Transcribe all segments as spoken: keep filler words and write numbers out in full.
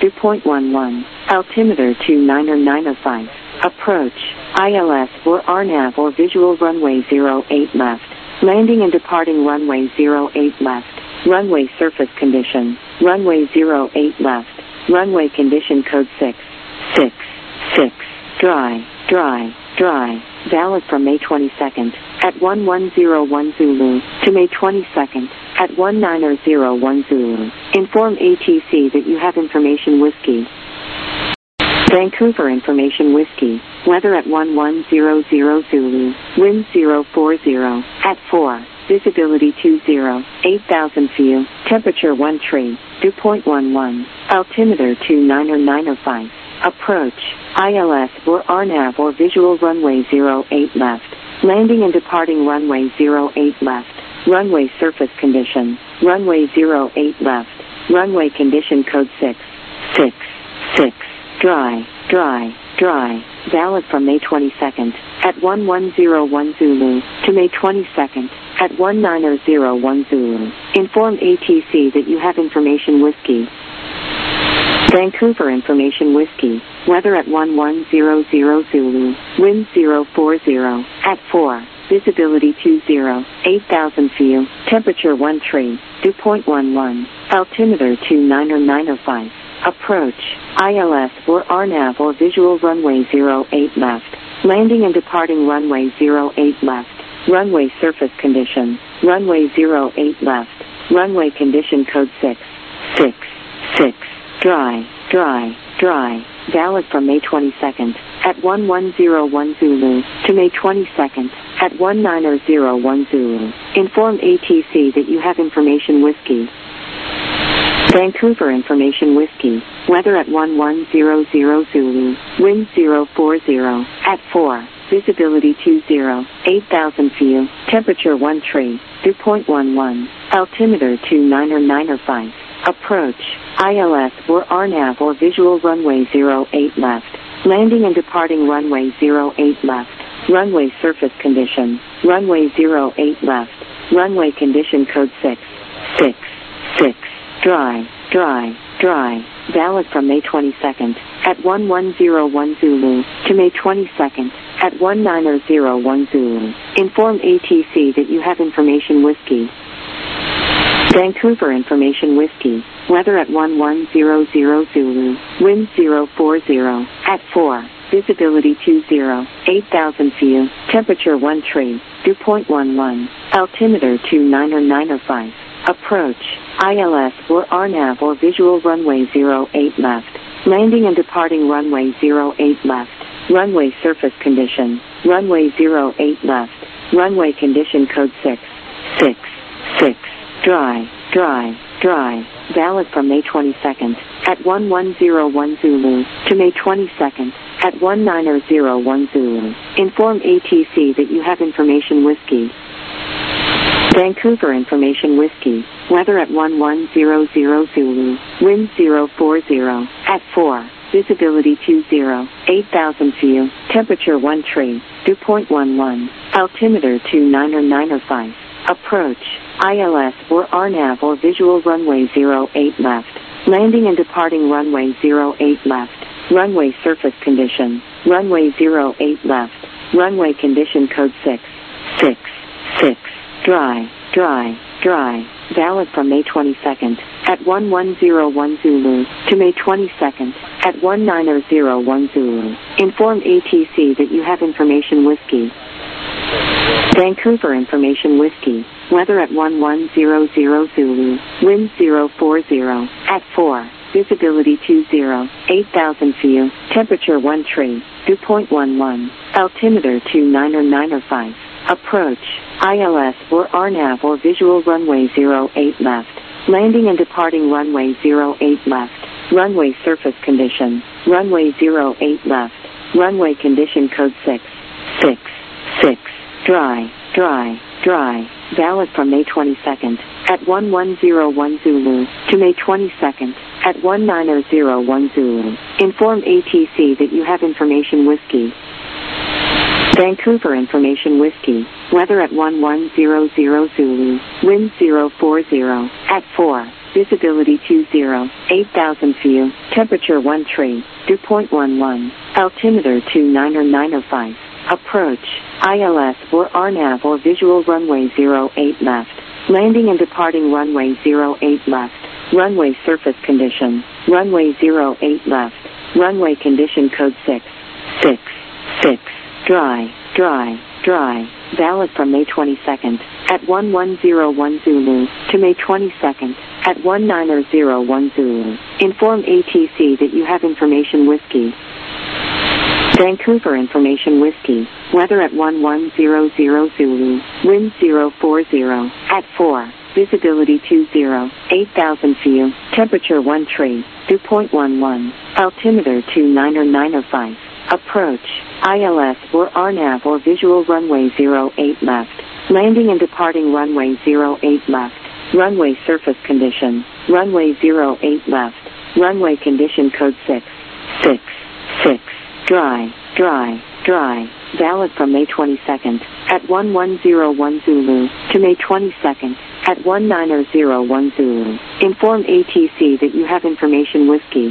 two point one one. Altimeter two nine zero nine zero five. Approach. I L S or R NAV or visual runway zero eight left. Landing and departing runway zero eight left. Runway surface condition. Runway zero eight left. Runway condition code six. six. six. Dry. Dry. Dry. Valid from May twenty-second at one one zero one Zulu to May twenty-second at one nine zero one Zulu. Inform A T C that you have information whiskey. Vancouver Information Whiskey. Weather at one one zero zero Zulu. Wind zero four zero at four. Visibility two zero. eight thousand view. Temperature one tree. dew point one one. Altimeter two nine zero nine zero five. Approach. I L S or R NAV or visual runway zero eight left. Landing and departing runway zero eight left. Runway surface condition. Runway zero eight left. Runway condition code six. six. six. Dry. Dry. Dry. Valid from May twenty-second at one one zero one Zulu to May twenty-second at one nine zero one Zulu. Inform A T C that you have information whiskey. Vancouver Information Whiskey. Weather at one one zero zero Zulu. Wind zero four zero at four. Visibility two zero. eight thousand view. Temperature one tree. dew point one one. Altimeter two nine zero nine zero five. Approach. I L S or R NAV or visual runway zero eight left. Landing and departing runway zero eight left. Runway surface condition. Runway zero eight left. Runway condition code six. six. six. Dry. Dry. Dry. Valid from May twenty-second at one one zero one Zulu to May twenty-second at one nine zero one Zulu. Inform A T C that you have information whiskey. Vancouver Information Whiskey. Weather at one one zero zero Zulu. Wind zero four zero at four. Visibility two zero. eight thousand view. Temperature one tree. dew point one one. Altimeter two nine zero nine zero five. Approach. I L S or R NAV or visual runway zero eight left. Landing and departing runway zero eight left. Runway surface condition. Runway zero eight left. Runway condition code six. six. six. Dry. Dry. Dry. Valid from May twenty-second at one one zero one Zulu to May twenty-second at one nine zero one Zulu. Inform A T C that you have information whiskey. Vancouver Information Whiskey. Weather at one one zero zero Zulu. Wind zero four zero at four. Visibility two zero. eight thousand view. Temperature one tree. dew point one one. Altimeter two nine zero nine zero five. Approach. I L S or R NAV or visual runway zero eight left. Landing and departing runway zero eight left. Runway surface condition. Runway zero eight left. Runway condition code six. six. six. Dry. Dry. Dry. Valid from May twenty-second at one one zero one Zulu to May twenty-second at one nine zero one Zulu. Inform A T C that you have information whiskey. Vancouver Information Whiskey. Weather at one one zero zero Zulu. Wind zero four zero at four. Visibility two zero. eight thousand view. Temperature one tree. dew point one one. Altimeter two nine zero nine zero five. Approach. I L S or R NAV or visual runway zero eight left. Landing and departing runway zero eight left. Runway surface condition. Runway zero eight left. Runway condition code six. six. six. Dry. Dry. Dry. Valid from May twenty-second at one one zero one Zulu to May twenty-second at one nine zero one Zulu. Inform A T C that you have information whiskey. Vancouver Information Whiskey. Weather at one one zero zero Zulu. Wind zero four zero at four. Visibility two zero. eight thousand view. Temperature one tree. dew point one one. Altimeter two nine zero nine zero five. Approach. I L S or R NAV or visual runway zero eight left. Landing and departing runway zero eight left. Runway surface condition. Runway zero eight left. Runway condition code six. six. six. Dry. Dry. Dry. Valid from May twenty-second at one one zero one Zulu to May twenty-second at one nine zero one Zulu. Inform A T C that you have information whiskey. Vancouver Information Whiskey. Weather at one one zero zero Zulu. Wind zero four zero at four. visibility two zero, eight thousand view, temperature one tree, dew point one one, altimeter two nine or nine oh five, approach, I L S or R NAV or visual runway zero eight left, landing and departing runway zero eight left, runway surface condition, runway zero eight left, runway condition code six, six, six, dry, dry, dry, valid from May twenty-second, at one one zero one Zulu, to May twenty-second, at one nine zero one Zulu. Inform A T C that you have information whiskey. Vancouver Information Whiskey, weather at one one zero zero Zulu, wind zero four zero, at four, visibility two zero, eight thousand view, temperature one tree, dew point one one, altimeter two nine or nine oh five, approach, I L S or R NAV or visual runway zero eight left, landing and departing runway zero eight left, runway surface condition, runway zero eight left, runway condition code six, six, six, dry, dry, dry, valid from May twenty-second, at one one zero one Zulu, to May twenty-second, at one nine zero one Zulu. Inform A T C that you have information whiskey.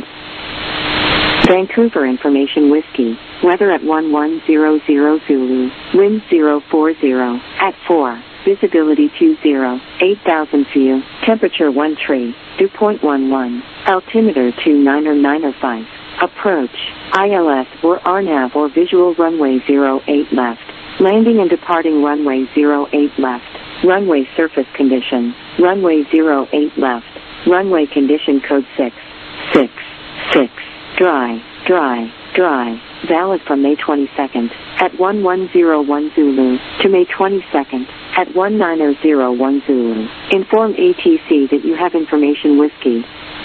Vancouver Information Whiskey, weather at one one zero zero Zulu, wind zero four zero, at four, visibility two zero, eight thousand view, temperature one tree, dew point one one, altimeter two nine or nine oh five, approach, I L S or R NAV or visual runway zero eight left, landing and departing runway zero eight left, runway surface condition, runway zero eight left, runway condition code six, six, six, dry, dry, dry, valid from May twenty-second, at one one zero one Zulu, to May twenty-second, at one nine zero one Zulu. Inform A T C that you have information whiskey.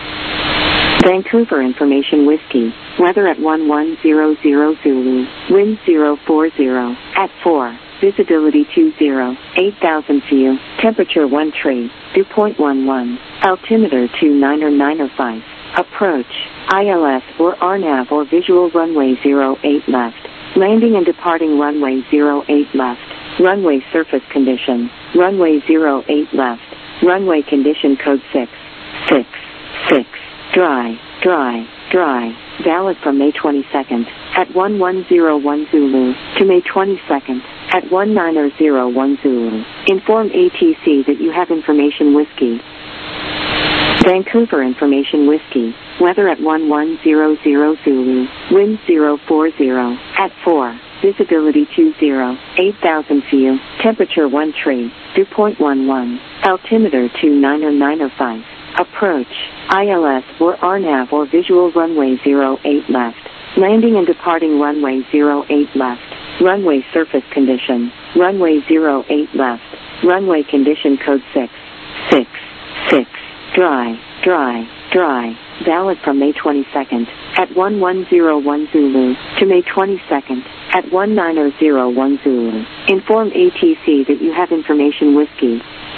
Vancouver Information Whiskey, weather at one one zero zero Zulu, wind zero four zero, at four, visibility two zero, eight thousand view, temperature one tree, dew point one one, altimeter two nine or nine oh five, approach, I L S or R NAV or visual runway zero eight left, landing and departing runway zero eight left, runway surface condition, runway zero eight left, runway condition code six, six, six, dry, dry, dry, valid from May twenty-second, at one one zero one Zulu, to May twenty-second, at one nine zero one Zulu. Inform A T C that you have information whiskey. Vancouver Information Whiskey, weather at one one zero zero Zulu, wind zero four zero, at four, visibility two zero, eight thousand view, temperature one tree, dew point one one, altimeter two nine or nine oh five, approach, I L S or R NAV or visual runway zero eight left, landing and departing runway zero eight left, runway surface condition, runway zero eight left, runway condition code six, six, six, dry, dry, dry, valid from May twenty-second, at one one zero one Zulu, to May twenty-second, at one nine zero one Zulu. Inform A T C that you have information whiskey.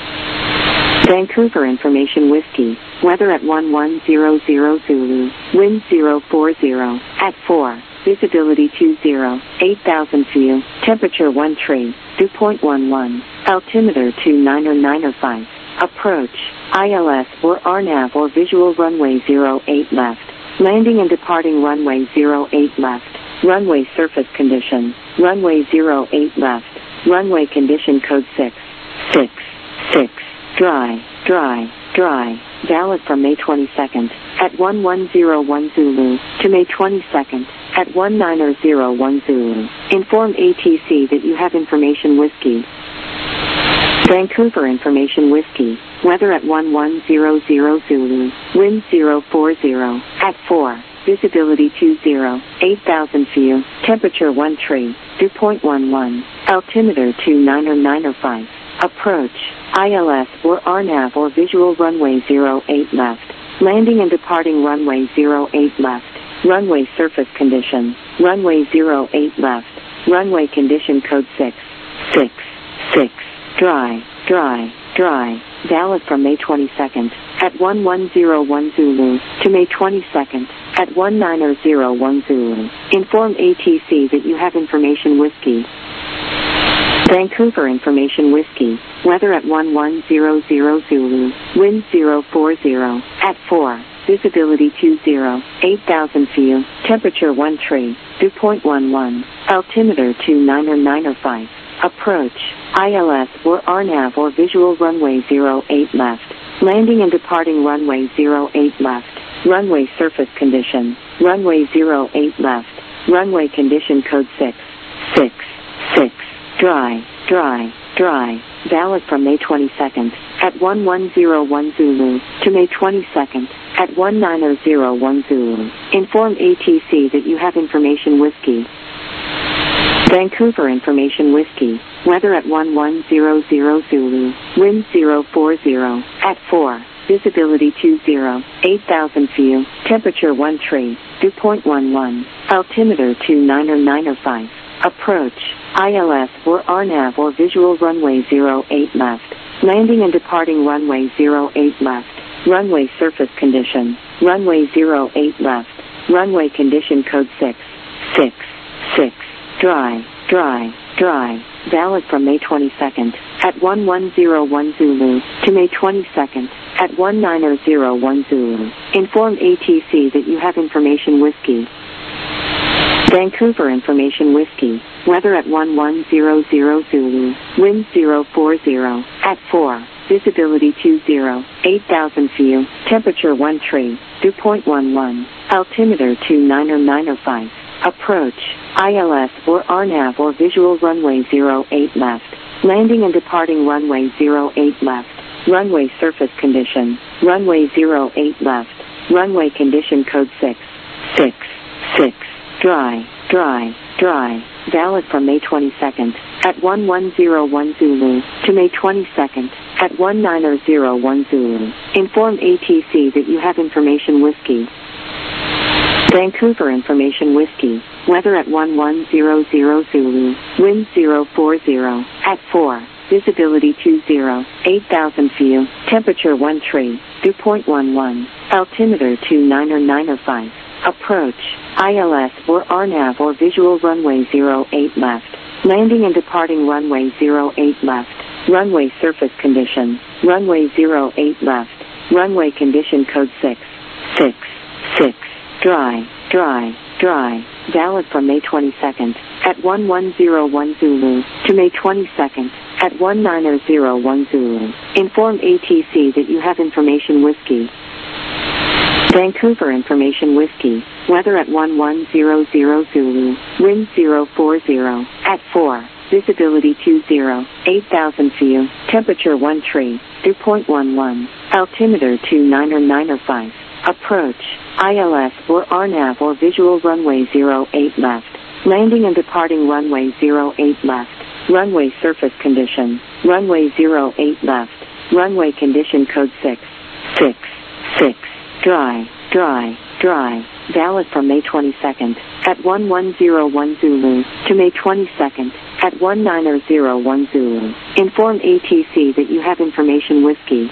Vancouver Information Whiskey, weather at one one zero zero Zulu, wind zero four zero, at four, visibility two zero, eight thousand view, temperature one tree, dew point one one, altimeter two nine or nine oh five, approach, I L S or R NAV or visual runway zero eight left, landing and departing runway zero eight left, runway surface condition, runway zero eight left, runway condition code six, six, six, dry, dry, dry, valid from May twenty-second, at one one zero one Zulu, to May twenty-second, at one nine zero one Zulu. Inform A T C that you have information whiskey. Vancouver Information Whiskey, weather at one one zero zero Zulu, wind zero four zero, at four, visibility two zero, eight thousand view, temperature one tree, dew point one one, altimeter two nine or nine oh five, approach, I L S or R NAV or visual runway zero eight left, landing and departing runway zero eight left, runway surface condition, runway zero eight left, runway condition code six, six, six, dry, dry, dry, valid from May twenty-second, at one one zero one Zulu, to May twenty-second, at one nine zero one Zulu. Inform A T C that you have information whiskey. Vancouver Information Whiskey, weather at one one zero zero Zulu, wind zero four zero, at four, visibility two zero, eight thousand feet, temperature one tree, dew point one one, altimeter two nine nine five, approach, I L S or R NAV or visual runway zero eight left, landing and departing runway zero eight left, runway surface condition, runway zero eight left, runway condition code six, six, six. Dry, dry, dry, valid from May twenty-second, at one one zero one Zulu, to May twenty-second, at one nine zero one Zulu. Inform A T C that you have information whiskey. Vancouver Information Whiskey, weather at one one zero zero Zulu, wind zero four zero, at four, visibility two zero, eight thousand feet, temperature one tree, dew point one one, altimeter two nine nine five. Approach, I L S or R NAV or visual runway zero eight left, landing and departing runway zero eight left, runway surface condition, runway zero eight left, runway condition code six, six, six, dry, dry, dry, valid from May twenty-second, at one one zero one Zulu, to May twenty-second, at one nine zero one Zulu. Inform A T C that you have information whiskey. Vancouver Information Whiskey, weather at one one zero zero Zulu, wind zero four zero, at four, visibility two zero, eight thousand feet, temperature one tree, dew point one one, altimeter two nine nine five, approach, I L S or R NAV or visual runway zero eight left, landing and departing runway zero eight left, runway surface condition, runway zero eight left, runway condition code six, six, six. Dry, dry, dry, valid from May twenty-second, at one one zero one Zulu, to May twenty-second, at one nine zero one Zulu. Inform A T C that you have information whiskey. Vancouver Information Whiskey, weather at one one zero zero Zulu, wind zero four zero, at four, visibility two zero, eight thousand feet, temperature one tree, dew point one one, altimeter two nine nine five. Approach, I L S or R NAV or visual runway zero eight left, landing and departing runway zero eight left, runway surface condition, runway zero eight left, runway condition code six, six, six, dry, dry, dry, valid from May twenty-second, at one one zero one Zulu, to May twenty-second, at one nine zero one Zulu. Inform A T C that you have information whiskey. Vancouver Information Whiskey, weather at one one zero zero Zulu, wind zero four zero, at four, visibility two zero, eight thousand feet, temperature one tree, dew point one one, altimeter two nine nine five, approach, I L S or R NAV or visual runway zero eight left, landing and departing runway zero eight left, runway surface condition, runway zero eight left, runway condition code six, six, six. Dry, dry, dry, valid from May twenty-second, at one one zero one Zulu, to May twenty-second, at one nine zero one Zulu. Inform A T C that you have information whiskey.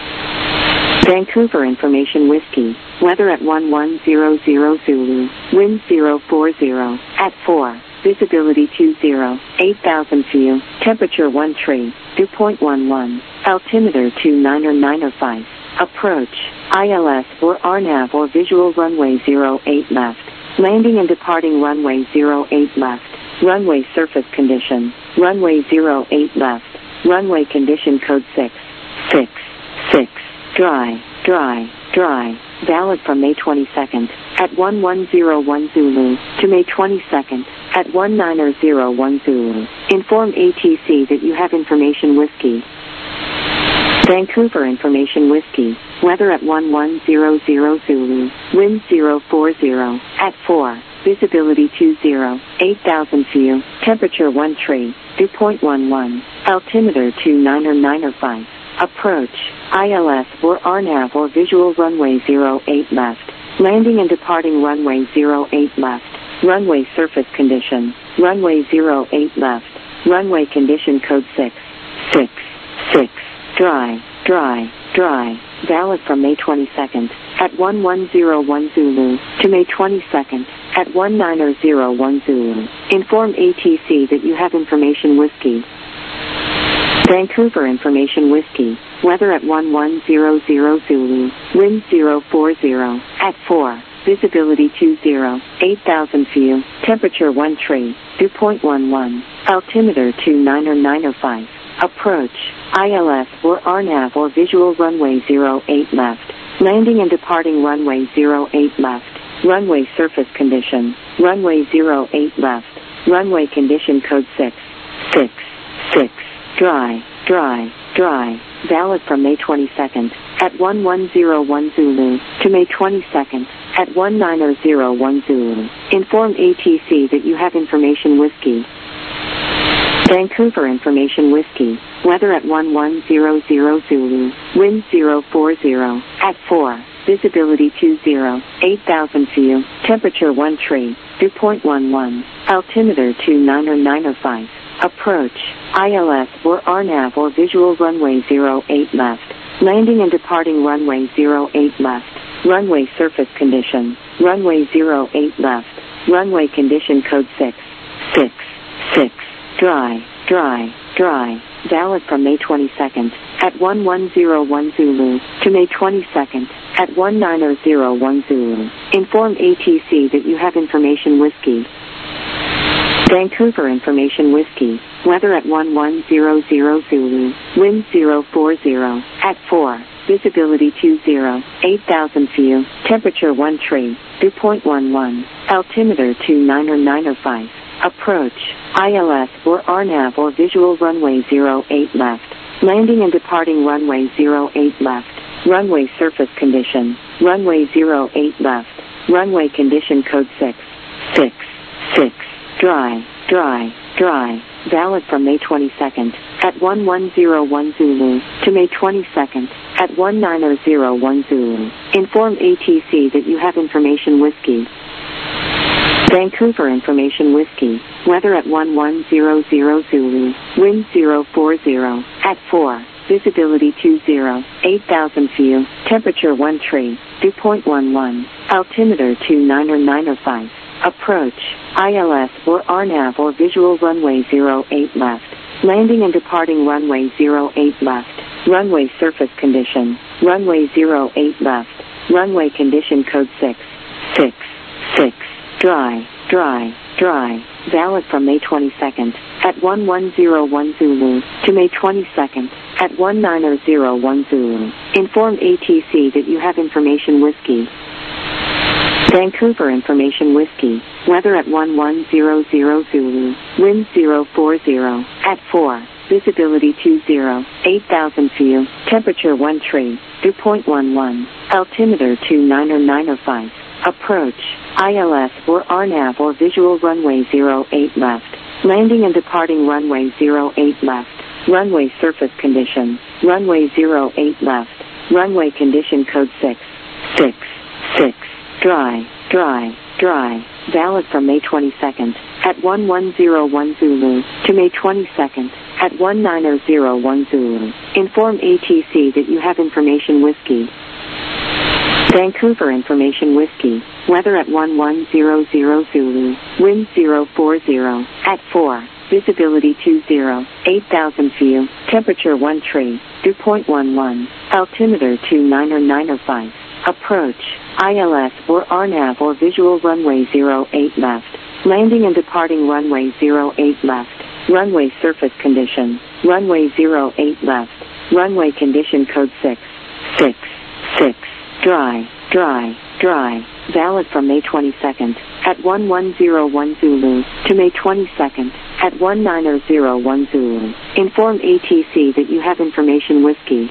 Vancouver Information Whiskey, weather at one one zero zero Zulu, wind zero four zero, at four, visibility two zero, eight thousand feet, temperature one tree, dew point one one, altimeter two nine nine five. Approach, I L S or R NAV or visual runway zero eight left, landing and departing runway zero eight left, runway surface condition, runway zero eight left, runway condition code six, six, six, dry, dry, dry, valid from May twenty-second, at one one zero one Zulu, to May twenty-second, at one nine zero one Zulu. Inform A T C that you have information whiskey. Vancouver Information Whiskey, weather at one one zero zero Zulu, wind zero four zero, at four, visibility two zero, eight thousand feet, temperature one tree, dew point one one, altimeter two nine nine five, approach, I L S or R NAV or visual runway zero eight left, landing and departing runway zero eight left, runway surface condition, runway zero eight left, runway condition code six, six, six. Dry, dry, dry, valid from May twenty-second, at one one zero one Zulu, to May twenty-second, at one nine zero one Zulu. Inform A T C that you have information whiskey. Vancouver Information Whiskey, weather at one one zero zero Zulu, wind zero four zero, at four, visibility two zero, eight thousand view, temperature one tree, dew point one one, altimeter two nine or nine oh five, approach, I L S or R NAV or visual runway zero eight left, landing and departing runway zero eight left, runway surface condition, runway zero eight left, runway condition code six, six, six, dry, dry, dry, valid from May twenty-second, at one one zero one Zulu, to May twenty-second, at one nine zero one Zulu. Inform A T C that you have information whiskey. Vancouver Information Whiskey, weather at one one zero zero Zulu, wind zero four zero, at four, visibility two zero, eight thousand view, temperature one tree, dew point one one, altimeter two nine or nine oh five, approach, I L S or R NAV or visual runway zero eight left, landing and departing runway zero eight left, runway surface condition, runway zero eight left, runway condition code six, six, six, dry, dry, dry, valid from May twenty-second, at one one zero one Zulu, to May twenty-second, at one nine zero one Zulu. Inform A T C that you have information whiskey. Vancouver Information Whiskey, weather at one one zero zero Zulu, wind zero four zero, at four, visibility two zero, eight thousand view, temperature one tree, dew point one one, altimeter two nine or nine oh five, approach, I L S or R NAV or visual runway zero eight left, landing and departing runway zero eight left, runway surface condition, runway zero eight left, runway condition code six, six, six, dry, dry, dry, valid from May twenty-second, at one one zero one Zulu, to May twenty-second, at one nine zero one Zulu. Inform A T C that you have information whiskey. Vancouver Information Whiskey, weather at one one zero zero Zulu, wind zero four zero, at four, visibility two zero, eight thousand view, temperature one tree, dew point one one, altimeter two nine or nine oh five, approach, I L S or R NAV or visual runway zero eight left, landing and departing runway zero eight left, runway surface condition, runway zero eight left, runway condition code six, six, six, dry, dry, dry, valid from May twenty-second, at one one zero one Zulu, to May twenty-second, at one nine zero one Zulu. Inform A T C that you have information whiskey. Vancouver Information Whiskey, weather at one one zero zero Zulu, wind zero four zero, at four, visibility two zero, eight thousand view, temperature one tree, dew point one one, altimeter two nine or nine oh five, approach, I L S or R NAV or visual runway zero eight left, landing and departing runway zero eight left, runway surface condition, runway zero eight left, runway condition code six, six, six, dry, dry, dry, valid from May twenty-second, at one one zero one Zulu, to May twenty-second, at one nine zero one Zulu. Inform A T C that you have information whiskey. Vancouver Information Whiskey, weather at one one zero zero Zulu, wind zero four zero, at four, visibility two zero, eight thousand view, temperature one tree, dew point one one, altimeter two nine or nine oh five, approach, I L S or R NAV or visual runway zero eight left, landing and departing runway zero eight left, runway surface condition, runway zero eight left, runway condition code six, six, six, dry, dry, dry, valid from May twenty-second, at one one zero one Zulu, to May twenty-second, at one nine zero one Zulu. Inform A T C that you have information whiskey.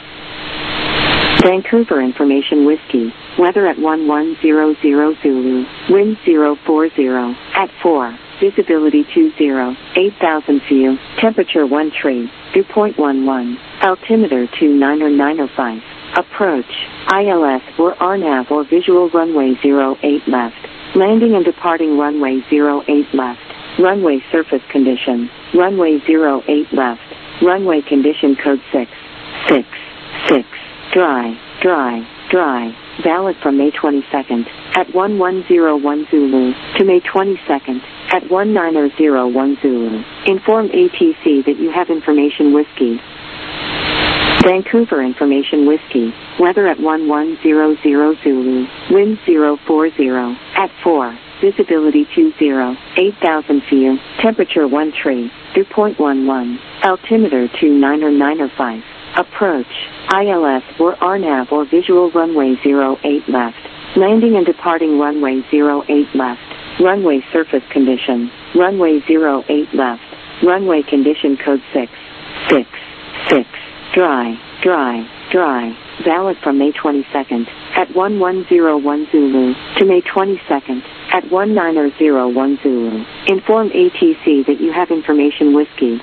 Vancouver Information Whiskey, weather at one one zero zero Zulu, wind zero four zero, at four, visibility two zero, eight thousand view, temperature one tree, dew point one one, altimeter two nine or nine oh five, approach, I L S or R NAV or visual runway zero eight left, landing and departing runway zero eight left, runway surface condition, runway zero eight left, runway condition code six, six, six, dry, dry, dry, valid from May twenty-second, at one one zero one Zulu, to May twenty-second, at one nine zero one Zulu. Inform A T C that you have information whiskey. Vancouver Information Whiskey, weather at one one zero zero Zulu, wind zero four zero, at four, visibility two zero, eight thousand feet, temperature one tree, dew point one one, altimeter two nine nine five, approach, I L S or R NAV or visual runway zero eight left, landing and departing runway zero eight left, runway surface condition, runway zero eight left, runway condition code six, six, six. Dry, dry, dry, valid from May twenty-second, at one one zero one Zulu, to May twenty-second, at one nine zero one Zulu. Inform A T C that you have information whiskey.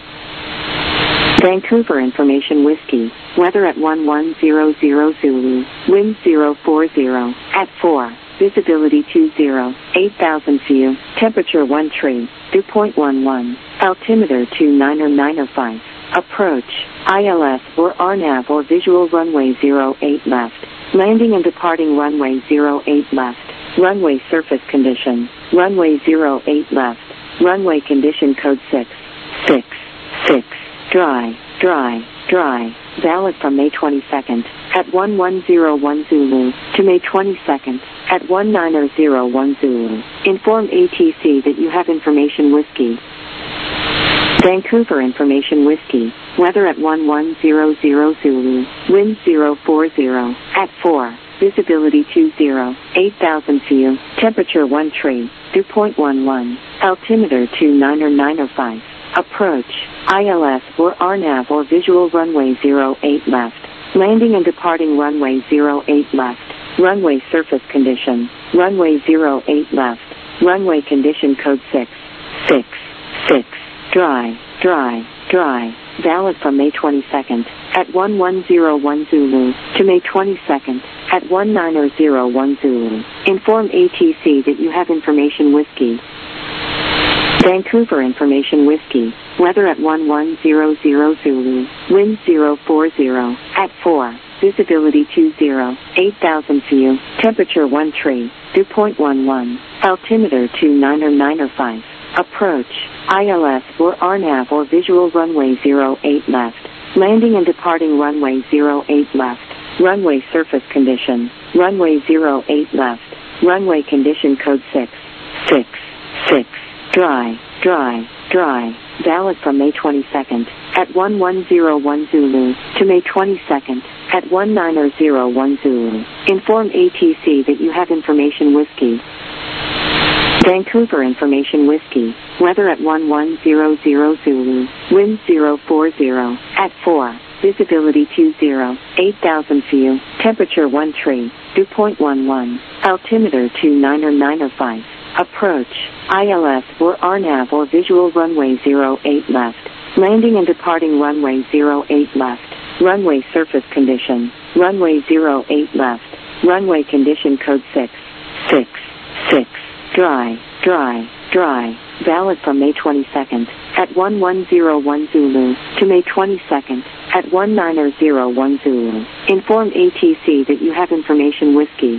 Vancouver Information Whiskey, weather at one one zero zero Zulu, wind zero four zero, at four, visibility two zero, eight thousand feet, temperature one tree, dew point one one, altimeter two nine nine five. Approach, I L S or R NAV or visual runway zero eight left, landing and departing runway zero eight left, runway surface condition, runway zero eight left, runway condition code six, six, six, dry, dry, dry, valid from May twenty-second, at one one zero one Zulu, to May twenty-second, at one nine zero one Zulu. Inform A T C that you have information whiskey. Vancouver Information Whiskey, weather at one one zero zero Zulu, wind zero four zero, at four, visibility two zero, eight thousand feet, temperature one tree, dew point one one, altimeter two nine nine five, approach, I L S or R NAV or visual runway zero eight left, landing and departing runway zero eight left, runway surface condition, runway zero eight left, runway condition code six, six, six. Dry, dry, dry, valid from May twenty-second, at one one zero one Zulu, to May twenty-second, at one nine zero one Zulu. Inform A T C that you have information whiskey. Vancouver Information Whiskey, weather at one one zero zero Zulu, wind zero four zero, at four, visibility two zero, eight thousand feet, temperature one tree, dew point one one, altimeter two nine nine five. Approach, I L S or R NAV or visual runway zero eight left, landing and departing runway zero eight left, runway surface condition, runway zero eight left, runway condition code six, six, six, dry, dry, dry, valid from May twenty-second, at one one zero one Zulu, to May twenty-second, at one nine zero one Zulu. Inform A T C that you have information whiskey. Vancouver Information Whiskey, weather at one one zero zero Zulu, wind zero four zero, at four, visibility two zero, eight thousand feet, temperature one tree, dew point one one, altimeter two nine nine five, approach, I L S or R NAV or visual runway zero eight left, landing and departing runway zero eight left, runway surface condition, runway zero eight left, runway condition code six, six, six. Dry, dry, dry, valid from May twenty-second, at one one zero one Zulu, to May twenty-second, at one nine zero one Zulu. Inform A T C that you have information whiskey.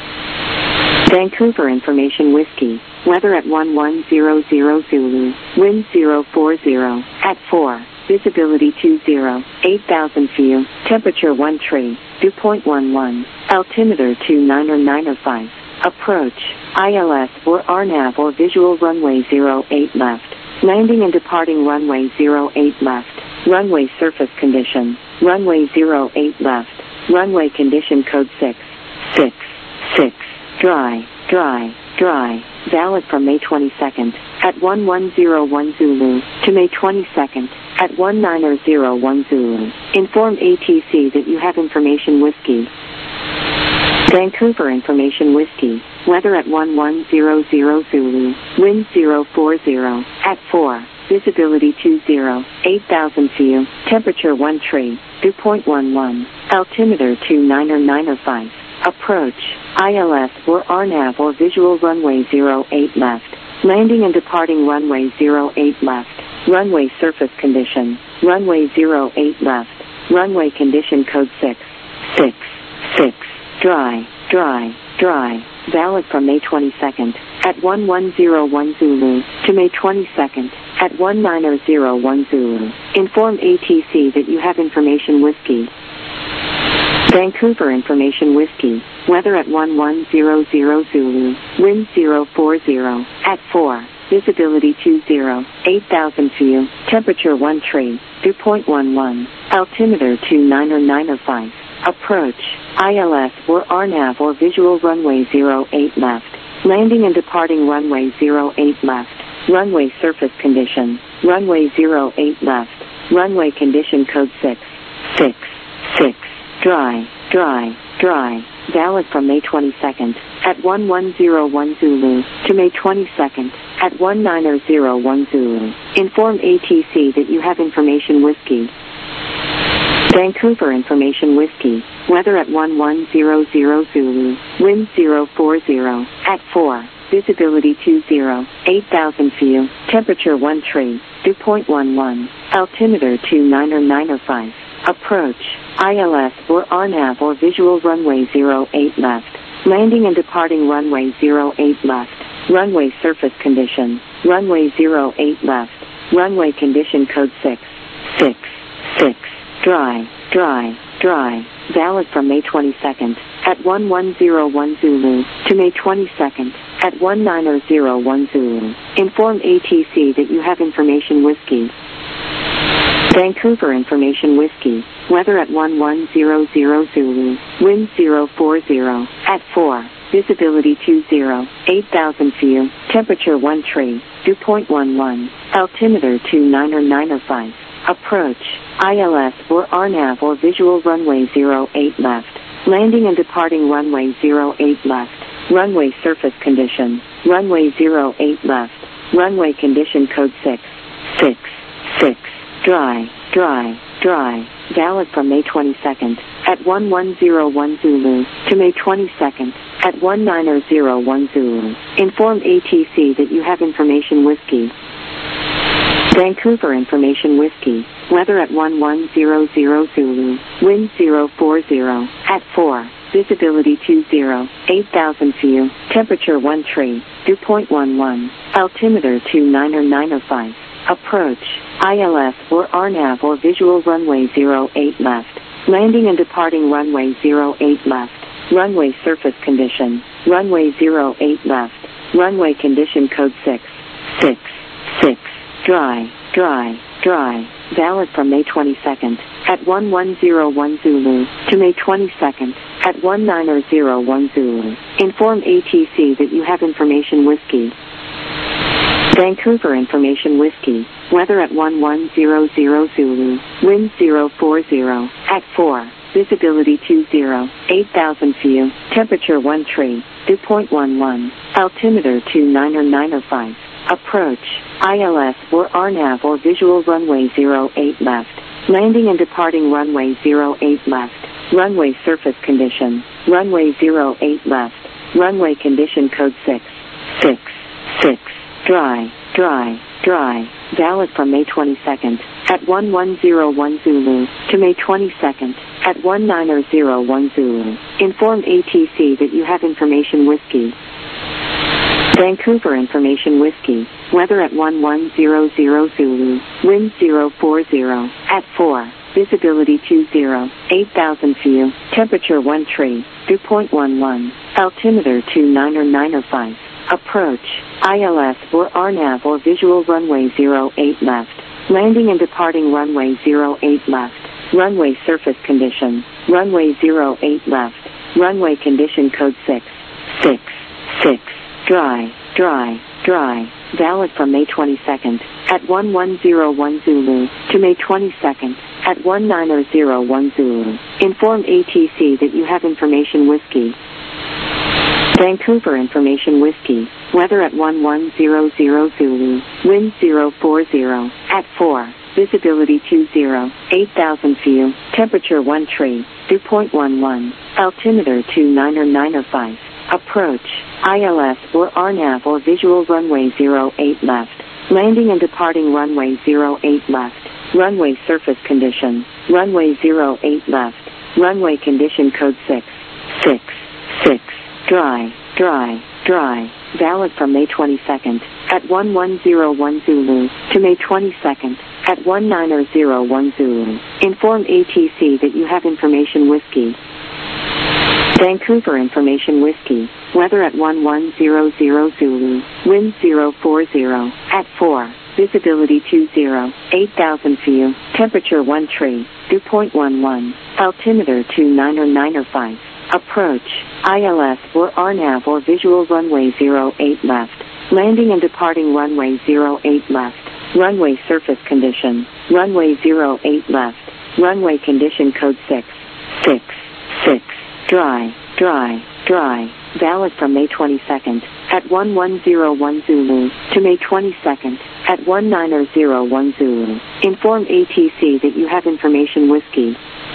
Vancouver Information Whiskey, weather at one one zero zero Zulu, wind zero four zero, at four, visibility two zero, eight thousand feet, temperature one tree, dew point one one, altimeter two nine nine five. Approach, I L S or R NAV or visual runway zero eight left, landing and departing runway zero eight left, runway surface condition, runway zero eight left, runway condition code six, six, six, dry, dry, dry, valid from May twenty-second, at one one zero one Zulu, to May twenty-second, at one nine zero one Zulu. Inform A T C that you have information whiskey. Vancouver Information Whiskey, weather at one one zero zero Zulu, wind zero four zero, at four, visibility two zero, eight thousand feet, temperature one tree, dew point one one, altimeter two nine nine five, approach, I L S or R NAV or visual runway zero eight left, landing and departing runway zero eight left, runway surface condition, runway zero eight left, runway condition code six, six, six. Dry, dry, dry, valid from May twenty-second, at one one zero one Zulu, to May twenty-second, at one nine zero one Zulu. Inform A T C that you have information whiskey. Vancouver Information Whiskey, weather at one one zero zero Zulu, wind zero four zero, at four, visibility two zero, eight thousand view, temperature one tree, dew point one one, altimeter two nine nine five, approach, I L S or R NAV or visual runway zero eight left, landing and departing runway zero eight left, runway surface condition, runway zero eight left, runway condition code six, six, six. Dry, dry, dry, valid from May twenty-second, at one one zero one Zulu, to May twenty-second, at one nine zero one Zulu. Inform A T C that you have information whiskey. Vancouver Information Whiskey, weather at one one zero zero Zulu, wind zero four zero, at four, visibility two zero, eight thousand view, temperature one tree, dew point one one, altimeter two nine nine five. Approach, I L S or R NAV or visual runway zero eight left, landing and departing runway zero eight left, runway surface condition, runway zero eight left, runway condition code six, six, six, dry, dry, dry, valid from May twenty-second, at one one zero one Zulu, to May twenty-second, at one nine zero one Zulu. Inform A T C that you have information whiskey. Vancouver Information Whiskey, weather at one one zero zero Zulu, wind zero four zero, at four, visibility two zero, eight thousand view, temperature one tree, dew point one one, altimeter two nine nine five, approach, I L S or R NAV or visual runway zero eight left, landing and departing runway zero eight left, runway surface condition, runway zero eight left, runway condition code six, six, six. Dry, dry, dry, valid from May twenty-second, at one one zero one Zulu, to May twenty-second, at one nine zero one Zulu. Inform A T C that you have information whiskey. Vancouver Information Whiskey, weather at one one zero zero Zulu, wind zero four zero, at four, visibility two zero, eight thousand view, temperature one tree, dew point one one, altimeter two nine nine five. Approach, I L S or R NAV or visual runway zero eight left, landing and departing runway zero eight left, runway surface condition, runway zero eight left, runway condition code six, six, six, dry, dry, dry, valid from May twenty-second, at one one zero one Zulu, to May twenty-second, at one nine zero one Zulu. Inform A T C that you have information whiskey. Vancouver Information Whiskey, weather at one one zero zero Zulu, wind zero four zero, at four, visibility two zero, eight thousand view, temperature one tree, dew point one one, altimeter two nine nine five, approach, I L S or R NAV or visual runway zero eight left, landing and departing runway zero eight left, runway surface condition, runway zero eight left, runway condition code six, six, six. Dry, dry, dry, valid from May twenty-second, at one one zero one Zulu, to May twenty-second, at one nine zero one Zulu. Inform A T C that you have information whiskey. Vancouver Information Whiskey, weather at one one zero zero Zulu, wind zero four zero, at four, visibility two zero, eight thousand view, temperature one tree, dew point one one, altimeter two nine nine five. Approach, I L S or R NAV or visual runway zero eight left, landing and departing runway zero eight left, runway surface condition, runway zero eight left, runway condition code six, six, six, dry, dry, dry, valid from May twenty-second, at one one zero one Zulu, to May twenty-second, at one nine zero one Zulu. Inform A T C that you have information whiskey. Vancouver Information Whiskey, weather at one one zero zero Zulu, wind zero four zero, at four, visibility two zero, eight thousand view, temperature one tree, dew point one one, altimeter two nine nine five, approach, I L S or R NAV or visual runway zero eight left, landing and departing runway zero eight left, runway surface condition, runway zero eight left, runway condition code six, six, six. Dry, dry, dry, valid from May twenty-second, at one one zero one Zulu, to May twenty-second, at one nine zero one Zulu. Inform A T C that you have information whiskey. Vancouver Information Whiskey, weather at one one zero zero Zulu, wind zero four zero, at four, visibility two zero, eight thousand view, temperature one tree, dew point one one, altimeter two nine or nine or five, approach, I L S or R NAV or visual runway zero eight left, landing and departing runway zero eight left, runway surface condition, runway zero eight left, runway condition code six, six, six. Dry, dry, dry, valid from May twenty-second, at one one zero one Zulu, to May twenty-second, at one nine zero one Zulu. Inform A T C that you have information whiskey.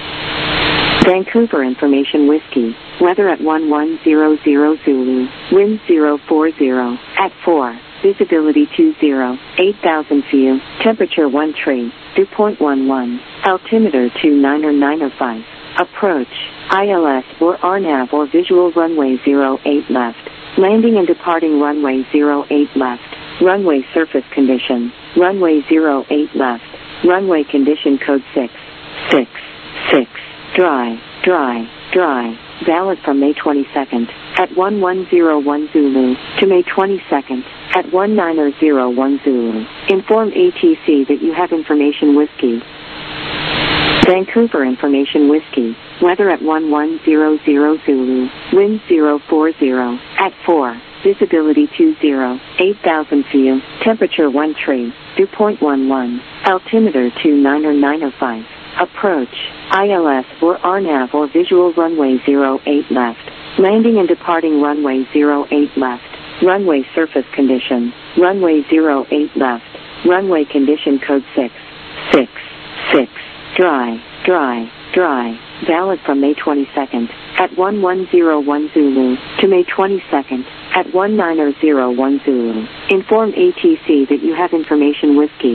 Vancouver Information Whiskey, weather at one one zero zero Zulu, wind zero four zero, at four, visibility two zero, eight thousand view, temperature one tree, dew point one one, altimeter two nine or nine or five, approach, I L S or R NAV or visual runway zero eight left, landing and departing runway zero eight left, runway surface condition, runway zero eight left, runway condition code six, six, six, dry, dry, dry, valid from May twenty-second, at one one zero one Zulu, to May twenty-second, at one nine zero one Zulu. Inform A T C that you have information whiskey. Vancouver Information Whiskey, weather at one one zero zero Zulu, wind zero four zero, at four, visibility two zero, eight thousand view, temperature one tree, dew point one one, altimeter two nine or nine or five, approach, I L S or R NAV or visual runway zero eight left, landing and departing runway zero eight left, runway surface condition, runway zero eight left, runway condition code six, six, six. Dry, dry, dry, valid from May twenty-second, at one one zero one Zulu, to May twenty-second, at one nine zero one Zulu. Inform A T C that you have information whiskey.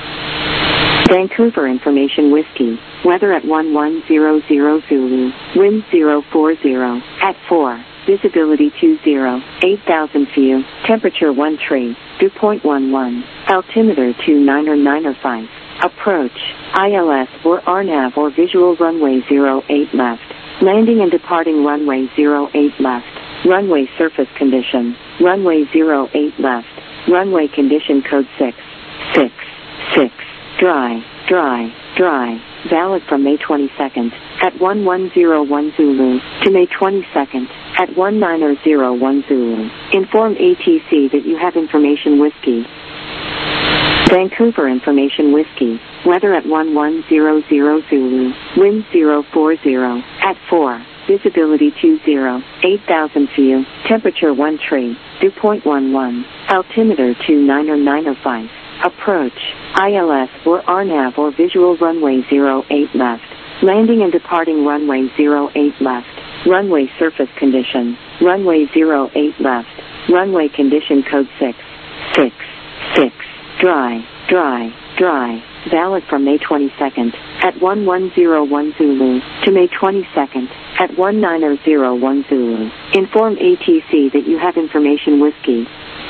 Vancouver Information Whiskey, weather at one one zero zero Zulu, wind zero four zero, at four, visibility two zero, eight thousand view, temperature one tree, dew point one one, altimeter two nine or nine or five. Approach, I L S or R NAV or visual runway zero eight left, landing and departing runway zero eight left, runway surface condition, runway zero eight left, runway condition code six, six, six, dry, dry, dry, valid from May twenty-second, at one one zero one Zulu, to May twenty-second, at one nine zero one Zulu. Inform A T C that you have information whiskey. Vancouver Information Whiskey, weather at one one zero zero Zulu, wind zero four zero, at four, visibility two zero, eight thousand view, temperature one tree, dew point one one, altimeter two nine or nine or five, approach, I L S or R NAV or visual runway zero eight left, landing and departing runway zero eight left, runway surface condition, runway zero eight left, runway condition code six, six, six. Dry, dry, dry, valid from May twenty-second, at one one zero one Zulu, to May twenty-second, at one nine zero one Zulu. Inform A T C that you have information whiskey.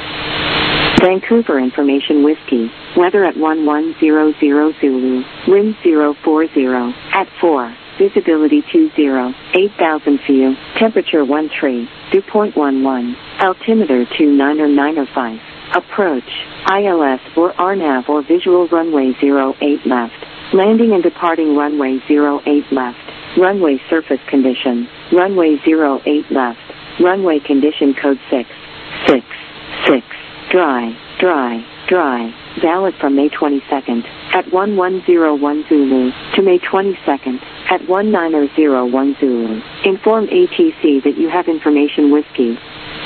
Vancouver Information Whiskey, weather at one one zero zero Zulu, wind zero four zero, at four, visibility two zero, eight thousand view, temperature one tree, dew point one one, altimeter two nine or nine or five. Approach, I L S or R NAV or visual runway zero eight left, landing and departing runway zero eight left, runway surface condition, runway zero eight left, runway condition code six, six, six, dry, dry, dry, valid from May twenty-second, at one one zero one Zulu, to May twenty-second, at one nine zero one Zulu. Inform A T C that you have information whiskey.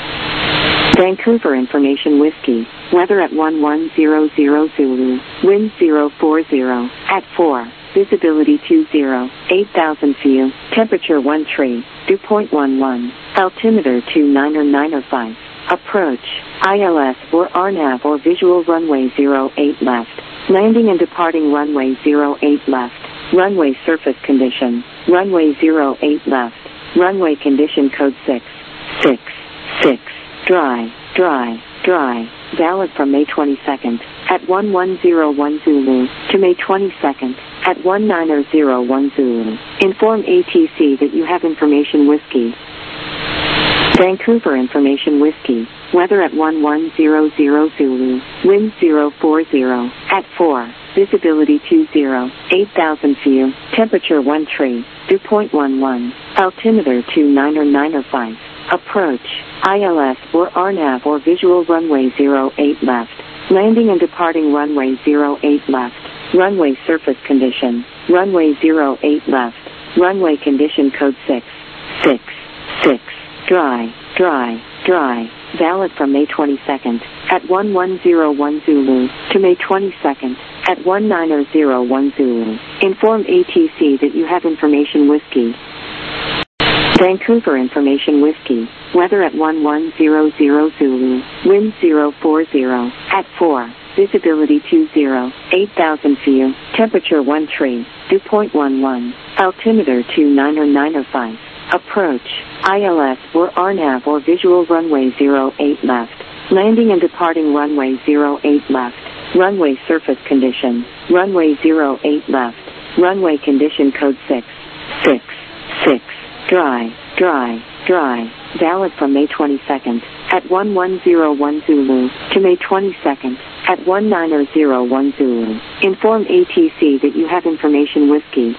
Vancouver Information Whiskey, weather at one one zero zero Zulu, wind zero four zero, at four, visibility two zero, eight thousand view, temperature one tree, dew point one one, altimeter two nine or nine or five, approach, I L S or R NAV or visual runway zero eight left, landing and departing runway zero eight left, runway surface condition, runway zero eight left, runway condition code six, six, six. Dry, dry, dry, valid from May twenty-second, at one one zero one Zulu, to May twenty-second, at one nine zero one Zulu. Inform A T C that you have information whiskey. Vancouver Information Whiskey, weather at one one zero zero Zulu, wind zero four zero, at four, visibility two zero, eight thousand view, temperature one tree, dew point one one, altimeter two nine nine five, approach, I L S or R NAV or visual runway zero eight left, landing and departing runway zero eight left, runway surface condition, runway zero eight left, runway condition code six, six, six. Dry, dry, dry, valid from May twenty-second, at one one zero one Zulu, to May twenty-second, at one nine zero one Zulu. Inform A T C that you have information whiskey. Vancouver Information Whiskey, weather at one one zero zero Zulu, wind zero four zero, at four, visibility two zero, eight thousand view, temperature one tree, dew point one one, altimeter two nine nine five. Approach, I L S or R NAV or visual runway zero eight left, landing and departing runway zero eight left, runway surface condition, runway zero eight left, runway condition code six, six, six, dry, dry, dry, valid from May twenty-second, at one one zero one Zulu, to May twenty-second, at one nine zero one Zulu. Inform A T C that you have information whiskey.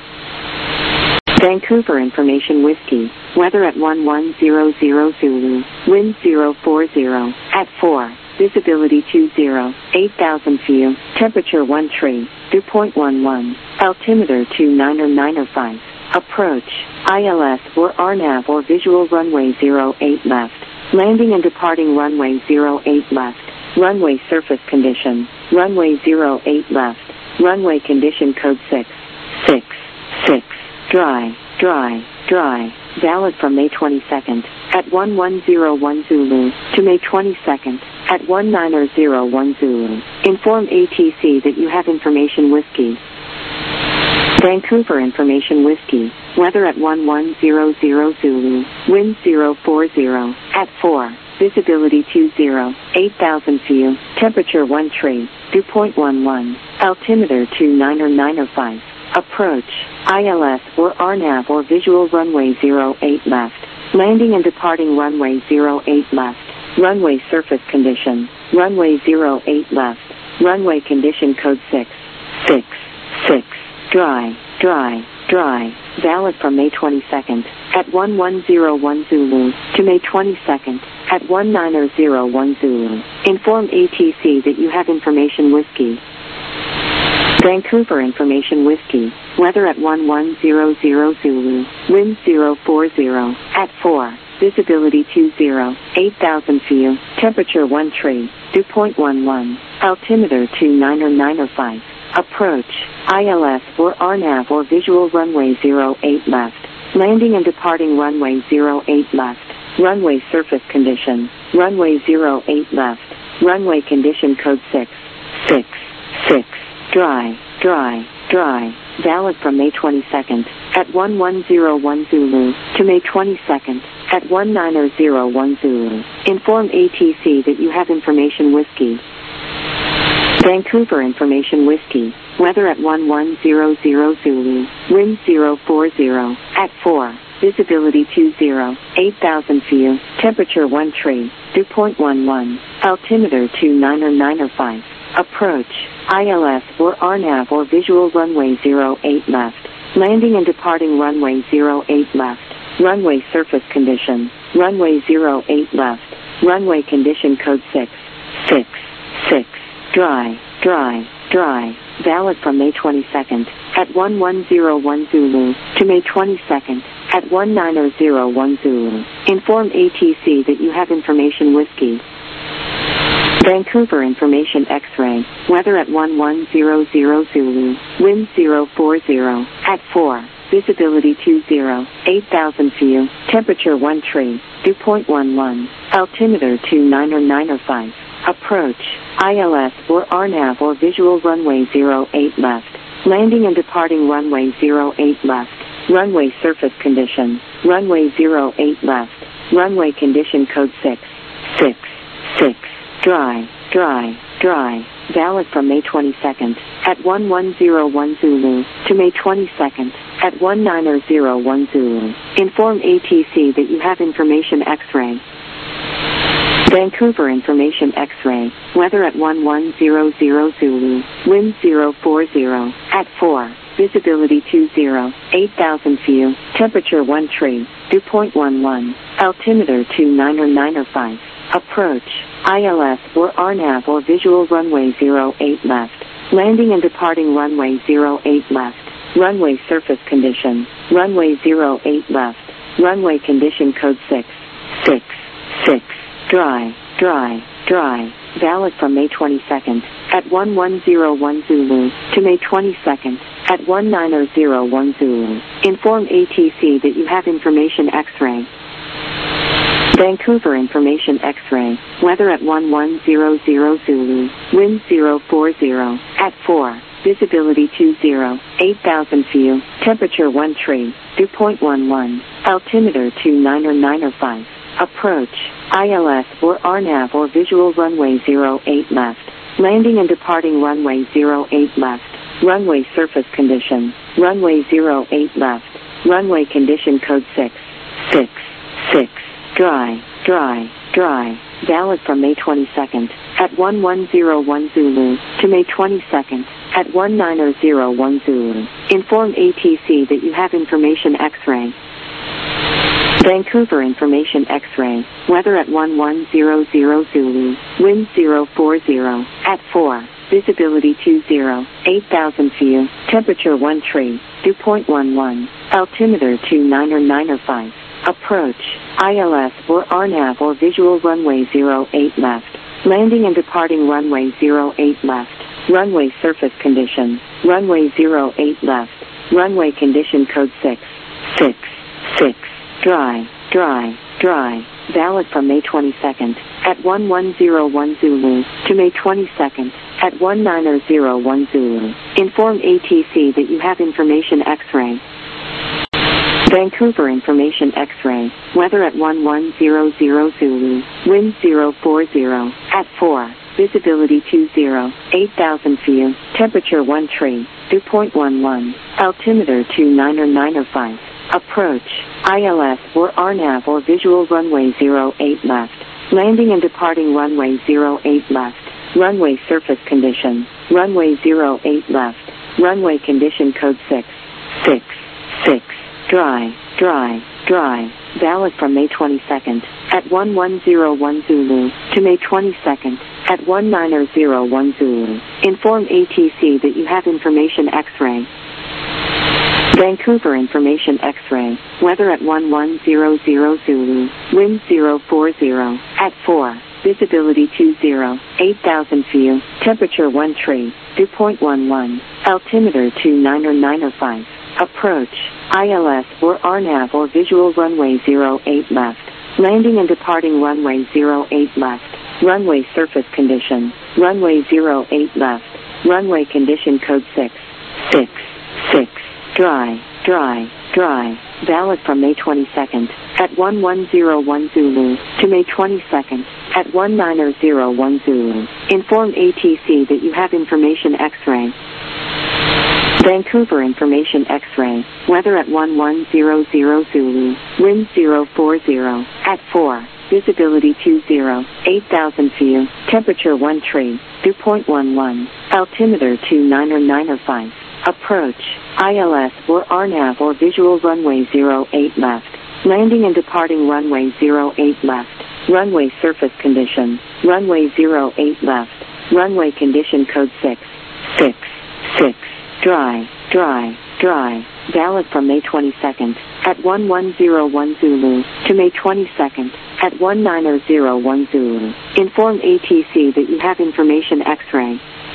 Vancouver Information Whiskey, weather at one one zero zero Zulu, wind zero four zero, at four, visibility two zero, eight thousand view, temperature one tree, dew point one one, altimeter two nine nine five, approach, I L S or R NAV or visual runway zero eight left, landing and departing runway zero eight left, runway surface condition, runway zero eight left, runway condition code six, six, six. Dry, dry, dry, valid from May twenty-second, at one one zero one Zulu, to May twenty-second, at one nine zero one Zulu. Inform A T C that you have information whiskey. Vancouver Information Whiskey, weather at one one zero zero Zulu, wind zero four zero, at four, visibility two zero, eight thousand view, temperature one tree, dew point one one, altimeter two nine nine five. Approach, I L S or R NAV or visual runway zero eight left, landing and departing runway zero eight left, runway surface condition, runway zero eight left, runway condition code six, six, six, dry, dry, dry, valid from May twenty-second, at one one zero one Zulu, to May twenty-second, at one nine zero one Zulu. Inform A T C that you have information whiskey. Vancouver Information Whiskey, weather at one one zero zero Zulu, wind zero four zero, at four, visibility two zero, eight thousand view, temperature one tree, dew point one one, altimeter two nine nine five, approach, I L S or R NAV or visual runway zero eight left, landing and departing runway zero eight left, runway surface condition, runway zero eight left, runway condition code six, six, six. Dry, dry, dry, valid from May twenty-second, at one one zero one Zulu, to May twenty-second, at one nine zero one Zulu. Inform A T C that you have information whiskey. Vancouver Information Whiskey, weather at one one zero zero Zulu, wind zero four zero, at four, visibility two zero, eight thousand view, temperature one tree, dew point one one, altimeter two nine nine five. Approach, I L S or R NAV or visual runway zero eight left, landing and departing runway zero eight left, runway surface condition, runway zero eight left, runway condition code six, six, six, dry, dry, dry, valid from May twenty-second, at one one zero one Zulu, to May twenty-second, at one nine zero one Zulu. Inform A T C that you have information whiskey. Vancouver Information X-Ray, weather at one one zero zero Zulu, wind zero four zero, at four, visibility two zero, eight thousand view, temperature one tree, dew point one one, altimeter two nine nine five, approach, I L S or R NAV or visual runway zero eight left, landing and departing runway zero eight left, runway surface condition, runway zero eight left, runway condition code six, six, six. Dry, dry, dry, valid from May twenty-second, at one one zero one Zulu, to May twenty-second, at one nine zero one Zulu. Inform A T C that you have information X-ray. Vancouver Information X-ray, weather at one one zero zero Zulu, wind zero four zero, at four, visibility two zero, eight thousand view, temperature one tree, dew point one one, altimeter two nine nine five, approach, I L S or R NAV or visual runway zero eight left, landing and departing runway zero eight left, runway surface condition, runway zero eight left, runway condition code six, six, six. Dry, dry, dry, valid from May twenty-second, at one one zero one Zulu, to May twenty-second, at one nine zero one Zulu. Inform A T C that you have information X-ray. Vancouver Information X-ray, weather at one one zero zero Zulu, wind zero four zero, at four, visibility two zero, eight thousand view, temperature one tree, dew point one one, altimeter two nine nine five. Approach, I L S or R NAV or visual runway zero eight left, landing and departing runway zero eight left, runway surface condition, runway zero eight left, runway condition code six, six, six, dry, dry, dry, valid from May twenty-second, at one one zero one Zulu, to May twenty-second, at one nine zero one Zulu. Inform A T C that you have information X-ray. Vancouver Information X-ray, weather at one one zero zero Zulu, wind zero four zero, at four, visibility two zero, eight thousand view, temperature one tree, dew point one one, altimeter two nine nine five, approach, I L S or R NAV or visual runway zero eight left, landing and departing runway zero eight left, runway surface condition, runway zero eight left, runway condition code six, six, six. Dry, dry, dry, valid from May twenty-second, at one one zero one Zulu, to May twenty-second, at one nine zero one Zulu. Inform A T C that you have information X-ray. Vancouver Information X-ray, weather at one one zero zero Zulu, wind zero four zero, at four, visibility two zero, eight thousand view, temperature one tree, dew point one one, altimeter two nine nine five. Approach, I L S or R NAV or visual runway zero eight left, landing and departing runway zero eight left, runway surface condition, runway zero eight left, runway condition code six, six, six, dry, dry, dry, valid from May twenty-second, at one one zero one Zulu, to May twenty-second, at one nine zero one Zulu. Inform A T C that you have information X-ray. Vancouver Information X-ray, weather at one one zero zero Zulu, wind zero four zero, at four, visibility two zero, eight thousand view, temperature one tree, dew point one one, altimeter two nine nine five, approach, I L S or R NAV or visual runway zero eight left, landing and departing runway zero eight left, runway surface condition, runway zero eight left, runway condition code six, six, six. Dry, dry, dry, valid from May twenty-second, at one one zero one Zulu, to May twenty-second, at one nine zero one Zulu. Inform A T C that you have information X-ray. Vancouver Information X-ray, weather at one one zero zero Zulu, wind zero four zero, at four, visibility two zero, eight thousand view, temperature one tree, dew point one one, altimeter two nine nine five. Approach, I L S or R NAV or visual runway zero eight left, landing and departing runway zero eight left, runway surface condition, runway zero eight left, runway condition code six, six, six, dry, dry, dry, valid from May twenty-second, at one one zero one Zulu, to May twenty-second, at one nine zero one Zulu. Inform A T C that you have information X-ray.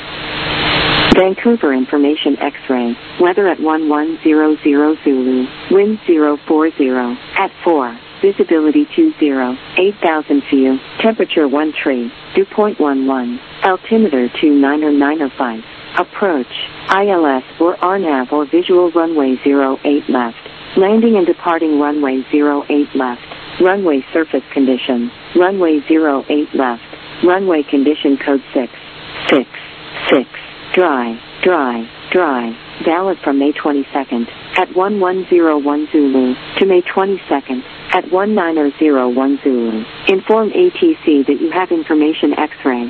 Vancouver Information X-ray, weather at one one zero zero Zulu, wind zero four zero, at four, visibility two zero, eight thousand view, temperature one tree, dew point one one, altimeter two nine nine five, approach, I L S or R NAV or visual runway zero eight left, landing and departing runway zero eight left, runway surface condition, runway zero eight left, runway condition code six, six, six. Dry, dry, dry, valid from May twenty-second, at one one zero one Zulu, to May twenty-second, at one nine zero one Zulu. Inform A T C that you have information X-ray.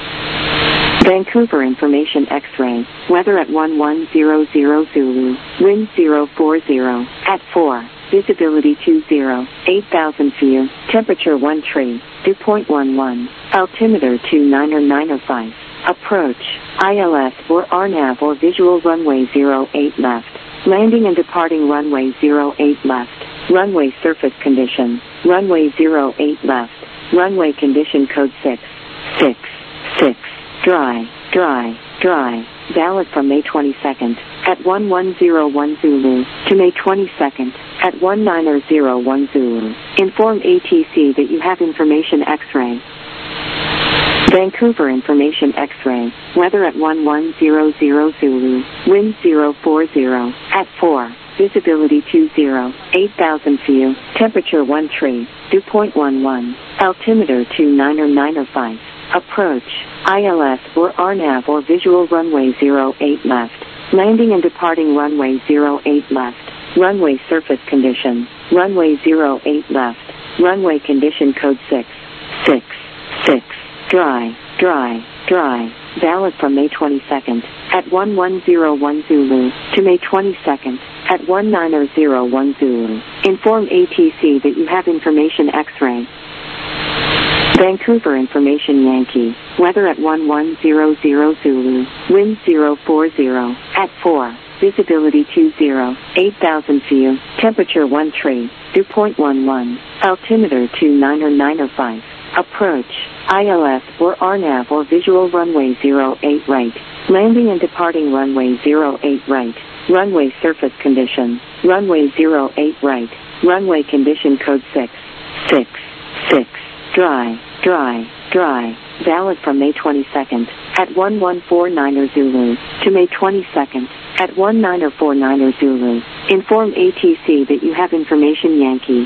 Vancouver Information X-ray, weather at one one zero zero Zulu, wind zero four zero, at four, visibility two zero, eight thousand view, temperature one tree, dew point one one, altimeter two nine nine five, approach, I L S or R NAV or visual runway zero eight left, landing and departing runway zero eight left, runway surface condition, runway zero eight left, runway condition code six, six, six. Dry, dry, dry, valid from May twenty-second, at one one zero one Zulu, to May twenty-second, at one nine zero one Zulu. Inform A T C that you have information X-ray. Vancouver Information X-ray, weather at one one zero zero Zulu, wind zero four zero, at four, visibility two zero, eight thousand view, temperature one tree, dew point one one, altimeter two nine nine five. Approach, I L S or R NAV or visual runway zero eight left, landing and departing runway zero eight left, runway surface condition, runway zero eight left, runway condition code six, six, six, dry, dry, dry, valid from May twenty-second, at one one zero one Zulu, to May twenty-second, at one nine zero one Zulu. Inform A T C that you have information X-ray. Vancouver Information Yankee, weather at one one zero zero Zulu, wind zero four zero, at four, visibility two zero, eight thousand view, temperature one tree, dew point one one, altimeter two nine nine five, approach, I L S or R NAV or visual runway zero eight right, landing and departing runway zero eight right, runway surface condition, runway zero eight right, runway condition code six, six, six, dry, dry, dry, valid from May twenty-second, at one one four nine Zulu, to May twenty-second, at one nine four nine Zulu. Inform A T C that you have information Yankee.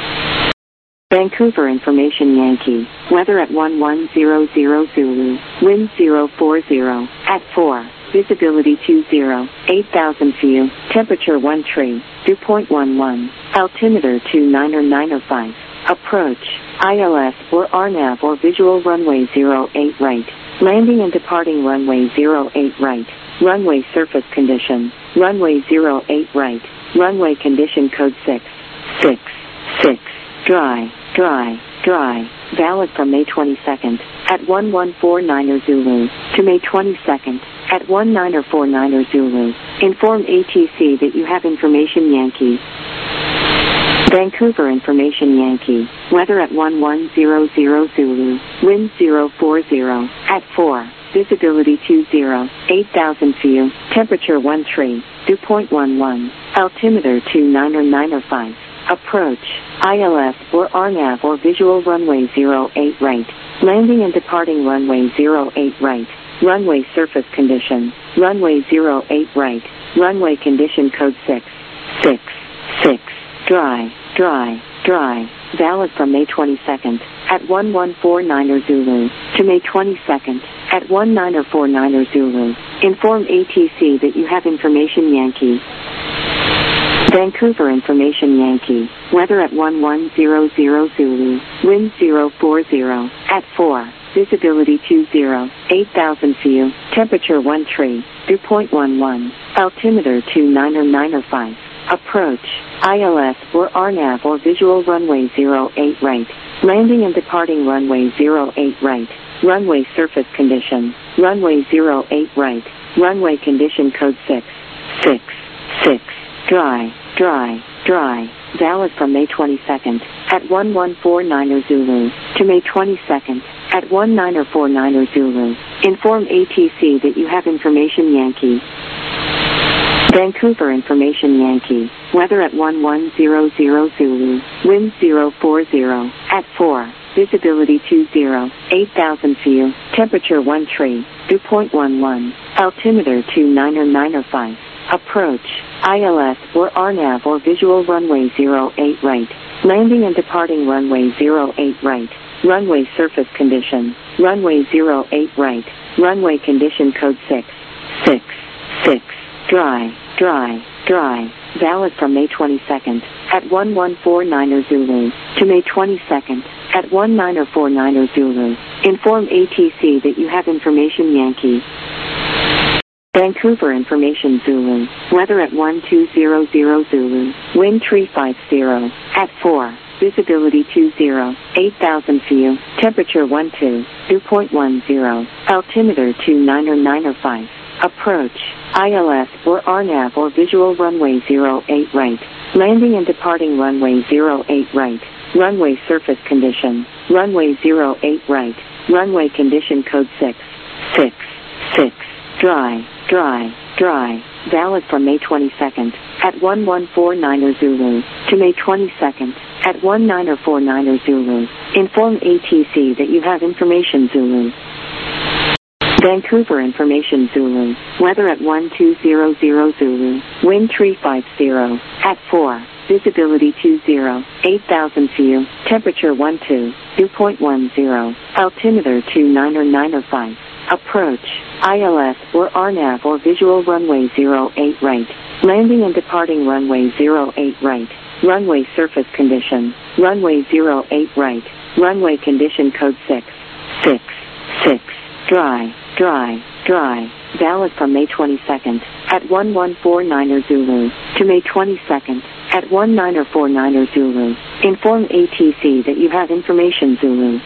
Vancouver Information Yankee, weather at one one zero zero Zulu, wind zero four zero, at four, visibility two zero, eight thousand view, temperature one tree, dew point one one, altimeter two nine nine five, approach, I L S or R NAV or visual runway zero eight right, landing and departing runway zero eight right, runway surface condition, runway zero eight right, runway condition code six, six, six, dry, dry, dry, valid from May twenty-second, at one one four nine Zulu, to May twenty-second, at one nine four nine Zulu. Inform A T C that you have information Yankee. Vancouver Information Yankee, weather at one one zero zero Zulu, wind zero four zero, at four, visibility two zero, eight thousand view, temperature one tree, dew point one one, altimeter two nine nine five, approach, I L S or R NAV or visual runway zero eight right, landing and departing runway zero eight right, runway surface condition, runway zero eight right, runway condition code six, six, six, dry, dry, dry, valid from May twenty-second, at one one four nine Zulu, to May twenty-second, at one nine four nine Zulu. Inform A T C that you have information Yankee. Vancouver Information Yankee, weather at one one zero zero Zulu, wind zero four zero, at four, visibility two zero, eight thousand view, temperature one tree, dew point one one, altimeter two nine nine five, approach, I L S or R NAV or visual runway zero eight right, landing and departing runway zero eight right, runway surface condition, runway zero eight right, runway condition code six, six, six, dry, dry, dry, valid from May twenty-second, at one one four nine Zulu, to May twenty-second, at one nine four nine Zulu. Inform A T C that you have information Yankee. Vancouver Information Yankee, weather at one one zero zero Zulu, wind zero four zero, at four, visibility two zero, eight thousand view, temperature one tree, dew point one one, altimeter two nine nine five, approach, I L S or R NAV or visual runway zero eight right, landing and departing runway zero eight right, runway surface condition, runway zero eight right, runway condition code six, six, six, dry, dry, dry, valid from May twenty-second, at one one four nine Zulu to May twenty-second at one nine four nine Zulu. Inform A T C that you have information Yankee. Vancouver information Zulu. Weather at one two zero zero Zulu. Wind three five zero at four. Visibility two zero. eight thousand feet. Temperature one two. dew point one zero. Altimeter two nine nine five. Approach. I L S or R NAV or visual runway zero eight right. Landing and departing runway zero eight right. Runway surface condition. Runway zero eight right. Runway condition code six. six. six. Dry. Dry. Dry. Valid from May twenty-second at one one four nine Zulu to May twenty-second at one nine four nine Zulu. Inform A T C that you have information Zulu. Vancouver information Zulu. Weather at one two zero zero Zulu. Wind three five zero at four. Visibility two zero. eight thousand feet. Temperature one two. dew point one zero. Altimeter two nine nine five. Approach. I L S or R NAV or visual runway zero eight right. Landing and departing runway zero eight right. Runway surface condition. Runway zero eight right. Runway condition code six. six. six. Dry. Dry. Dry. Valid from May twenty-second at one one four nine Zulu to May twenty-second at one nine four nine Zulu. Inform A T C that you have information Zulu.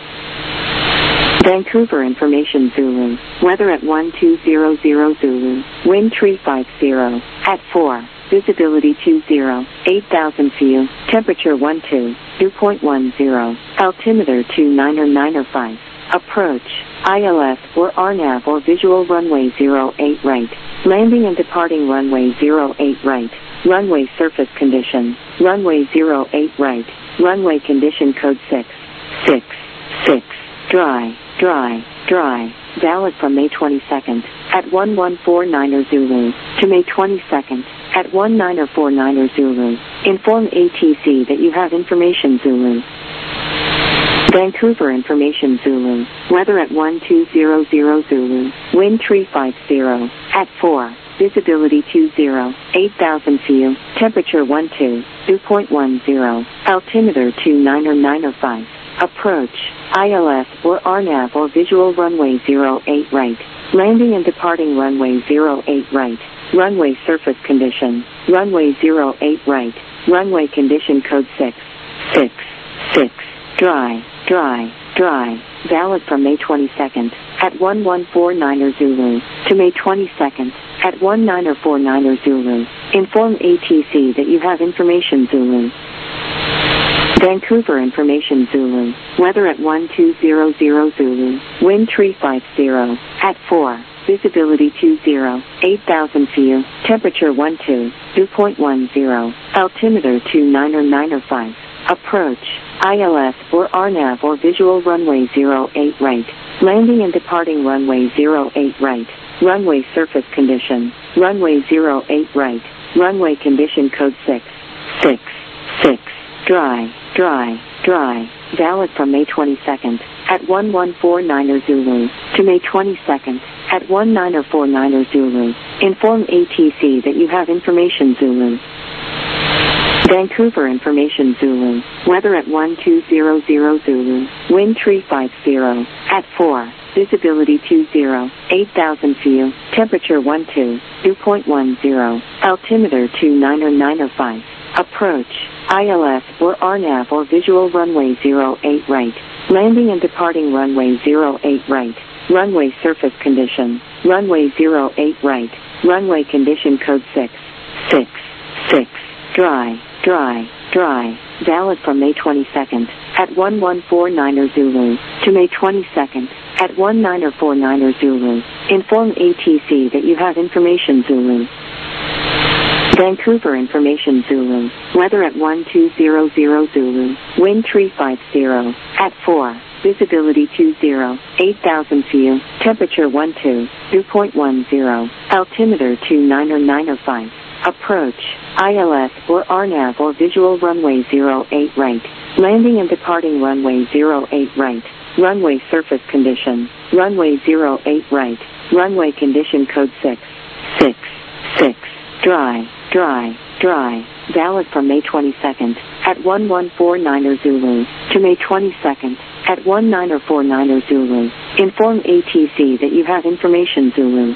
Vancouver information Zulu. Weather at one two zero zero Zulu. Wind three five zero at four. Visibility two zero. eight thousand feet. Temperature one two. dew point one zero. Altimeter two nine nine five. Approach. I L S or R NAV or visual runway zero eight right. Landing and departing runway zero eight right. Runway surface condition. Runway zero eight right. Runway condition code six. six. six. Dry. Dry. Dry. Valid from May twenty-second at one one four nine Zulu to May twenty-second at one nine four nine Zulu. Inform A T C that you have information Zulu. Vancouver information Zulu. Weather at one two zero zero Zulu. Wind three five zero at four. Visibility two zero. eight thousand feet. Temperature one two. dew point one zero. Altimeter two nine nine five. Approach. I L S or R NAV or visual runway zero eight right. Landing and departing runway zero eight right. Runway surface condition. Runway zero eight right. Runway condition code six. six. six. Dry. Dry. Dry. Valid from May twenty-second at one one four nine Zulu to May twenty-second at one nine four nine Zulu. Inform A T C that you have information Zulu. Vancouver information Zulu. Weather at one two zero zero Zulu. Wind three five zero at four. Visibility two zero. eight thousand feet. Temperature one two. dew point one zero. Altimeter two nine nine five. Approach. I L S or R NAV or visual runway zero eight right. Landing and departing runway zero eight right. Runway surface condition. Runway zero eight right. Runway condition code six. six. six. Dry. Dry. Dry. Valid from May twenty-second at one one four nine Zulu to May twenty-second at one nine four nine Zulu. Inform A T C that you have information Zulu. Vancouver information Zulu. Weather at one two zero zero Zulu. Wind three five zero at four. Visibility two zero. eight thousand feet. Temperature one two. dew point one zero. Altimeter two nine nine five. Approach. I L S or R NAV or visual runway zero eight right. Landing and departing runway zero eight right. Runway surface condition. Runway zero eight right. Runway condition code six. six. six. Dry. Dry. Dry. Valid from May twenty-second at one one four nine Zulu to May twenty-second at one nine four nine Zulu. Inform A T C that you have information Zulu. Vancouver information Zulu. Weather at one two zero zero Zulu. Wind three five zero at four. Visibility two zero. eight thousand feet. Temperature one two. dew point one zero. Altimeter two nine nine five. Approach. I L S or R NAV or visual runway zero eight right. Landing and departing runway zero eight right. Runway surface condition. Runway zero eight right. Runway condition code six. six. six. Dry. Dry. dry, valid from May twenty-second at one one four nine Zulu to May twenty-second at one nine four nine Zulu. Inform A T C that you have information Zulu.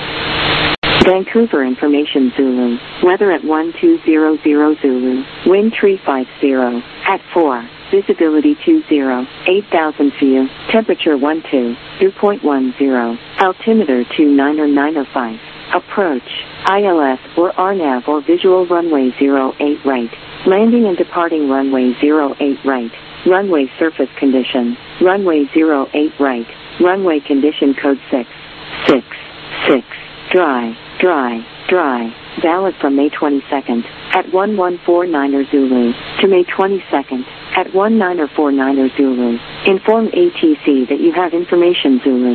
Vancouver information Zulu. Weather at one two zero zero Zulu. Wind three five zero. At four. Visibility two zero. eight thousand feet. Temperature one two. Dew point one zero. Altimeter two nine nine five. Approach. I L S or R NAV or visual runway zero eight right. Landing and departing runway zero eight right. Runway surface condition. Runway zero eight right. Runway condition code six. six. six. Dry. Dry. Dry. Valid from May twenty-second at one one four nine Zulu to May twenty-second at one nine four nine Zulu. Inform A T C that you have information Zulu.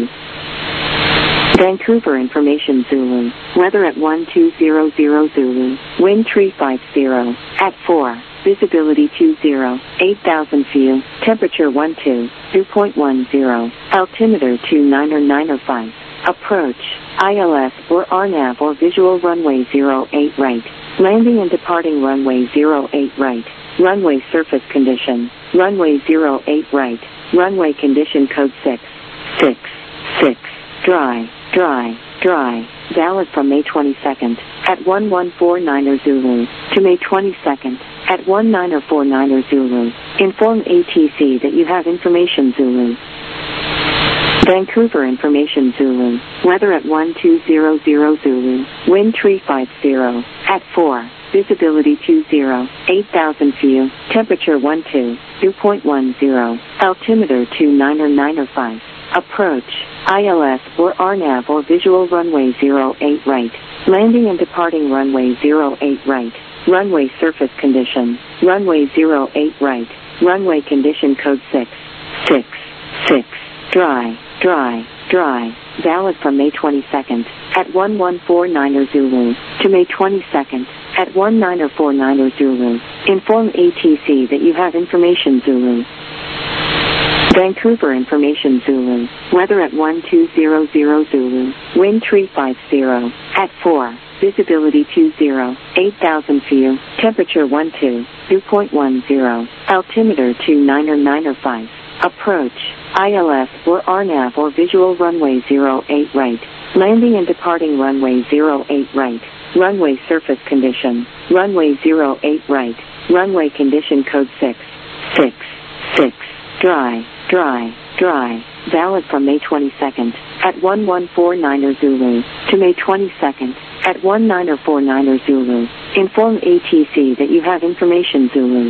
Vancouver information Zulu. Weather at one two zero zero Zulu. Wind three five zero. At four. Visibility two zero. eight thousand feet. Temperature one two. Dew point one zero. Altimeter two nine nine five. Approach. I L S or R NAV or visual runway zero eight right. Landing and departing runway zero eight right. Runway surface condition. Runway zero eight right. Runway condition code six. six. six. Dry. Dry. Dry. Valid from May twenty-second at one one four nine Zulu to May twenty-second at one nine four nine Zulu. Inform A T C that you have information Zulu. Vancouver information Zulu. Weather at one two zero zero Zulu. Wind three five zero. At four. Visibility two zero. eight thousand feet. Temperature one two. Dew point one zero. Altimeter two nine nine five. Approach. I L S or R NAV or visual runway zero eight right. Landing and departing runway zero eight right. Runway surface condition. Runway zero eight right. Runway condition code six. six. six. Dry. Dry. Dry. Valid from May twenty-second at one one four nine Zulu to May twenty-second at one nine four nine Zulu. Inform A T C that you have information Zulu. Vancouver information Zulu. Weather at one two zero zero Zulu. Wind three five zero. At four. Visibility two zero. eight thousand feet. Temperature one two. Dew point one zero. Altimeter two nine nine five. Approach. I L S or R NAV or visual runway zero eight right. Landing and departing runway zero eight right. Runway surface condition. Runway zero eight right. Runway condition code six. six. six. Dry. Dry. Dry. Valid from May twenty-second at one one four nine Zulu to May twenty-second at one nine four nine Zulu. Inform A T C that you have information Zulu.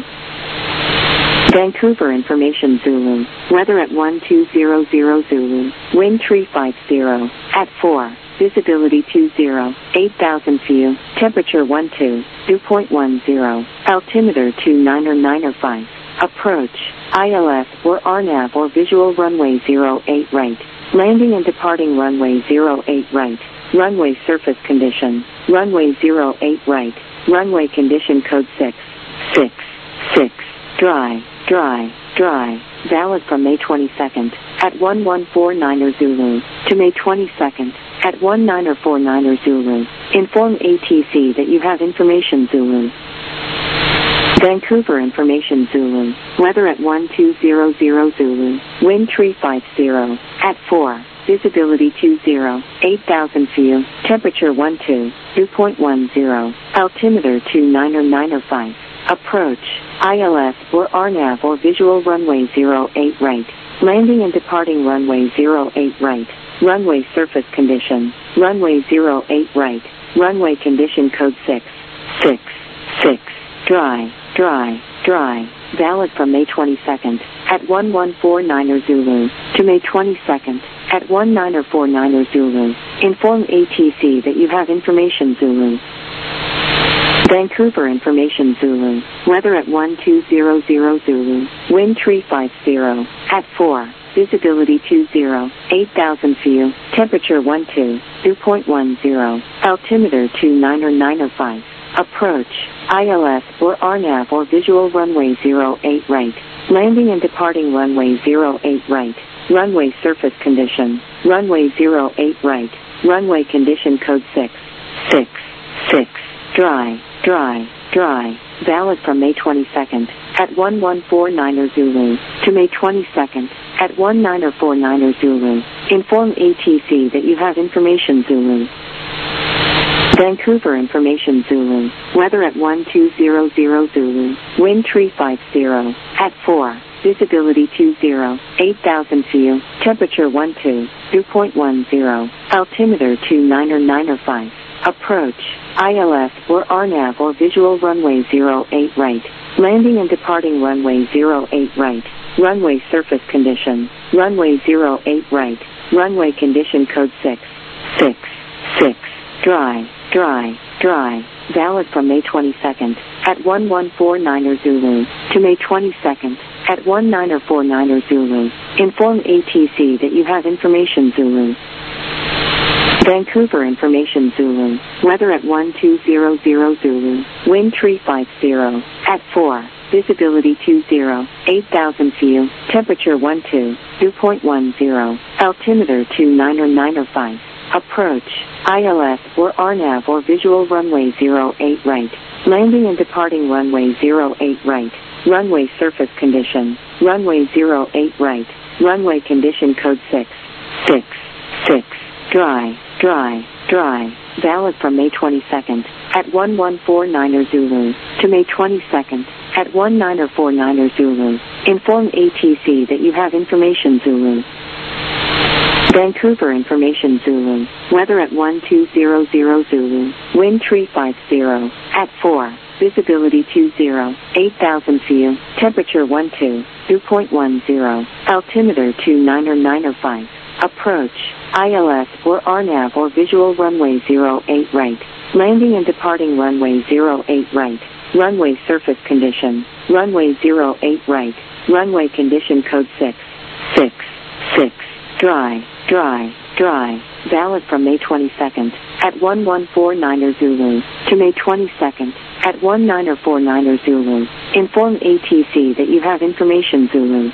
Vancouver information Zulu. Weather at one two zero zero Zulu. Wind three five zero. At four. Visibility two zero. eight thousand feet. Temperature one two. Dew point one zero. Altimeter two nine nine five. Approach. I L S or R NAV or visual runway zero eight right. Landing and departing runway zero eight right. Runway surface condition. Runway zero eight right. Runway condition code six. six. six. Dry. Dry. Dry. Valid from May twenty-second at one one four nine Zulu to May twenty-second at one nine four nine Zulu. Inform A T C that you have information Zulu. Vancouver information Zulu. Weather at one two zero zero Zulu. Wind three five zero. At four. Visibility two zero. eight thousand feet. Temperature one two. Dew point one zero. Altimeter two nine nine five. Approach. I L S or R NAV or visual runway zero eight right. Landing and departing runway zero eight right. Runway surface condition. Runway zero eight right. Runway condition code six. six. six. Dry. Dry. Dry. Valid from May twenty-second at one one four nine Zulu to May twenty-second at one nine four nine Zulu. Inform A T C that you have information Zulu. Vancouver information Zulu. Weather at one two zero zero Zulu. Wind three five zero. At four. Visibility two zero. eight thousand feet. Temperature one two. Dew point one zero. Altimeter two nine nine five. Approach. I L S or R NAV or visual runway zero eight right. Landing and departing runway zero eight right. Runway surface condition. Runway zero eight right. Runway condition code six. six. six. Dry. dry, dry, valid from May twenty-second at one one four niner Zulu to May twenty-second at one niner four niner Zulu. Inform A T C that you have information Zulu. Vancouver information Zulu. Weather at one two zero zero Zulu. Wind three five zero at four. Visibility two zero, eight thousand feet. Temperature one two, dew point one zero. Altimeter two niner niner five. Approach. I L S or R NAV or visual runway zero eight right. Landing and departing runway zero eight right. Runway surface condition. Runway zero eight right. Runway condition code six six six. Dry, dry, dry. Valid from May twenty-second at one one four niner Zulu to May twenty-second at one niner four niner Zulu. Inform A T C that you have information Zulu. Vancouver information Zulu. Weather at one two zero zero Zulu. Wind three five zero at four. Visibility two zero, eight thousand feet. Temperature one two, dew point one zero. Altimeter two niner niner five. Approach. I L S or R NAV or visual runway zero eight right. Landing and departing runway zero eight right. Runway surface condition. Runway zero eight right. Runway condition code six six six. Dry, dry, dry. Valid from May twenty-second at one one four niner Zulu to May twenty-second at one niner four niner Zulu. Inform A T C that you have information Zulu. Vancouver information Zulu. Weather at one two zero zero Zulu. Wind three five zero at four. Visibility two zero, eight thousand feet. Temperature one two, dew point one zero. Altimeter two niner niner five. Approach. I L S or R NAV or visual runway zero eight right. Landing and departing runway zero eight right. Runway surface condition. Runway zero eight right. Runway condition code six six six. Dry, dry, dry. Valid from May twenty-second at one one four niner Zulu to May twenty-second at one niner four niner Zulu. Inform A T C that you have information Zulu.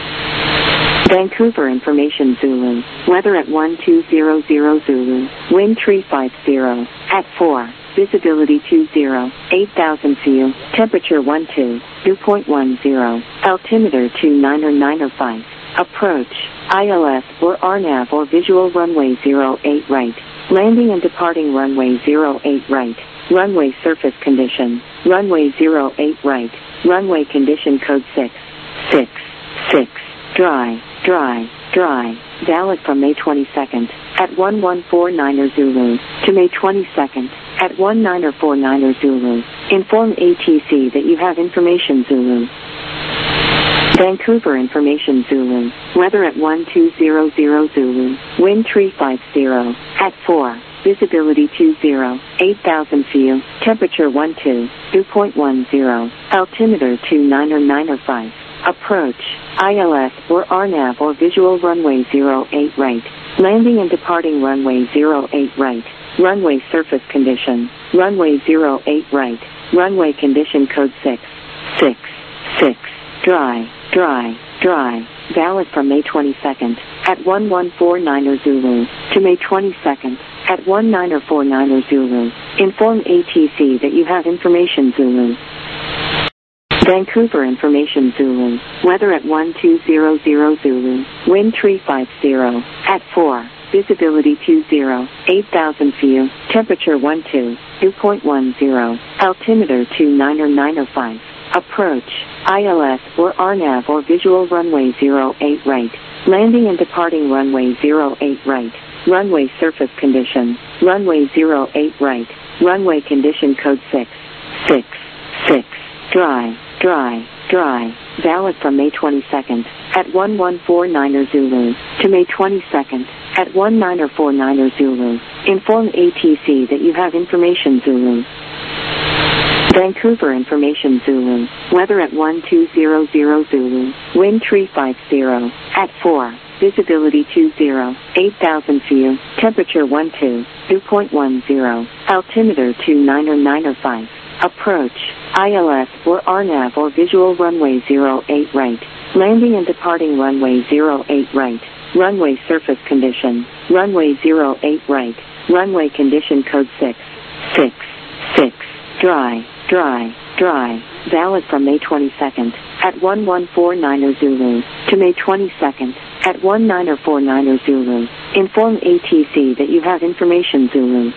Vancouver information Zulu. Weather at one two zero zero Zulu. Wind three five zero at four. Visibility two zero, eight thousand feet. Temperature one two, dew point one zero. Altimeter two niner niner five. Approach. I L S or R NAV or visual runway zero eight right. Landing and departing runway zero eight right. Runway surface condition. Runway zero eight right. Runway condition code six six six. Dry, dry, dry. Valid from May twenty-second at one one four niner Zulu to May twenty-second at one niner four niner Zulu. Inform A T C that you have information Zulu. Vancouver information Zulu. Weather at one two zero zero Zulu. Wind three five zero at four. Visibility two zero, eight thousand feet. Temperature one two, dew point one zero. Altimeter two niner niner five. Approach. I L S or R NAV or visual runway zero eight right. Landing and departing runway zero eight right. Runway surface condition. Runway zero eight right. Runway condition code six six six. Dry, dry, dry. Valid from May twenty-second at one one four niner Zulu to May twenty-second at one niner four niner Zulu. Inform A T C that you have information Zulu. Vancouver information Zulu. Weather at one two zero zero Zulu. Wind three five zero at four. Visibility two zero, eight thousand feet. Temperature one two, dew point one zero. Altimeter two niner niner five. Approach. I L S or R NAV or visual runway zero eight right. Landing and departing runway zero eight right. Runway surface condition. Runway zero eight right. Runway condition code six six six. Dry, dry, dry. Valid from May twenty-second at one one four niner Zulu to May twenty-second at one niner four niner Zulu. Inform A T C that you have information Zulu. Vancouver information Zulu. Weather at one two zero zero Zulu. Wind three five zero at four. Visibility two zero, eight thousand feet. Temperature one two, dew point one zero. Altimeter two niner niner five. Approach. I L S or R NAV or visual runway zero eight right. Landing and departing runway zero eight right. Runway surface condition. Runway zero eight right. Runway condition code six six six. dry, dry, dry, valid from May twenty-second at one one four nine Zulu to May twenty-second at one nine four nine Zulu. Inform A T C that you have information Zulu.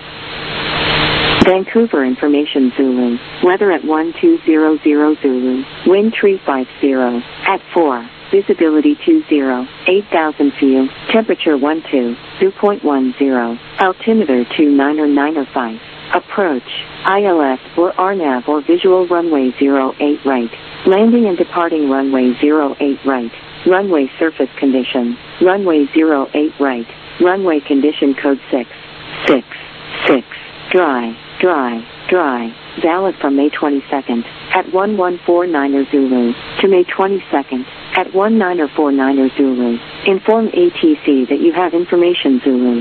Vancouver information Zulu. Weather at one two zero zero Zulu. Wind three five zero at four. Visibility two zero. eight thousand view. Temperature one two. dew point one zero. Altimeter two nine nine five. Approach. I L S or R NAV or visual runway zero eight right. Landing and departing runway zero eight right. Runway surface condition. Runway zero eight right. Runway condition code six. six. six. Dry, dry, dry. Valid from May twenty-second at one one four nine Zulu to May twenty-second at one nine four nine Zulu. Inform A T C that you have information Zulu.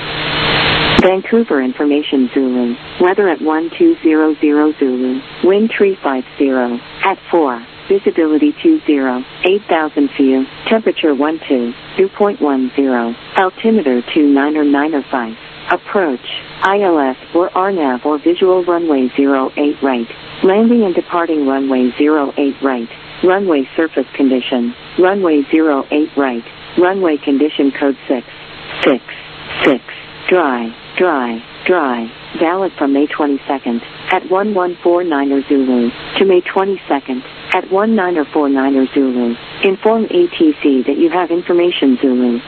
Vancouver information Zulu. Weather at one two zero zero Zulu. Wind three five zero at four. Visibility two zero. eight thousand view. Temperature one two. dew point one zero. Altimeter two nine nine five. Approach. I L S or R NAV or visual runway zero eight right. Landing and departing runway zero eight right. Runway surface condition. Runway zero eight right. Runway condition code six. six. six. Dry, dry, dry. Valid from May twenty-second at one one four nine Zulu to May twenty-second at one nine four nine Zulu. Inform A T C that you have information Zulu.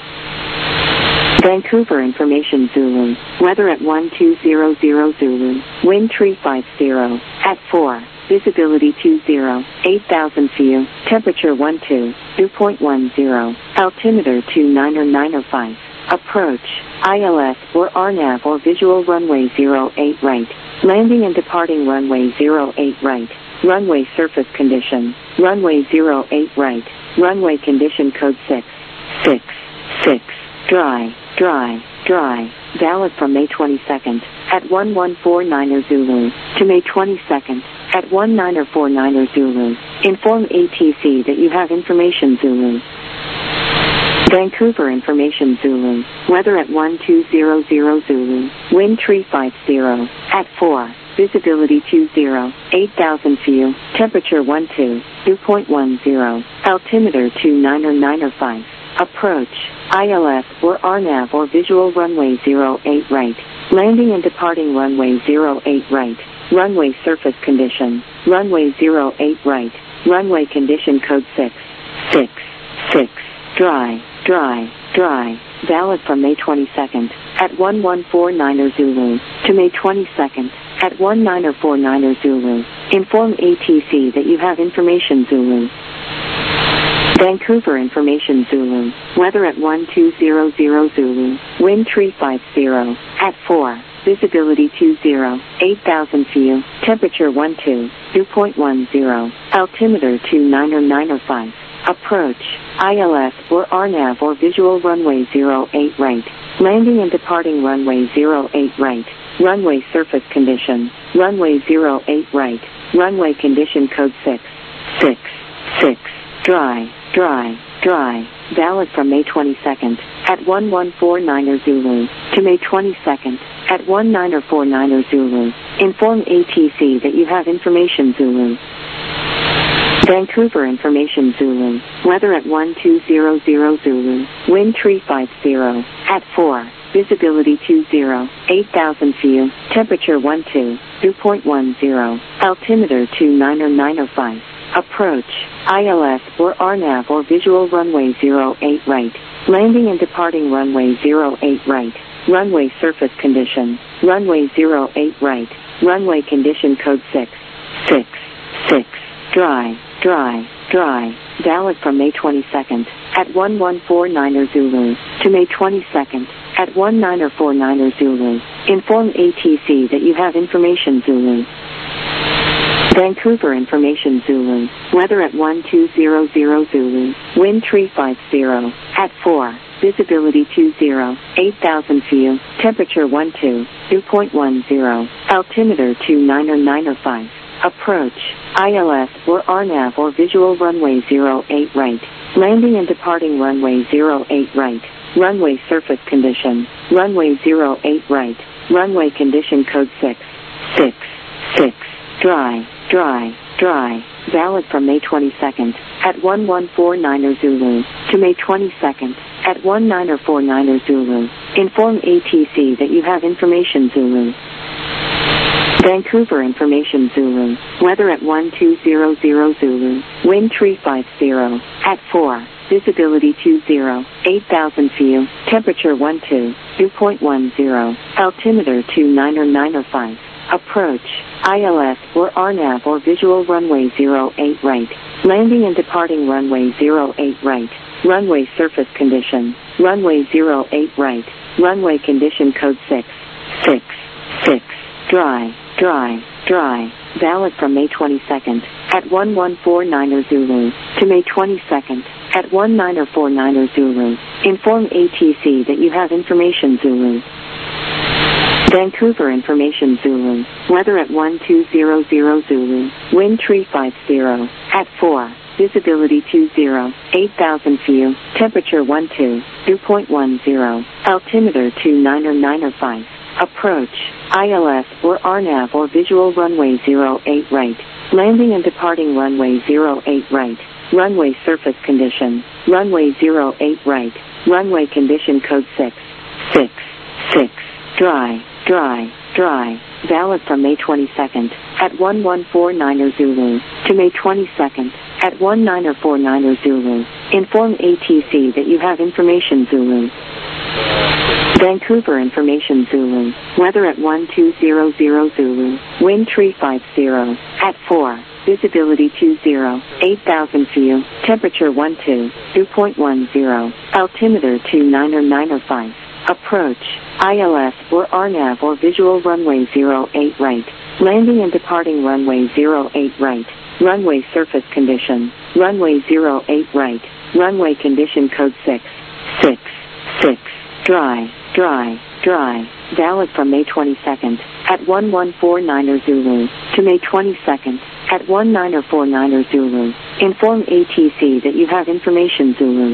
Vancouver information Zulu. Weather at one two zero zero Zulu. Wind three five zero at four. Visibility two zero. eight thousand view. Temperature one two. dew point one zero. Altimeter two nine nine five. Approach. I L S or R NAV or visual runway zero eight right. Landing and departing runway zero eight right. Runway surface condition. Runway zero eight right. Runway condition code six. six. six. Dry, dry, dry. Valid from May twenty-second at one one four nine Zulu to May twenty-second at one nine four nine Zulu. Inform A T C that you have information Zulu. Vancouver information Zulu. Weather at one two zero zero Zulu. Wind three five zero at four. Visibility two zero. eight thousand view. Temperature one two. dew point one zero. Altimeter two nine nine five. Approach. I L S or R NAV or visual runway zero eight right. Landing and departing runway zero eight right. Runway surface condition. Runway zero eight right. Runway condition code six. six. six. Dry, dry, dry. Valid from May twenty-second at one one four nine Zulu to May twenty-second at one nine four nine Zulu. Inform A T C that you have information Zulu. Vancouver information Zulu. Weather at one two zero zero Zulu. Wind three five zero at four. Visibility two zero. eight thousand view. Temperature one two. dew point one zero. Altimeter two nine nine five. Approach. I L S or R NAV or visual runway zero eight right. Landing and departing runway zero eight right. Runway surface condition. Runway zero eight right. Runway condition code six. six. six. Dry, dry, dry. Valid from May twenty-second at one one four nine Zulu to May twenty-second at one nine four nine Zulu. Inform A T C that you have information Zulu. Vancouver information Zulu. Weather at one two zero zero Zulu. Wind three five zero at four. Visibility two zero. eight thousand view. Temperature one two. dew point one zero. Altimeter two nine nine five. Approach. I L S or R NAV or visual runway zero eight right. Landing and departing runway zero eight right. Runway surface condition. Runway zero eight right. Runway condition code six. six. six. Dry, dry, dry. Valid from May twenty-second at one one four nine Zulu to May twenty-second at one nine four nine Zulu. Inform A T C that you have information Zulu. Vancouver information Zulu. Weather at one two zero zero Zulu. Wind three five zero at four. Visibility two zero. eight thousand view. Temperature one two. dew point one zero. Altimeter two nine nine five. Approach. I L S or R NAV or visual runway zero eight right. Landing and departing runway zero eight right. Runway surface condition. Runway zero eight right. Runway condition code six. six. six. dry, dry, dry. Valid from May twenty-second at one one four nine Zulu to May twenty-second at one nine four nine Zulu. Inform A T C that you have information Zulu. Vancouver information Zulu. Weather at one two zero zero Zulu. Wind three five zero at four. Visibility two zero. eight thousand view. Temperature one two. dew point one zero. Altimeter two nine nine five. Approach. I L S or R NAV or visual runway zero eight right. Landing and departing runway zero eight right. Runway surface condition. Runway zero eight right. Runway condition code six. six. six. Dry, dry, dry. Valid from May twenty-second at one one four nine Zulu to May twenty-second at one nine four nine Zulu. Inform A T C that you have information Zulu. Vancouver information Zulu. Weather at one two zero zero Zulu. Wind three five zero at four. Visibility two zero. eight thousand view. Temperature one two. dew point one zero. Altimeter two nine nine five. Approach. I L S or R NAV or visual runway zero eight right. Landing and departing runway zero eight right. Runway surface condition. Runway zero eight right. Runway condition code six. six. six. Dry, dry, dry. Valid from May twenty-second at one one four nine Zulu to May twenty-second at one nine four nine Zulu. Inform A T C that you have information Zulu. Vancouver information Zulu. Weather at one two zero zero Zulu. Wind three five zero at four. Visibility two zero. eight thousand view. Temperature one two. dew point one zero. Altimeter two nine nine five. Approach. I L S or R NAV or visual runway zero eight right. Landing and departing runway zero eight right. Runway surface condition. Runway zero eight right. Runway condition code six. six. six. Dry, dry, dry. Valid from May twenty-second at one one four nine Zulu to May twenty-second at one nine four nine Zulu. Inform A T C that you have information Zulu.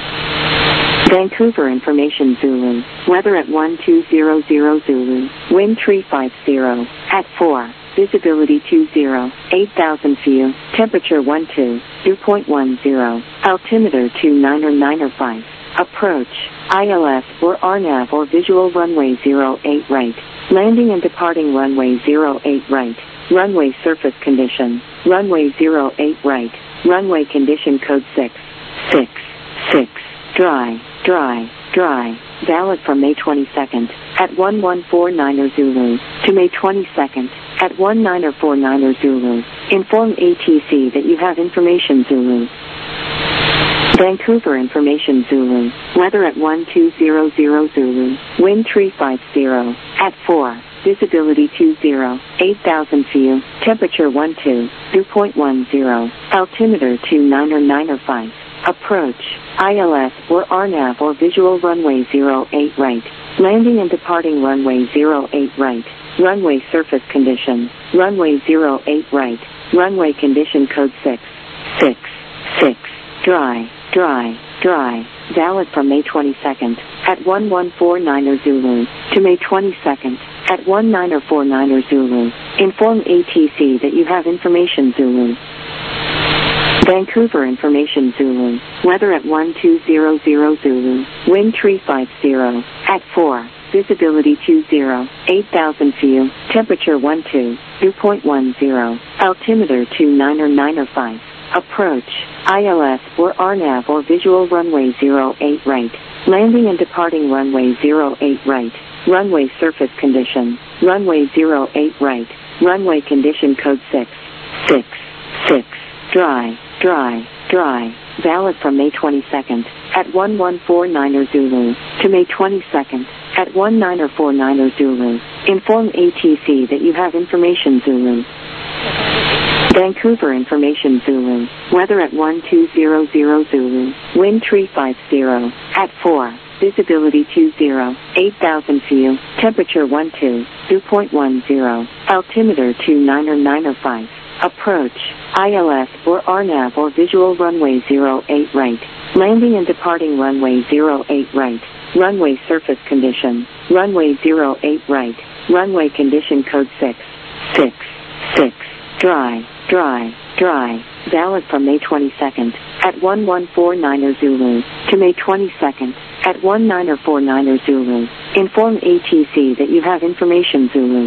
Vancouver information Zulu. Weather at one two zero zero Zulu. Wind three five zero at four. Visibility two zero. eight thousand view. Temperature one two. dew point one zero. Altimeter two nine nine five. Approach. I L S or R NAV or visual runway zero eight right. Landing and departing runway zero eight right. Runway surface condition. Runway zero eight right. Runway condition code six. six. six. Dry, dry, dry. Valid from May twenty-second at one one four nine Zulu to May twenty-second at one nine four nine Zulu. Inform A T C that you have information Zulu. Vancouver information Zulu. Weather at one two zero zero Zulu. Wind three five zero at four. Visibility two zero. eight thousand view. Temperature one two. dew point one zero. Altimeter two nine nine five. Approach. I L S or R NAV or visual runway zero eight right. Landing and departing runway zero eight right. Runway surface condition. Runway zero eight right. Runway condition code six. six. six. Dry, dry, dry. Valid from May twenty-second at one one four nine Zulu to May twenty-second at one nine four nine Zulu. Inform A T C that you have information Zulu. Vancouver information Zulu. Weather at one two zero zero Zulu. Wind three five zero at four. Visibility two zero. eight thousand view. Temperature one two. dew point one zero. Altimeter two nine nine five. Approach. I L S or R NAV or visual runway zero eight right. Landing and departing runway zero eight right. Runway surface condition. Runway zero eight right. Runway condition code six. six. six. Dry, dry, dry. Valid from May twenty-second at one one four nine Zulu to May twenty-second at one nine four nine Zulu. Inform A T C that you have information Zulu. Vancouver information Zulu. Weather at one two zero zero Zulu. Wind three five zero at four. Visibility two zero. eight thousand view. Temperature one two. dew point one zero. Altimeter two nine nine five. Approach. I L S or R NAV or visual runway zero eight right. Landing and departing runway zero eight right. Runway surface condition. Runway zero eight right. Runway condition code six. six. six. dry, dry, dry. Valid from May twenty-second at one one four niner Zulu to May twenty-second at one niner four niner Zulu. Inform A T C that you have information Zulu.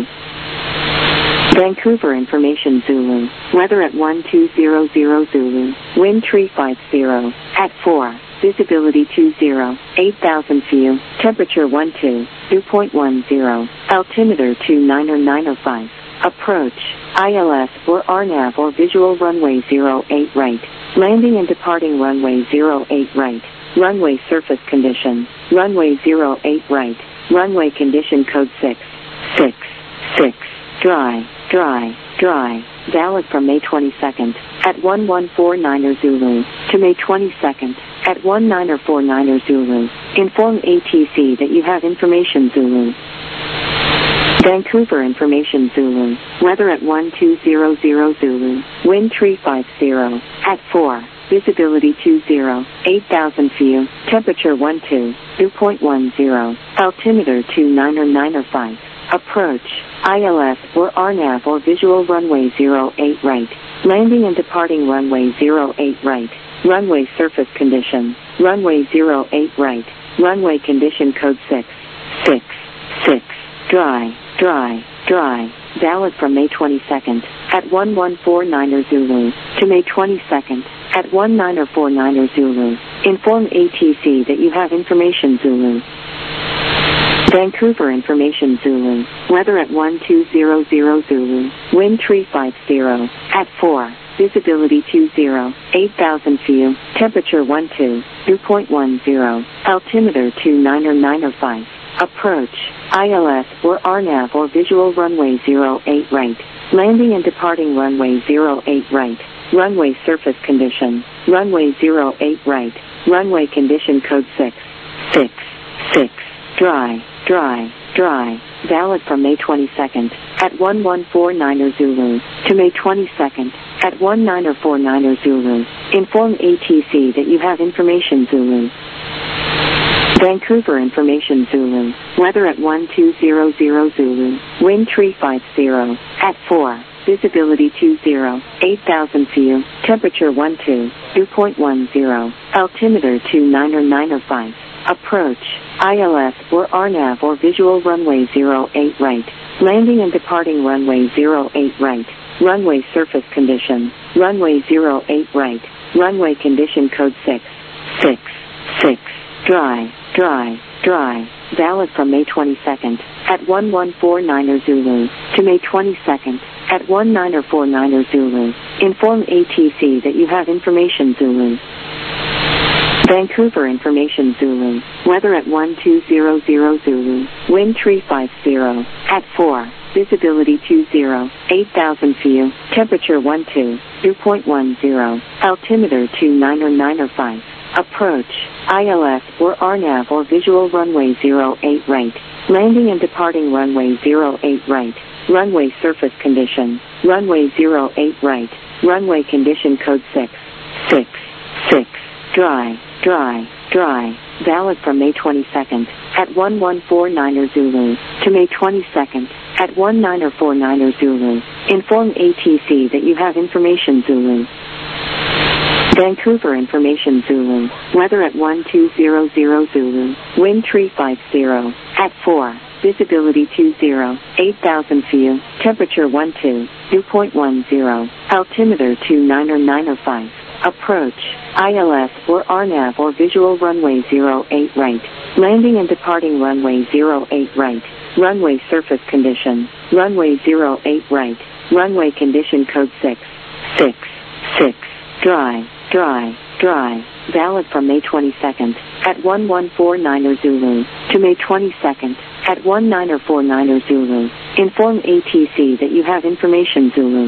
Vancouver information Zulu. Weather at one two zero zero Zulu. Wind three five zero at four. Visibility two zero. eight thousand feet. Temperature one two. dew point one zero. Altimeter two niner niner five. Approach. I L S or R NAV or visual runway zero eight right. Landing and departing runway zero eight right. Runway surface condition. Runway zero eight right. Runway condition code six. six. six. Dry, dry, dry. Valid from May twenty-second at one one four niner Zulu to May twenty-second at one niner four niner Zulu. Inform A T C that you have information Zulu. Vancouver information Zulu. Weather at one two zero zero Zulu. Wind three five zero at four. Visibility two zero. eight thousand feet. Temperature one two. dew point one zero. Altimeter two niner niner five. Approach. I L S or R NAV or visual runway zero eight right. Landing and departing runway zero eight right. Runway surface condition. Runway zero eight right. Runway condition code six. six. six. Dry, dry, dry. Valid from May twenty-second at one one four niner Zulu to May twenty-second at one niner four niner Zulu. Inform A T C that you have information Zulu. Vancouver information Zulu. Weather at one two zero zero Zulu. Wind three five zero at four. Visibility two zero. eight thousand feet. Temperature one two. dew point one zero. Altimeter two niner niner five. Approach. I L S or R NAV or visual runway zero eight right. Landing and departing runway zero eight right. Runway surface condition. Runway zero eight right. Runway condition code six. six. six. Dry, dry, dry. Valid from May twenty-second at one one four niner Zulu to May twenty-second at one niner four niner Zulu. Inform A T C that you have information Zulu. Vancouver information Zulu. Weather at one two zero zero Zulu. Wind three five zero at four. Visibility two zero. eight thousand feet. Temperature one two. dew point one zero. Altimeter two niner niner five. Approach. I L S or R NAV or visual runway zero eight right. Landing and departing runway zero eight right. Runway surface condition. Runway zero eight right. Runway condition code six. six. six. Dry, dry, dry. Valid from May twenty-second at one one four niner Zulu to May twenty-second at one niner four niner Zulu. Inform A T C that you have information Zulu. Vancouver information Zulu. Weather at one two zero zero Zulu. Wind three five zero at four. Visibility two zero. eight thousand feet. Temperature one two. dew point one zero. Altimeter two niner niner five. Approach. I L S or R NAV or visual runway zero eight right. Landing and departing runway zero eight right. Runway surface condition. Runway zero eight right. Runway condition code six. six. six. Dry, dry, dry. Valid from May twenty-second at one one four niner Zulu to May twenty-second at one niner four niner Zulu. Inform A T C that you have information Zulu. Vancouver information Zulu. Weather at one two zero zero Zulu. Wind three five zero at four. Visibility two zero. eight thousand feet. Temperature one two. dew point one zero. Altimeter two niner niner five. Approach. I L S or R NAV or visual runway zero eight right. Landing and departing runway zero eight right. Runway surface condition. Runway zero eight right. Runway condition code six. six. six. Dry, dry, dry. Valid from May twenty-second at one one four niner Zulu to May twenty-second at one niner four niner Zulu. Inform A T C that you have information Zulu.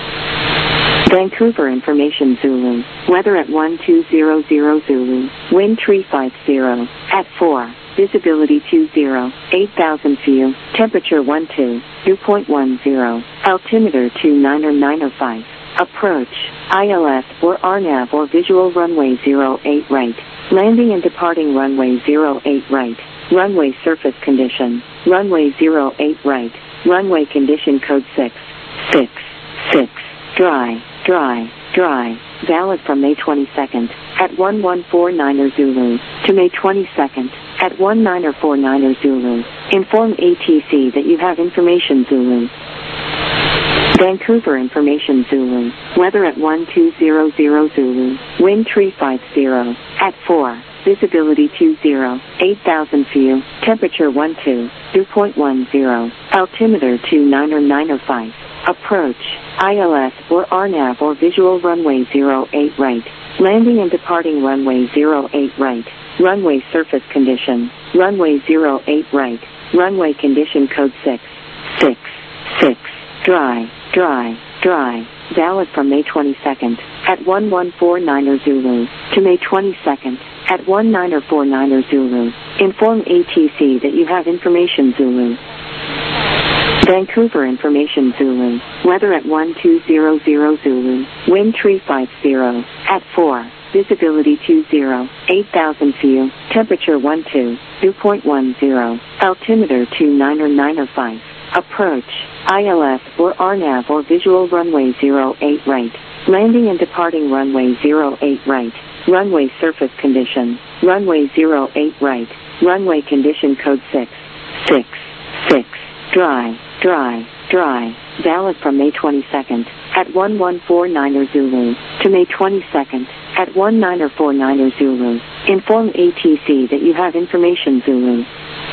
Vancouver information Zulu. Weather at one two zero zero Zulu. Wind three five zero at four. Visibility two zero. eight thousand feet. Temperature one two. dew point one zero. Altimeter two niner niner five. Approach. I L S or R NAV or visual runway zero eight right. Landing and departing runway zero eight right. Runway surface condition. Runway zero eight right. Runway condition code six. six. six. dry, dry, dry. Valid from May twenty-second at one one four niner Zulu to May twenty-second at one niner four niner Zulu. Inform A T C that you have information Zulu. Vancouver information Zulu. Weather at one two zero zero Zulu. Wind three five zero at four. Visibility two zero. eight thousand view. Temperature one two. dew point one zero. Altimeter two niner niner five. Approach. I L S or R NAV or visual runway zero eight right. Landing and departing runway zero eight right. Runway surface condition. Runway zero eight right. Runway condition code six. six. six. Dry, dry, dry. Valid from May twenty-second at one one four niner Zulu to May twenty-second at one niner four niner Zulu. Inform A T C that you have information Zulu. Vancouver information Zulu. Weather at one two zero zero Zulu. Wind three five zero at four. Visibility two zero. eight thousand view. Temperature one two. dew point one zero. Altimeter two niner niner five. Approach. I L S or R NAV or visual runway zero eight right. Landing and departing runway zero eight right. Runway surface condition. Runway zero eight right. Runway condition code six. six. six. Dry, dry, dry. Valid from May twenty-second at one one four niner Zulu to May twenty-second at one niner four niner Zulu. Inform A T C that you have information Zulu.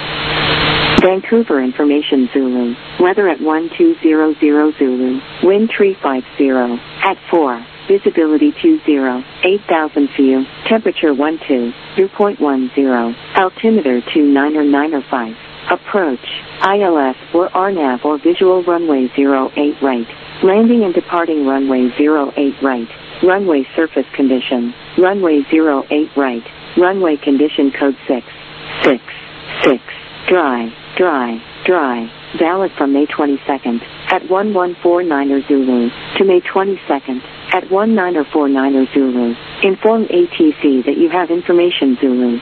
Vancouver information Zulu. Weather at one two zero zero Zulu. Wind three five zero at four. Visibility two zero. eight thousand view. Temperature one two. dew point one zero. Altimeter two niner niner five. Approach. I L S or R NAV or visual runway zero eight right. Landing and departing runway zero eight right. Runway surface condition. Runway zero eight right. Runway condition code six. six. six. Dry, dry, dry. Valid from May twenty-second at one one four niner Zulu to May twenty-second at one niner four niner Zulu. Inform A T C that you have information Zulu.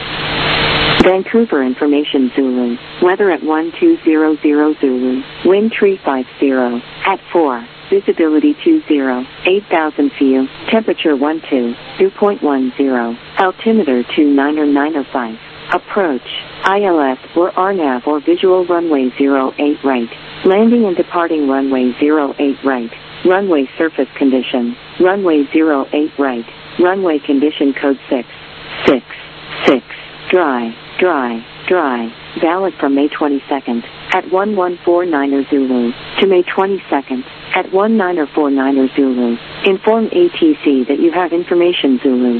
Vancouver information Zulu. Weather at one two zero zero Zulu. Wind three five zero at four. Visibility two zero. eight thousand view. Temperature one two. dew point one zero. Altimeter two niner niner five. Approach. I L S or R NAV or visual runway zero eight right. Landing and departing runway zero eight right. Runway surface condition. Runway zero eight right. Runway condition code six. six. six. Dry, dry, dry. Valid from May twenty-second at one one four niner Zulu to May twenty-second at one niner four niner Zulu. Inform A T C that you have information Zulu.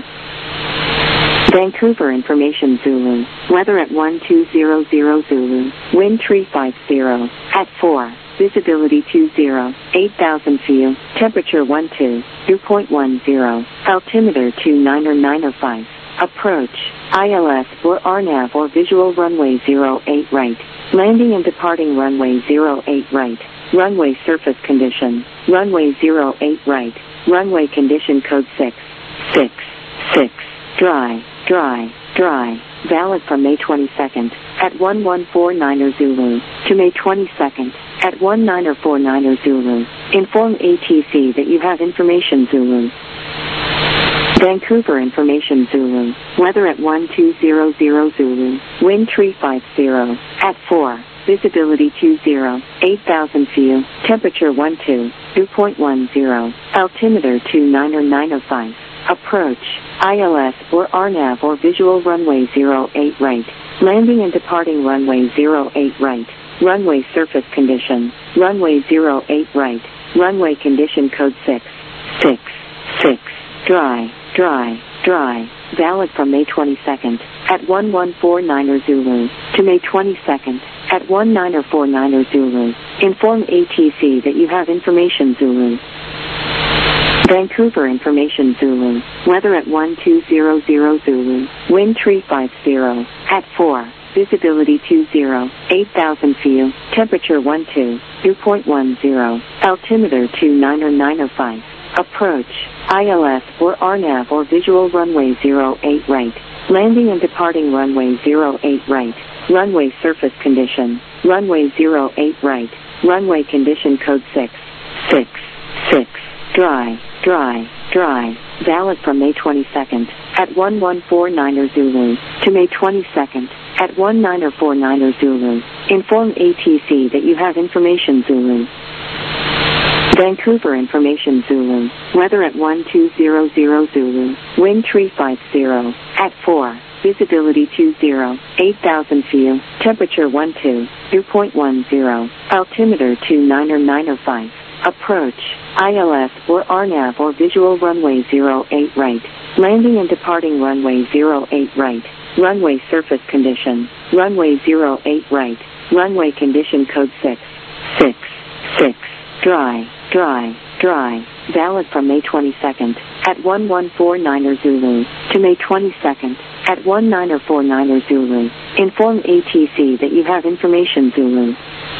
Vancouver information Zulu. Weather at one two zero zero Zulu. Wind three five zero at four. Visibility two zero. eight thousand view. Temperature one two. dew point one zero. Altimeter two niner niner five. Approach. I L S or R NAV or visual runway zero eight right. Landing and departing runway zero eight right. Runway surface condition. Runway zero eight right. Runway condition code six. six. six. Dry, dry, dry. Valid from May twenty-second at one one four niner Zulu to May twenty-second at one niner four niner Zulu. Inform A T C that you have information Zulu. Vancouver information Zulu. Weather at one two zero zero Zulu. Wind three five zero at four. Visibility two zero. eight thousand view. Temperature one two. dew point one zero. Altimeter two niner niner five. Approach. I L S or R NAV or visual runway zero eight right. Landing and departing runway zero eight right. Runway surface condition. Runway zero eight right. Runway condition code six. six. six. Dry, dry, dry. Valid from May twenty-second at one one four niner Zulu to May twenty-second at one niner four niner Zulu. Inform A T C that you have information Zulu. Vancouver information Zulu. Weather at one two zero zero Zulu. Wind three five zero at four. Visibility two zero. eight thousand view. Temperature one two. dew point one zero. Altimeter two niner niner five. Approach. I L S or R NAV or visual runway zero eight right. Landing and departing runway zero eight right. Runway surface condition. Runway zero eight right. Runway condition code six. six. six. dry, dry, dry. Valid from May twenty-second at one one four nine Zulu to May twenty-second at one nine four nine Zulu. Inform A T C that you have information Zulu. Vancouver information Zulu. Weather at one two zero zero Zulu. Wind three five zero at four. Visibility two zero. eight thousand feet. Temperature one two. Dew point one zero. Altimeter two nine nine five. Approach. I L S or R NAV or visual runway zero eight right. Landing and departing runway zero eight right. Runway surface condition. Runway zero eight right. Runway condition code six. six. six. Dry, dry, dry. Valid from May twenty-second at one one four nine Zulu to May twenty-second at one nine four nine Zulu. Inform A T C that you have information Zulu.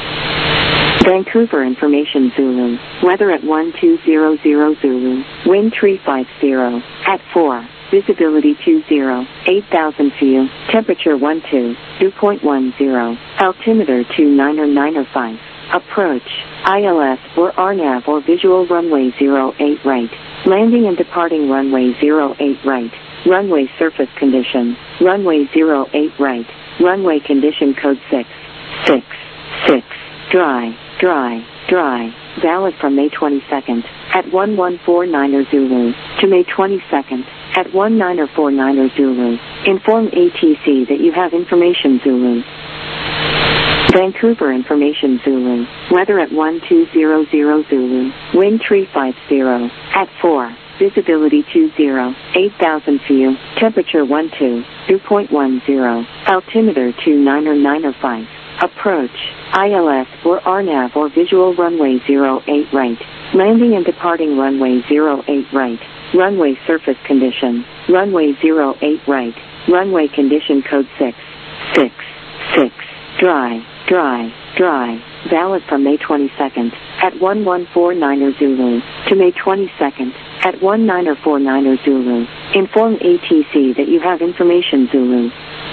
Vancouver information Zulu. Weather at one two zero zero Zulu. Wind three five zero at four. Visibility two zero. eight thousand feet. Temperature one two. Dew point one zero. Altimeter two nine nine five. Approach. I L S or R NAV or visual runway zero eight right. Landing and departing runway zero eight right. Runway surface condition. Runway zero eight right. Runway condition code six. six. six. Dry, dry, dry. Valid from May twenty-second at one one four nine Zulu to May twenty-second at one nine four nine Zulu. Inform A T C that you have information Zulu. Vancouver information Zulu. Weather at one two zero zero Zulu. Wind three five zero at four. Visibility two zero. eight thousand feet. Temperature one two. Dew point one zero. Altimeter two nine nine five. Approach. I L S or R NAV or visual runway zero eight right. Landing and departing runway zero eight right. Runway surface condition. Runway zero eight right. Runway condition code six. six. six. Dry, dry, dry. Valid from May twenty-second at one one four nine Zulu to May twenty-second at one nine four nine Zulu. Inform A T C that you have information Zulu.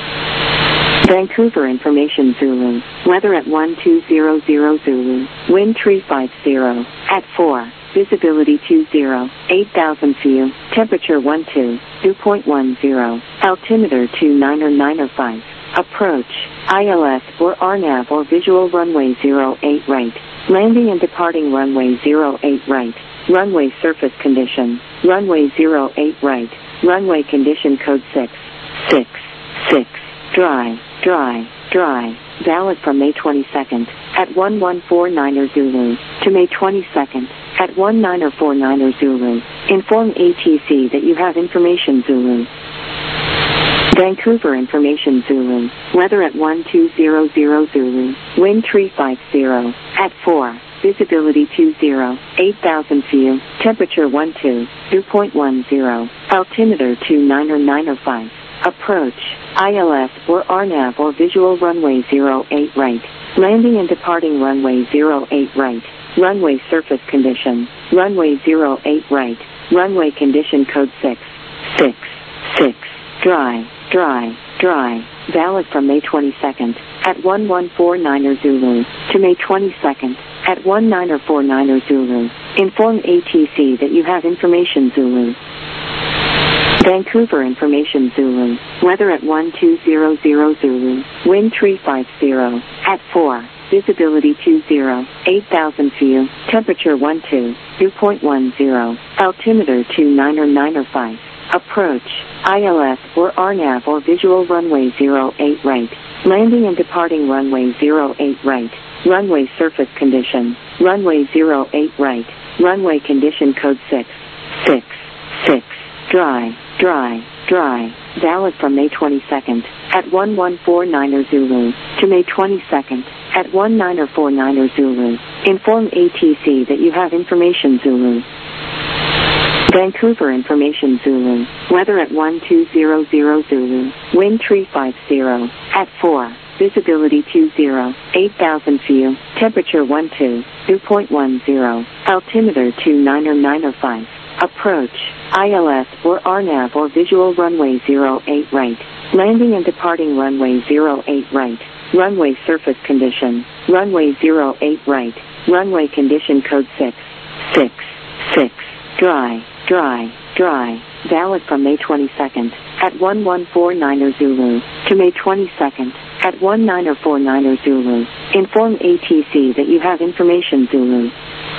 Vancouver information Zulu. Weather at one two zero zero Zulu. Wind three five zero at four. Visibility two zero. eight thousand feet. Temperature one two. Dew point one zero. Altimeter two nine nine five. Approach. I L S or R NAV or visual runway zero eight right. Landing and departing runway zero eight right. Runway surface condition. Runway zero eight right. Runway condition code six. six. six. Dry, dry, dry. Valid from May twenty-second at one one four nine Zulu to May twenty-second at one nine four nine Zulu. Inform A T C that you have information Zulu. Vancouver information Zulu. Weather at one two zero zero Zulu. Wind three five zero at four. Visibility two zero. eight thousand feet. Temperature one two. Dew point one zero. Altimeter two nine nine five. Approach. I L S or R NAV or visual runway zero eight right. Landing and departing runway zero eight right. Runway surface condition. Runway zero eight right. Runway condition code six. six. six. Dry, dry, dry. Valid from May twenty-second at one one four nine Zulu to May twenty-second at one nine four nine Zulu. Inform A T C that you have information Zulu. Vancouver information Zulu. Weather at one two zero zero Zulu. Wind three five zero at four. Visibility two zero. eight thousand feet. Temperature one two. Dew point one zero. Altimeter two nine nine five. Approach. I L S or R NAV or visual runway zero eight right. Landing and departing runway zero eight right. Runway surface condition. Runway zero eight right. Runway condition code six. six. six. Dry, dry, dry. Valid from May twenty-second at one one four nine Zulu to May twenty-second at one nine four nine Zulu. Inform A T C that you have information Zulu. Vancouver information Zulu. Weather at one two zero zero Zulu. Wind three five zero at four. Visibility two zero. eight thousand feet. Temperature one two. Dew point one zero. Altimeter two nine nine five. Approach. I L S or R NAV or visual runway zero eight right. Landing and departing runway zero eight right. Runway surface condition. Runway zero eight right. Runway condition code six. six. six. dry, dry, dry. Valid from May twenty-second at one one four nine Zulu to May twenty-second at one nine four nine Zulu. Inform A T C that you have information Zulu.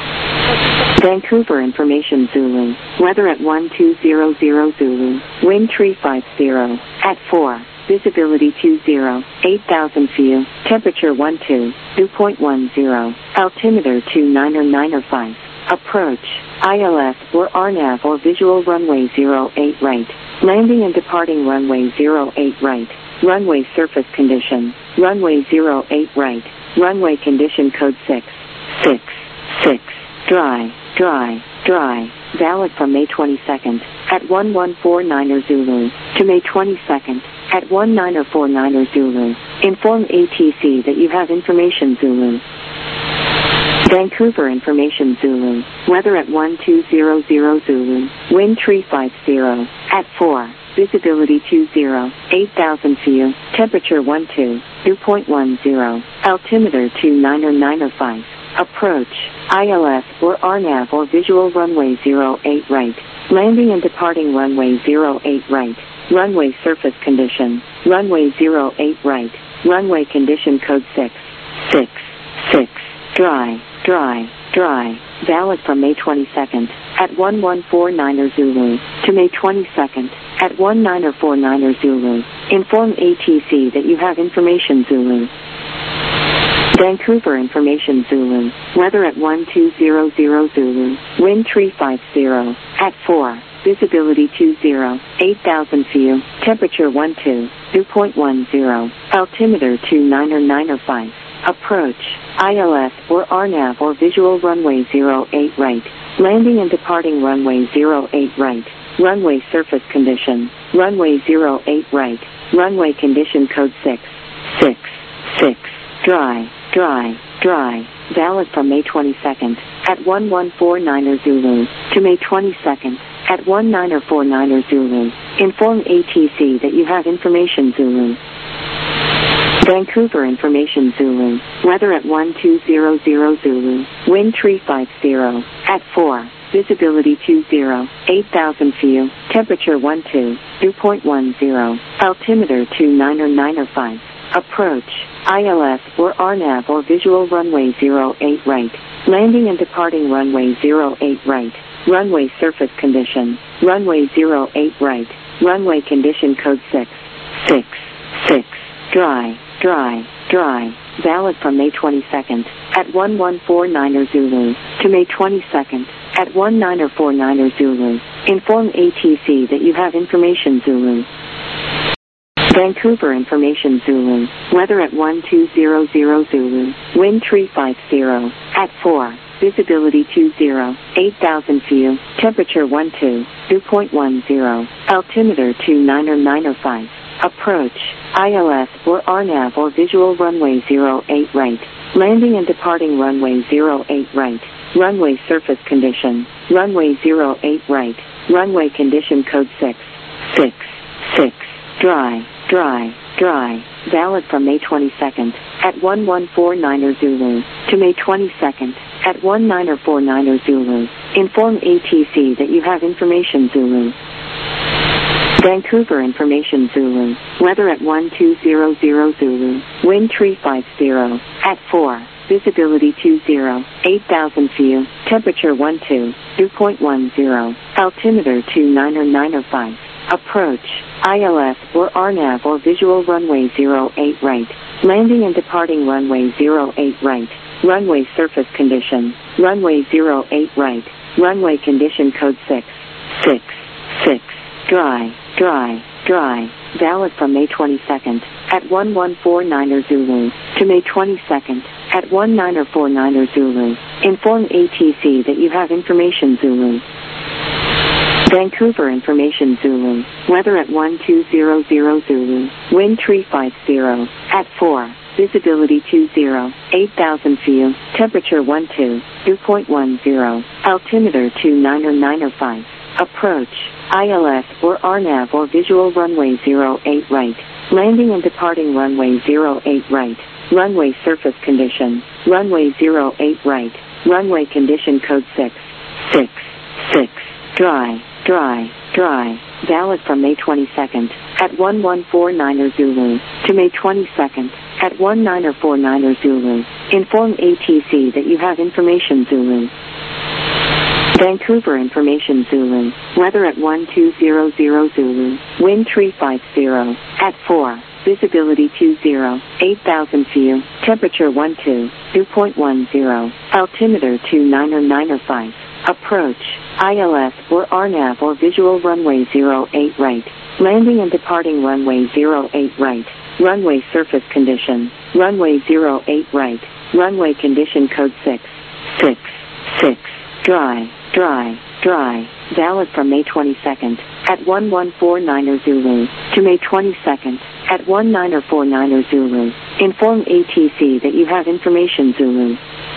Vancouver information Zulu. Weather at one two zero zero Zulu. Wind three five zero at four. Visibility two zero. eight thousand view. Temperature one two. Dew point one zero. Altimeter two nine nine five. Approach. I L S or R NAV or visual runway zero eight right. Landing and departing runway zero eight right. Runway surface condition. Runway zero eight right. Runway condition code six. six. six. Dry, dry, dry. Valid from May twenty-second at one one four nine Zulu to May twenty-second at one nine four nine Zulu. Inform A T C that you have information Zulu. Vancouver information Zulu. Weather at one two zero zero Zulu. Wind three five zero at four. Visibility two zero. eight thousand view. Temperature one two. Dew point one zero. Altimeter two nine nine five. Approach. I L S or R NAV or visual runway zero eight right. Landing and departing runway zero eight right. Runway surface condition. Runway zero eight right. Runway condition code six. six. six. Dry, dry, dry. Valid from May twenty-second at one one four nine Zulu to May twenty-second at one nine four nine Zulu. Inform A T C that you have information Zulu. Vancouver information Zulu. Weather at one two zero zero Zulu. Wind three five zero at four. Visibility two zero. eight thousand view. Temperature one two. Dew point one zero. Altimeter two nine nine five. Approach. I L S or R NAV or visual runway zero eight right. Landing and departing runway zero eight right. Runway surface condition. Runway zero eight right. Runway condition code six. six. six. Dry, dry, dry. Valid from May twenty-second at one one four nine Zulu to May twenty-second at one nine four nine Zulu. Inform A T C that you have information Zulu. Vancouver information Zulu. Weather at one two zero zero Zulu. Wind three five zero at four. Visibility two zero. eight thousand view. Temperature one two. Dew point one zero. Altimeter two nine nine five. Approach. I L S or R NAV or visual runway zero eight right. Landing and departing runway zero eight right. Runway surface condition. Runway zero eight right. Runway condition code six. six. six. Dry, dry, dry. Valid from May twenty-second at one one four nine Zulu to May twenty-second at one nine four nine Zulu. Inform A T C that you have information Zulu. Vancouver information Zulu. Weather at one two zero zero Zulu. Wind three five zero at four. Visibility two zero. eight thousand view. Temperature one two. Dew point one zero. Altimeter two nine nine five. Approach. I L S or R NAV or visual runway zero eight right. Landing and departing runway zero eight right. Runway surface condition. Runway zero eight right. Runway condition code six. six. six. Dry, dry, dry. Valid from May twenty-second at one one four nine Zulu to May twenty-second at one nine four nine Zulu. Inform A T C that you have information Zulu. Vancouver information Zulu. Weather at one two zero zero Zulu. Wind three five zero at four. Visibility two zero. eight thousand view. Temperature one two. Dew point one zero. Altimeter two nine nine five. Approach. I L S or R NAV or visual runway zero eight right. Landing and departing runway zero eight right. Runway surface condition. Runway zero eight right. Runway condition code six. six. six. Dry, dry, dry. Valid from May twenty-second at one one four nine Zulu to May twenty-second at one nine four nine Zulu. Inform A T C that you have information Zulu. Vancouver information Zulu. Weather at one two zero zero Zulu. Wind three five zero at four. Visibility two zero. eight thousand view. Temperature one two. Dew point one zero. Altimeter two nine nine five. Approach. I L S or R NAV or visual runway zero eight right. Landing and departing runway zero eight right. Runway surface condition. Runway zero eight right. Runway condition code six. six. six. dry, dry, dry. Valid from May twenty-second at one one four niner Zulu to May twenty-second at one niner four niner Zulu. Inform A T C that you have information Zulu. Vancouver information Zulu. Weather at one two zero zero Zulu. Wind three five zero at four. Visibility two zero. eight thousand feet. Temperature one two. dew point one zero. Altimeter two niner niner five. Approach. I L S or R NAV or visual runway zero eight right. Landing and departing runway zero eight right. Runway surface condition. Runway zero eight right. Runway condition code six. six. six. Dry, dry, dry. Valid from May twenty-second at one one four niner Zulu to May twenty-second at one niner four niner Zulu. Inform A T C that you have information Zulu.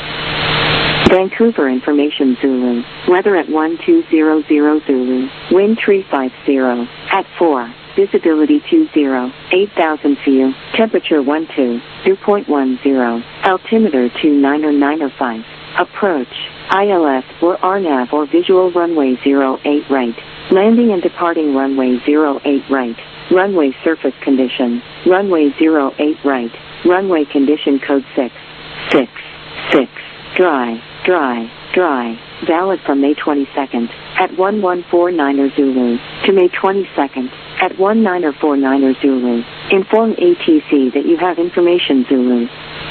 Vancouver information Zulu. Weather at one two zero zero Zulu. Wind three five zero at four. Visibility two zero. eight thousand feet. Temperature one two. dew point one zero. Altimeter two niner niner five. Approach. I L S or R NAV or visual runway zero eight right. Landing and departing runway zero eight right. Runway surface condition. Runway zero eight right. Runway condition code six. six. six. Dry, dry, dry. Valid from May twenty-second at one one four niner Zulu to May twenty-second at one niner four niner Zulu. Inform A T C that you have information Zulu.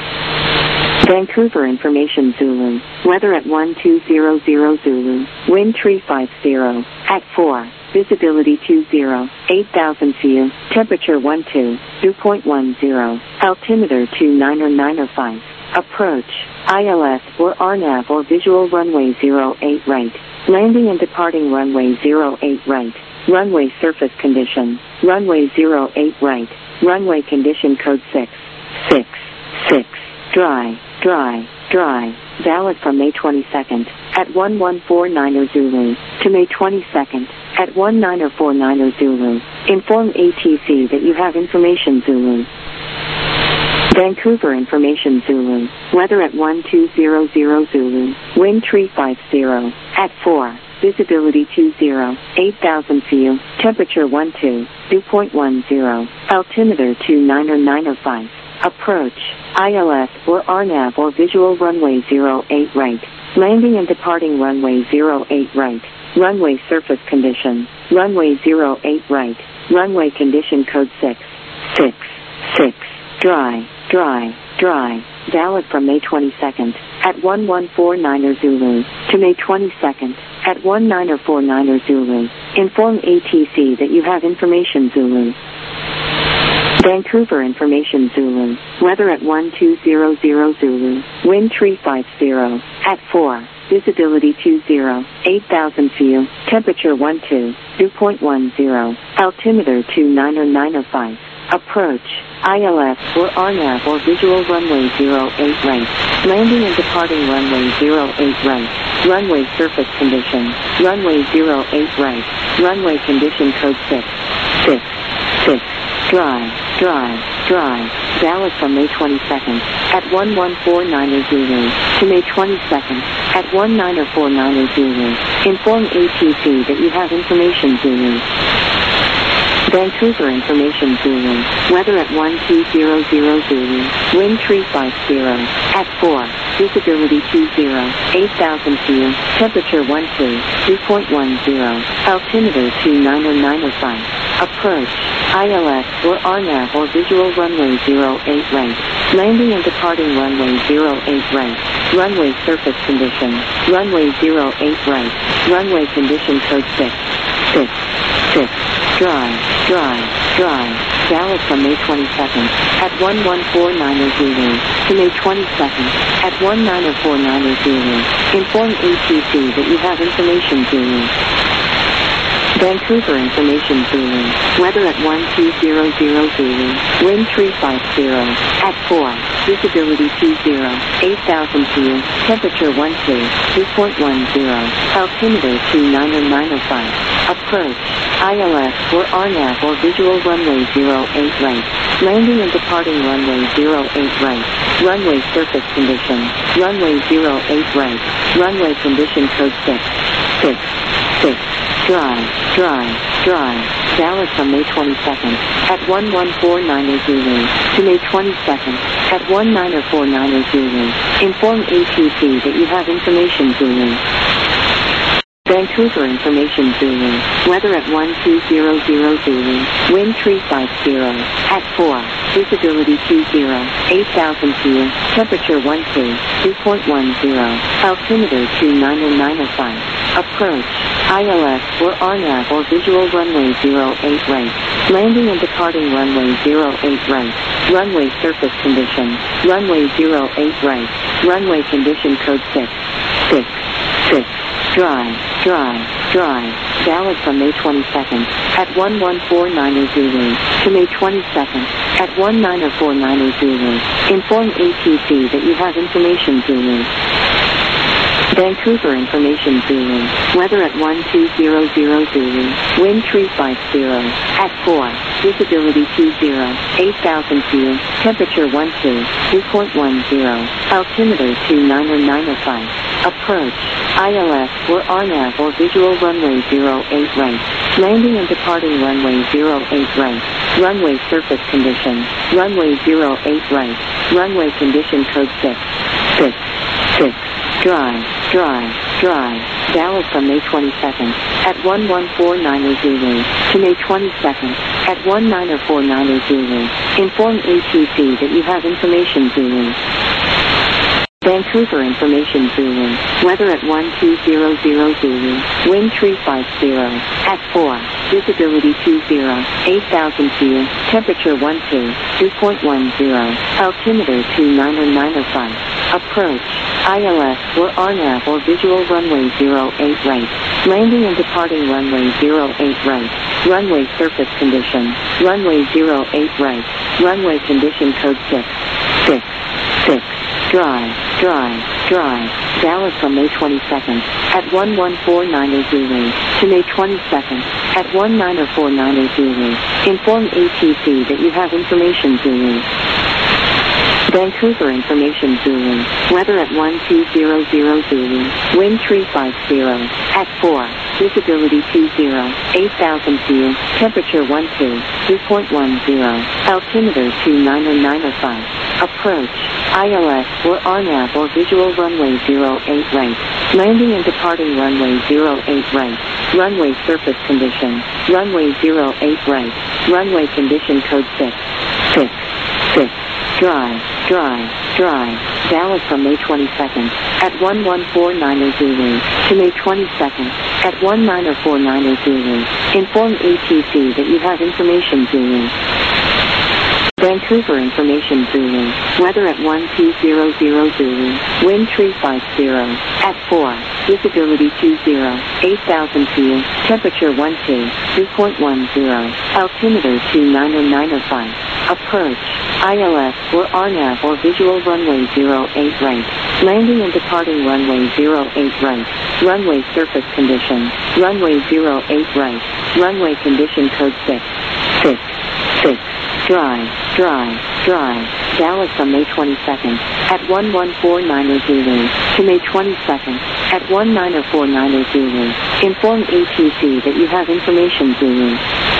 Vancouver information Zulu. Weather at one two zero zero Zulu. Wind three five zero at four. Visibility two zero. eight thousand feet. Temperature one two. dew point one zero. Altimeter two niner niner five. Approach. I L S or R NAV or visual runway zero eight right. Landing and departing runway zero eight right. Runway surface condition. Runway zero eight right. Runway condition code six. six. six. Dry, dry, dry. Valid from May twenty-second at one one four niner Zulu to May twenty-second at one niner four niner Zulu. Inform A T C that you have information Zulu. Vancouver information Zulu. Weather at one two zero zero Zulu. Wind three five zero at four. Visibility two zero. eight thousand feet. Temperature one two. dew point one zero. Altimeter two niner niner five. Approach. I L S or R NAV or visual runway zero eight right. Landing and departing runway zero eight right. Runway surface condition. Runway zero eight right. Runway condition code six. six. six. Dry, dry, dry. Valid from May twenty-second at one one four niner Zulu to May twenty-second at one niner four niner Zulu. Inform A T C that you have information Zulu. Vancouver information Zulu. Weather at one two zero zero Zulu. Wind three five zero at four. Visibility two zero. eight thousand feet. Temperature one two. dew point one zero. Altimeter two niner niner five. Approach. I L S or R NAV or visual runway zero eight right. Landing and departing runway zero eight right. Runway surface condition. Runway zero eight right. Runway condition code six. six. six. Dry, dry, dry. Valid from May twenty-second at one one four niner Zulu to May twenty-second at one niner four niner Zulu. Inform A T C that you have information Zulu. Vancouver information Zulu. Weather at one two zero zero Zulu. Wind three five zero at four. Visibility two zero. eight thousand feet. Temperature one two. dew point one zero. Altimeter two niner niner five. Approach. I L S or R NAV or visual runway zero eight right. Landing and departing runway zero eight right. Runway surface condition. Runway zero eight right. Runway condition code six. six. six. Dry, dry, dry. Valid from May twenty-second at one one four niner Zulu to May twenty-second at one niner four niner Zulu. Inform A T C that you have information Zulu. Vancouver information Zulu. Weather at one two zero zero Zulu. Wind three five zero at four. Visibility two zero. eight thousand feet. Temperature one two. dew point one zero. Altimeter two niner niner five. Approach. I L S or R NAV or visual runway zero eight right. Landing and departing runway zero eight right. Runway surface condition. Runway zero eight right. Runway condition code six. six. six. Dry, dry, dry. Valid from May twenty-second at one one four nine Zulu to May twenty-second at one nine four nine Zulu. Inform A T C that you have information Zulu. Vancouver information Zulu. Weather at one two zero zero Zulu. Wind three five zero. At four. Visibility two zero. eight thousand feet. Temperature one two. two point one zero. Altimeter two nine nine five. Approach. I L S or R NAV or visual runway zero eight right. Landing and departing runway zero eight right. Runway surface condition. Runway zero eight right. Runway condition code six. six. six. Dry, dry, dry. Valid from May twenty-second at one one four nine Zulu to May twenty-second at one nine four nine Zulu. Inform A T C that you have information Zulu. Vancouver information Zulu. Weather at one two zero zero Zulu. Wind three five zero. At four. Visibility two zero. eight thousand feet. Temperature one two. two point one zero. Altimeter two nine nine five. Approach. I L S or R NAV or visual runway zero eight right. Landing and departing runway zero eight right. Runway surface condition. Runway zero eight right. Runway condition code six. six. six. Dry, dry, dry. Valid from May twenty-second at one one four nine Zulu to May twenty-second at one nine four nine Zulu. Inform A T C that you have information Zulu. Vancouver information Zulu. Weather at one two zero zero Zulu. Wind three five zero. At four. Visibility two zero. eight thousand feet. Temperature one two. two point one zero. Altimeter two nine nine five. Approach. I L S or R NAV or visual runway zero eight right. Landing and departing runway zero eight right. Runway surface condition. Runway zero eight right. Runway condition code six. six. six. Dry, dry, dry. Valid from May twenty-second at one one four nine Zulu to May twenty-second at one nine four nine Zulu. Inform A T C that you have information Zulu. Vancouver information Zulu. Weather at one two zero zero Zulu. Wind three five zero. At four. Visibility two zero. eight thousand feet. Temperature one two. two point one zero. Altimeter two nine nine five. Approach. I L S or R NAV or visual runway zero eight right. Landing and departing runway zero eight right. Runway surface condition. Runway zero eight right. Runway condition code six. six. six. Dry, dry, dry. Valid from May twenty-second at one one four nine Zulu to May twenty-second at one nine four nine Zulu. Inform A T C that you have information Zulu. Vancouver information Zulu. Weather at one two zero zero Zulu. Wind three five zero. At four. Visibility two zero. eight thousand feet. Temperature one two. two point one zero. Altimeter two nine nine five. Approach. I L S or R NAV or visual runway zero eight right. Landing and departing runway zero eight right. Runway surface condition. Runway zero eight right. Runway condition code six. six. six. Dry, dry, dry. Valid from May twenty-second at one one four nine Zulu to May twenty-second at one nine four nine Zulu. Inform A T C that you have information Zulu.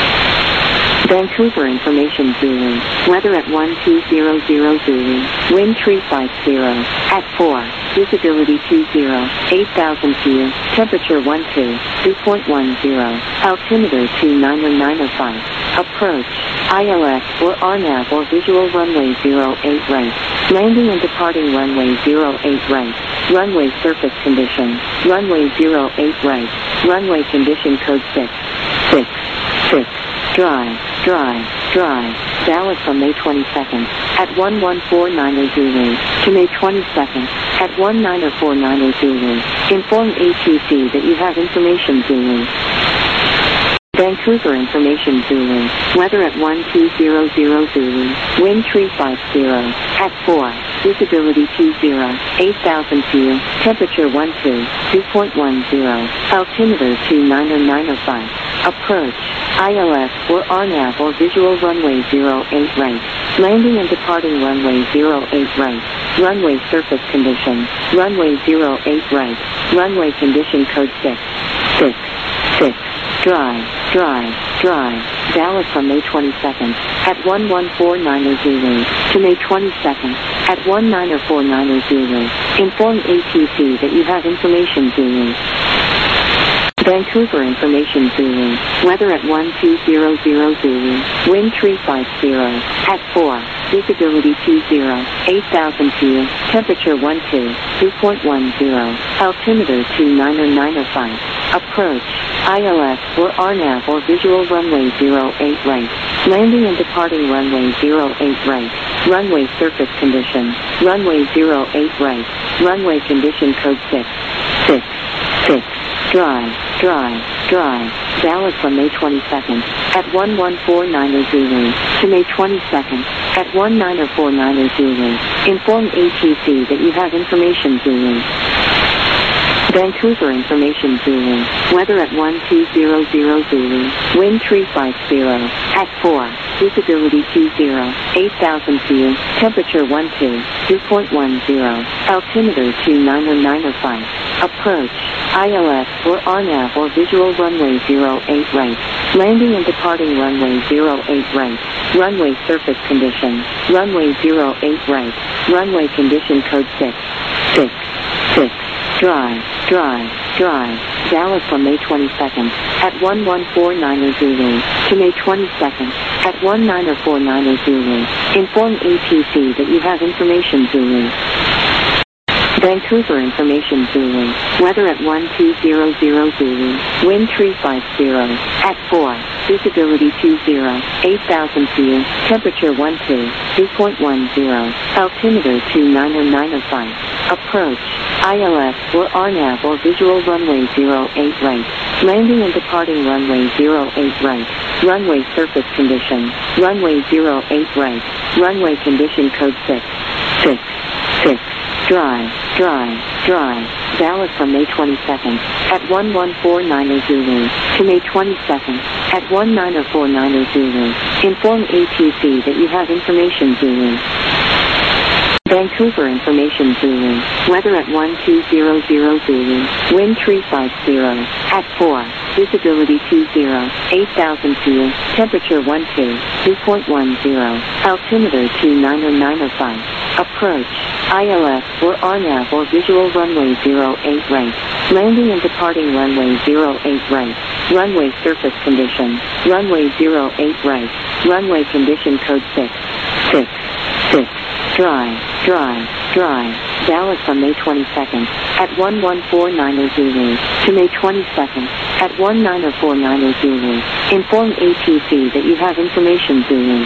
Vancouver information Zulu. Weather at one two zero zero Zulu. Wind three five zero. At four. Visibility two zero. eight thousand feet. Temperature one two. two point one zero. Altimeter two nine nine five. Approach. I L S or R NAV or visual runway zero eight right. Landing and departing runway zero eight right. Runway surface condition. Runway zero eight right. Runway condition code six. six. six. Dry, dry, dry. Valid from May twenty-second at one one four nine Zulu to May twenty-second at one nine four nine Zulu. Inform A T C that you have information Zulu. Vancouver information Zulu. Weather at one two zero zero Zulu. Wind three five zero. At four. Visibility two zero. eight thousand feet. Temperature one two. two point one zero. Altimeter two nine nine five. Approach. I L S or R NAV or visual runway zero eight right. Landing and departing runway zero eight right. Runway surface condition. Runway zero eight right. Runway condition code six. six. six. Dry, dry, dry. Valid from May twenty-second at one one four nine Zulu to May twenty-second at one nine four nine Zulu. Inform A T C that you have information Zulu. Vancouver information Zulu. Weather at one two zero zero Zulu. Wind three five zero. At four. Visibility two zero. eight thousand feet. Temperature one two. two point one zero. Altimeter two nine nine five. Approach. I L S or R NAV or visual runway zero eight right. Landing and departing runway zero eight right. Runway surface condition. Runway zero eight right. Runway condition code six. six. six. Dry, dry, dry. Valid from May twenty-second at one one four nine Zulu to May twenty-second at one nine four nine Zulu. Inform A T C that you have information Zulu. Vancouver information Zulu. Weather at one two zero zero Zulu. Wind three five zero. At four. Visibility two zero. eight thousand feet. Temperature one two. two point one zero. Altimeter two nine nine five. Approach. I L S or R NAV or visual runway zero eight right. Landing and departing runway zero eight right. Runway surface condition. Runway zero eight right. Runway condition code six. six. six. Dry, dry, dry. Valid from May twenty-second at one one four nine Zulu to May twenty-second at one nine four nine Zulu. Inform A T C that you have information Zulu. Vancouver information Zulu. Weather at one two zero zero Zulu. Wind three five zero. At four. Visibility two zero. eight thousand feet. Temperature one two. two point one zero. Altimeter two nine nine five. Approach. I L S or R NAV or visual runway zero eight right. Landing and departing runway zero eight right. Runway surface condition. Runway zero eight right. Runway condition code six. six. six. Dry, dry, dry. Valid from May twenty-second at one one four nine Zulu to May twenty-second at one nine four nine Zulu. Inform A T C that you have information Zulu. Vancouver information Zulu. Weather at one two zero zero Zulu. Wind three five zero. At four. Visibility two zero. eight thousand feet. Temperature one two. two point one zero. Altimeter two nine nine five. Approach. I L S or R NAV or visual runway zero eight right. Landing and departing runway zero eight right. Runway surface condition. Runway zero eight right. Runway condition code six. six. six. Dry, dry, dry. Valid from May twenty-second at one one four nine Zulu to May twenty-second at one nine four nine Zulu. Inform A T C that you have information Zulu.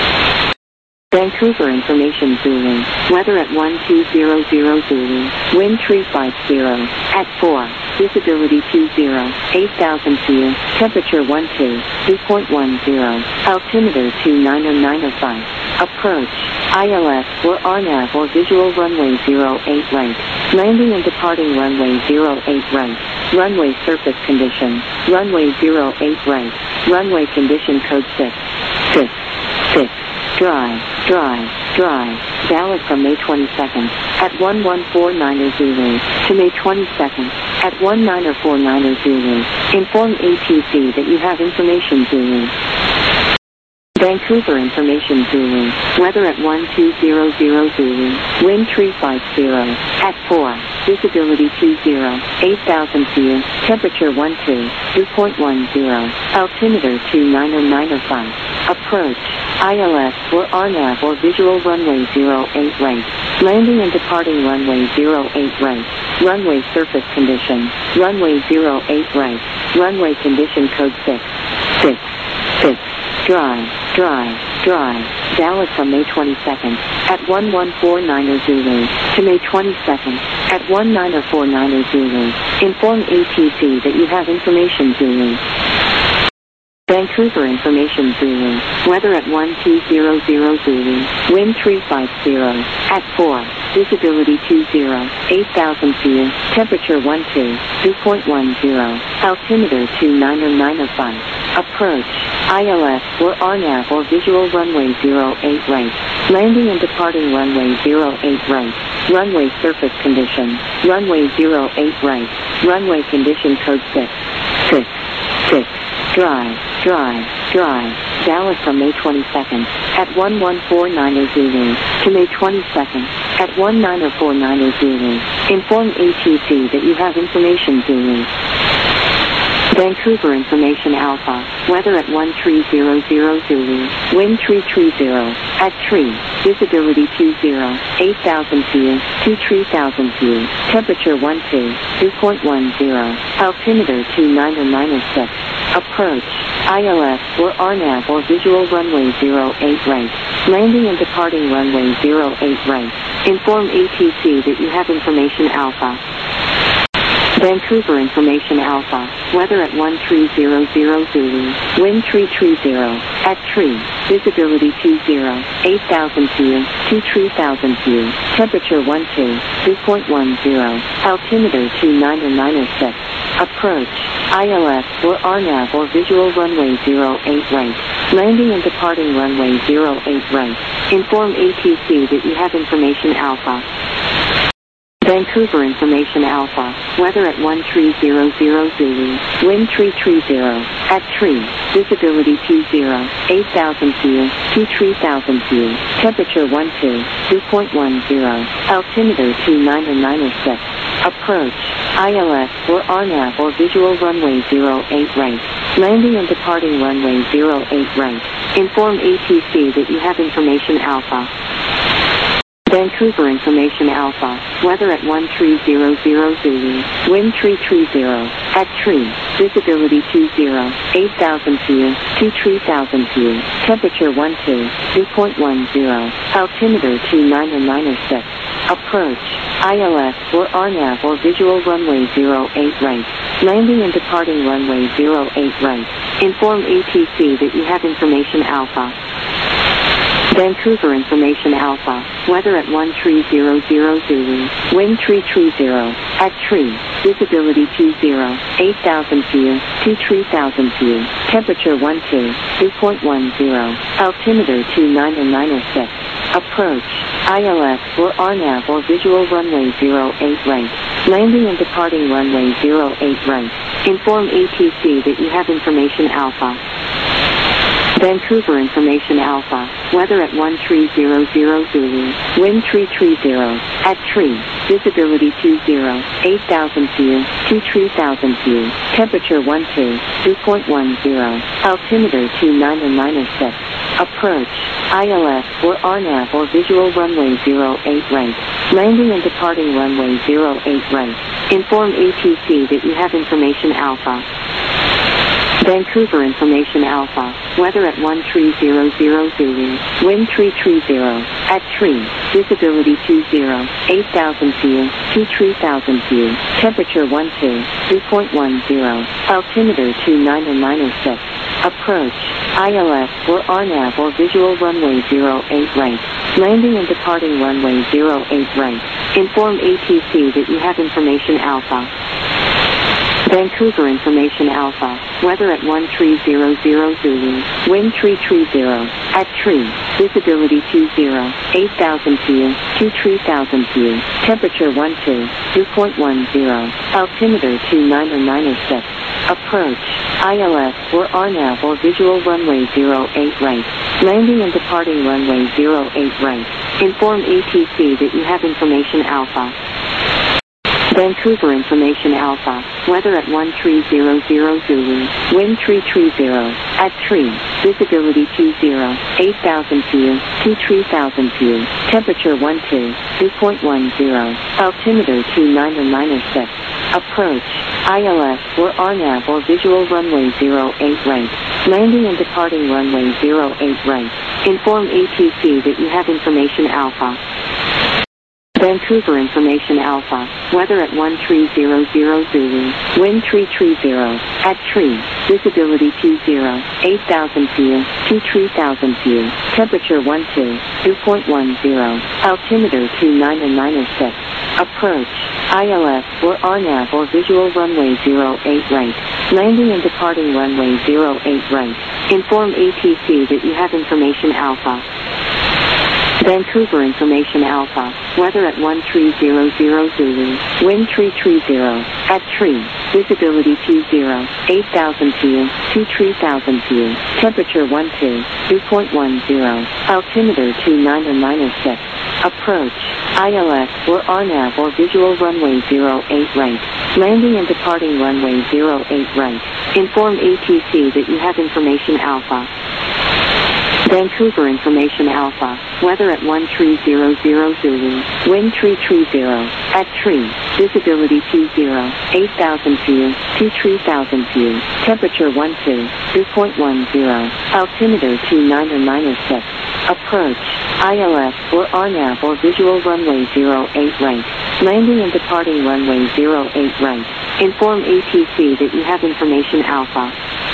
Vancouver information Zulu. Weather at one two zero zero Zulu. Wind three five zero. At four. Visibility two zero. eight thousand feet. Temperature one two. two point one zero. Altimeter two nine nine five. Approach. I L S or R NAV or visual runway zero eight right. Landing and departing runway zero eight right. Runway surface condition. Runway zero eight right. Runway condition code six. six. six. Dry, dry, dry. Valid from May twenty-second at one one four nine Zulu to May twenty-second at one nine four nine Zulu. Inform A T C that you have information Zulu. Vancouver information Zulu. Weather at one two zero zero Zulu. Wind three five zero. At four. Visibility two zero. eight thousand feet. Temperature one two. two point one zero. Altimeter two nine nine five. Approach. I L S or R NAV or visual runway zero eight right. Landing and departing runway zero eight right. Runway surface condition. Runway zero eight right. Runway condition code six. six. six. Dry, dry, dry. Valid from May twenty-second at one one four nine Zulu to May twenty-second at one nine four nine Zulu. Inform A T C that you have information Zulu. Vancouver information Zulu. Weather at one two zero zero Zulu. Wind three five zero. At four. Visibility two zero. eight thousand feet. Temperature one two. two point one zero. Altimeter two nine nine five. Approach. I L S or R NAV or visual runway zero eight right. Landing and departing runway zero eight right. Runway surface condition. Runway zero eight right. Runway condition code six. six. six. Drive, drive, drive. Dallas from May twenty-second at one one four nine Zulu to May twenty-second at one nine four nine Zulu. Inform A T C that you have information Zulu. Vancouver Information Alpha, weather at one three zero zero Zulu, wind three three zero, at three, visibility two zero, eight thousand feet, two three thousand feet, temperature one two, two point one zero, altimeter two nine nine six, approach, I L S or R N A V or visual runway zero eight right, landing and departing runway zero eight right, inform A T C that you have information Alpha. Vancouver Information Alpha, weather at one three zero zero Zulu, wind three three zero, at three, visibility two zero, eight thousand feet, two three thousand feet, temperature one two, two point one zero, altimeter two nine nine six, approach, I L S or R N A V or visual runway zero eight right, landing and departing runway zero eight right, inform A T C that you have information Alpha. Vancouver Information Alpha, weather at one three zero zero Zulu, wind three three zero, at three, visibility two zero, eight thousand feet, two three thousand feet, temperature one two, two point one zero, altimeter two nine nine six, approach, I L S or R N A V or visual runway zero eight right, landing and departing runway zero eight right, inform A T C that you have information Alpha. Vancouver Information Alpha, weather at one three zero zero Zulu, wind three three zero, at three, visibility two zero, eight thousand feet, two three thousand feet, temperature one two, two point one zero, altimeter two nine nine six, approach, I L S or R N A V or visual runway zero eight right, landing and departing runway zero eight right, inform A T C that you have information Alpha. Vancouver Information Alpha, weather at one three zero zero Zulu, wind three three zero, at three, visibility two zero, eight thousand feet, two three thousand feet, temperature one two, two point one zero, altimeter two nine nine six, approach, I L S or R N A V or visual runway zero eight right, landing and departing runway zero eight right, inform A T C that you have information Alpha. Vancouver Information Alpha, weather at one three zero zero Zulu, wind three three zero, at three, visibility two zero, eight thousand feet, two three thousand feet, temperature one two, two point one zero, altimeter two nine nine six, approach, I L S or R N A V or visual runway zero eight right, landing and departing runway zero eight right, inform A T C that you have information Alpha. Vancouver Information Alpha, weather at one three zero zero Zulu, wind three three zero, at three, visibility two zero, eight thousand feet, two three thousand feet, temperature one two, two point one zero, altimeter two nine nine six, approach, I L S or R N A V or visual runway zero eight right, landing and departing runway zero eight right, inform A T C that you have information Alpha. Vancouver Information Alpha, weather at one three zero zero Zulu, wind three three zero, at three, visibility two zero, eight thousand feet, two three thousand feet, temperature one two, two point one zero, altimeter two nine nine six, approach, I L S or R N A V or visual runway zero eight right, landing and departing runway zero eight right, inform A T C that you have information Alpha. Vancouver Information Alpha, weather at one three zero zero Zulu, wind three three zero, at three, visibility two zero, eight thousand feet, two three thousand feet, temperature one two, two point one zero, altimeter two nine nine six, approach, I L S or R N A V or visual runway zero eight right, landing and departing runway zero eight right, inform A T C that you have information Alpha. Vancouver Information Alpha, weather at one three zero zero Zulu, wind three three zero, at three, visibility two zero, eight thousand feet, two three thousand feet, temperature one two, two point one zero, altimeter two nine nine six, approach, I L S or R N A V or visual runway zero eight right, landing and departing runway zero eight right, inform A T C that you have information Alpha. Vancouver Information Alpha, weather at one three zero zero Zulu, wind three three zero, at tree, visibility two zero, eight thousand view, two three thousand view, temperature one two, dew point one zero, altimeter two nine and minus six, approach, I L S or R NAV or visual runway zero eight right, landing and departing runway zero eight right, inform A T C that you have information Alpha. Vancouver Information Alpha, weather at one three zero zero Zulu, wind three three zero, at tree, visibility two zero, eight thousand view, two three thousand view, temperature one two, dew point one zero, altimeter two nine and minus six, approach, I L S or R NAV or visual runway zero eight right, landing and departing runway zero eight right, inform A T C that you have information Alpha.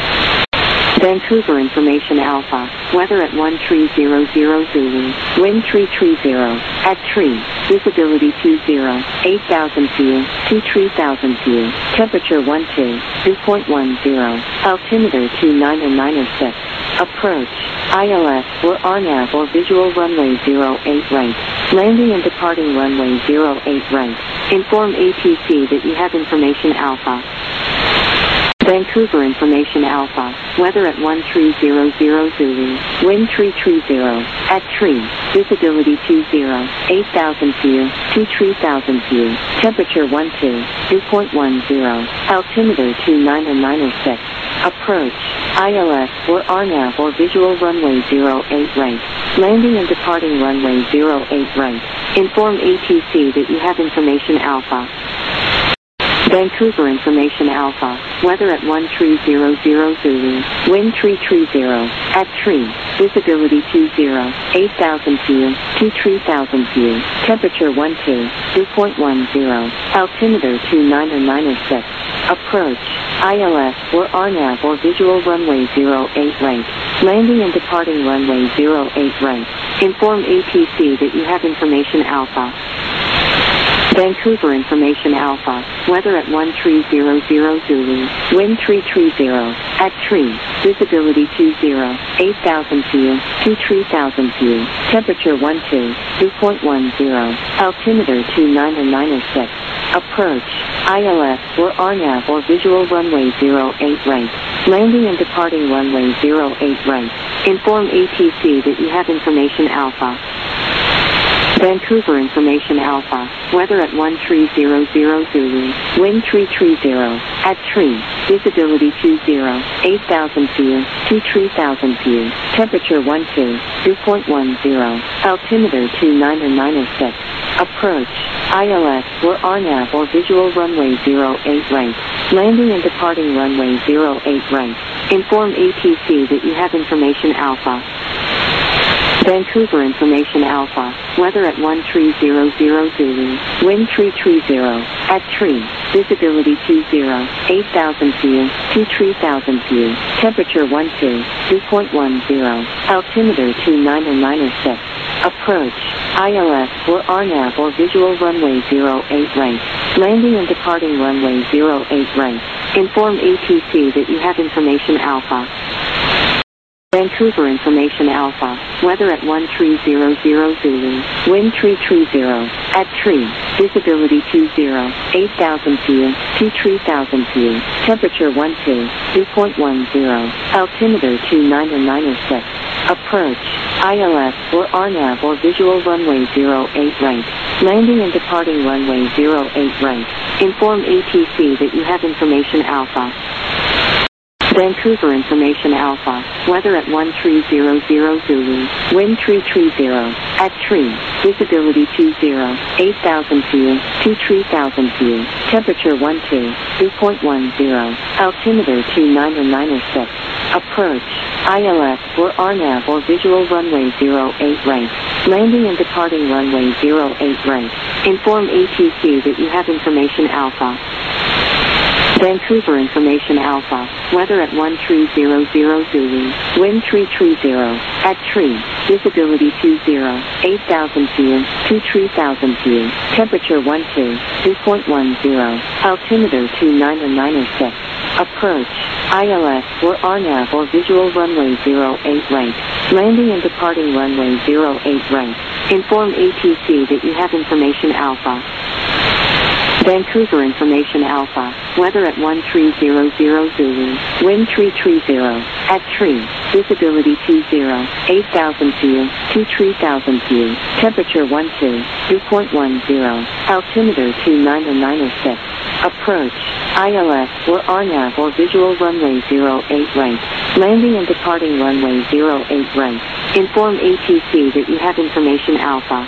Vancouver Information Alpha, weather at one three zero zero Zulu, wind three three zero, at tree, visibility two zero, eight thousand view, two three thousand view, temperature one two, dew point one zero, altimeter two nine and minus six, approach, I L S or R NAV or visual runway zero eight right, landing and departing runway zero eight right, inform A T C that you have information Alpha. Vancouver Information Alpha, weather at one three zero zero Zulu, wind three three zero, at tree, visibility two zero, eight thousand view, two three thousand view, temperature one two, dew point one zero, altimeter two nine and minus six, approach, I L S or R NAV or visual runway zero eight right, landing and departing runway zero eight right, inform A T C that you have information Alpha. Vancouver Information Alpha, weather at one three zero zero Zulu, wind three three zero, at tree, visibility two zero, eight thousand view, two three thousand view, temperature one two, dew point one zero, altimeter two nine and minus six, approach, I L S or R NAV or visual runway zero eight right, landing and departing runway zero eight right, inform A T C that you have information Alpha. Vancouver Information Alpha, weather at one three zero zero Zulu, wind three three zero, at tree, visibility two zero, eight thousand view, two three thousand view, temperature one two, dew point one zero, altimeter two nine and minus six, approach, I L S or R NAV or visual runway zero eight right, landing and departing runway zero eight right, inform A T C that you have information Alpha. Vancouver Information Alpha, weather at one three zero zero Zulu, wind three three zero, at tree, visibility two zero, eight thousand view, two three thousand view, temperature one two, dew point one zero, altimeter two nine and minus six, approach, I L S or R NAV or visual runway zero eight right, landing and departing runway zero eight right, inform A T C that you have information Alpha. Vancouver Information Alpha, weather at one three zero zero Zulu, wind three three zero, at tree, visibility two zero, eight thousand view, two three thousand view, temperature one two, dew point one zero, altimeter two nine and minus six, approach, I L S or R NAV or visual runway zero eight right, landing and departing runway zero eight right, inform A T C that you have information Alpha. Vancouver Information Alpha, weather at one three zero zero Zulu, wind three three zero, at tree, visibility two zero, eight thousand view, two three thousand view, temperature one two, dew point one zero, altimeter two nine and minus six, approach, I L S or R NAV or visual runway zero eight right, landing and departing runway zero eight right, inform A T C that you have information Alpha. Vancouver Information Alpha, weather at one three zero zero Zulu, wind three three zero, at tree, visibility two zero, eight thousand view, two three thousand view, temperature one two, dew point one zero, altimeter two nine and minus six, approach, I L S or R NAV or visual runway zero eight right, landing and departing runway zero eight right, inform A T C that you have information Alpha. Vancouver Information Alpha, weather at one three zero zero Zulu, wind three three zero, at tree, visibility two zero, eight thousand view, two three thousand view, temperature one two, dew point one zero, altimeter two nine and minus six, approach, I L S or R NAV or visual runway zero eight right, landing and departing runway zero eight right, Inform A T C that you have information Alpha. Vancouver Information Alpha, weather at one three zero zero Zulu, wind three three zero, at tree, visibility two zero, eight thousand view, two three thousand view, temperature one two, dew point one zero, altimeter two nine nine six, approach, I L S or R NAV or visual runway zero eight right, landing and departing runway zero eight right, inform A T C that you have information Alpha.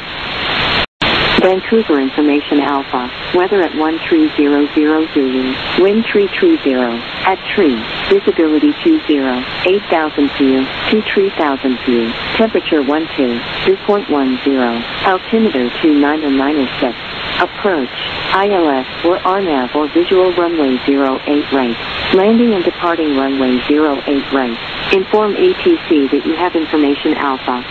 Vancouver Information Alpha, weather at one three zero zero Zulu, wind three three zero, at tree, visibility two zero, eight thousand view, two three thousand view, temperature one two, dew point one zero, altimeter two nine nine six, approach, I L S or R NAV or visual runway zero eight right, landing and departing runway zero eight right, inform A T C that you have information Alpha.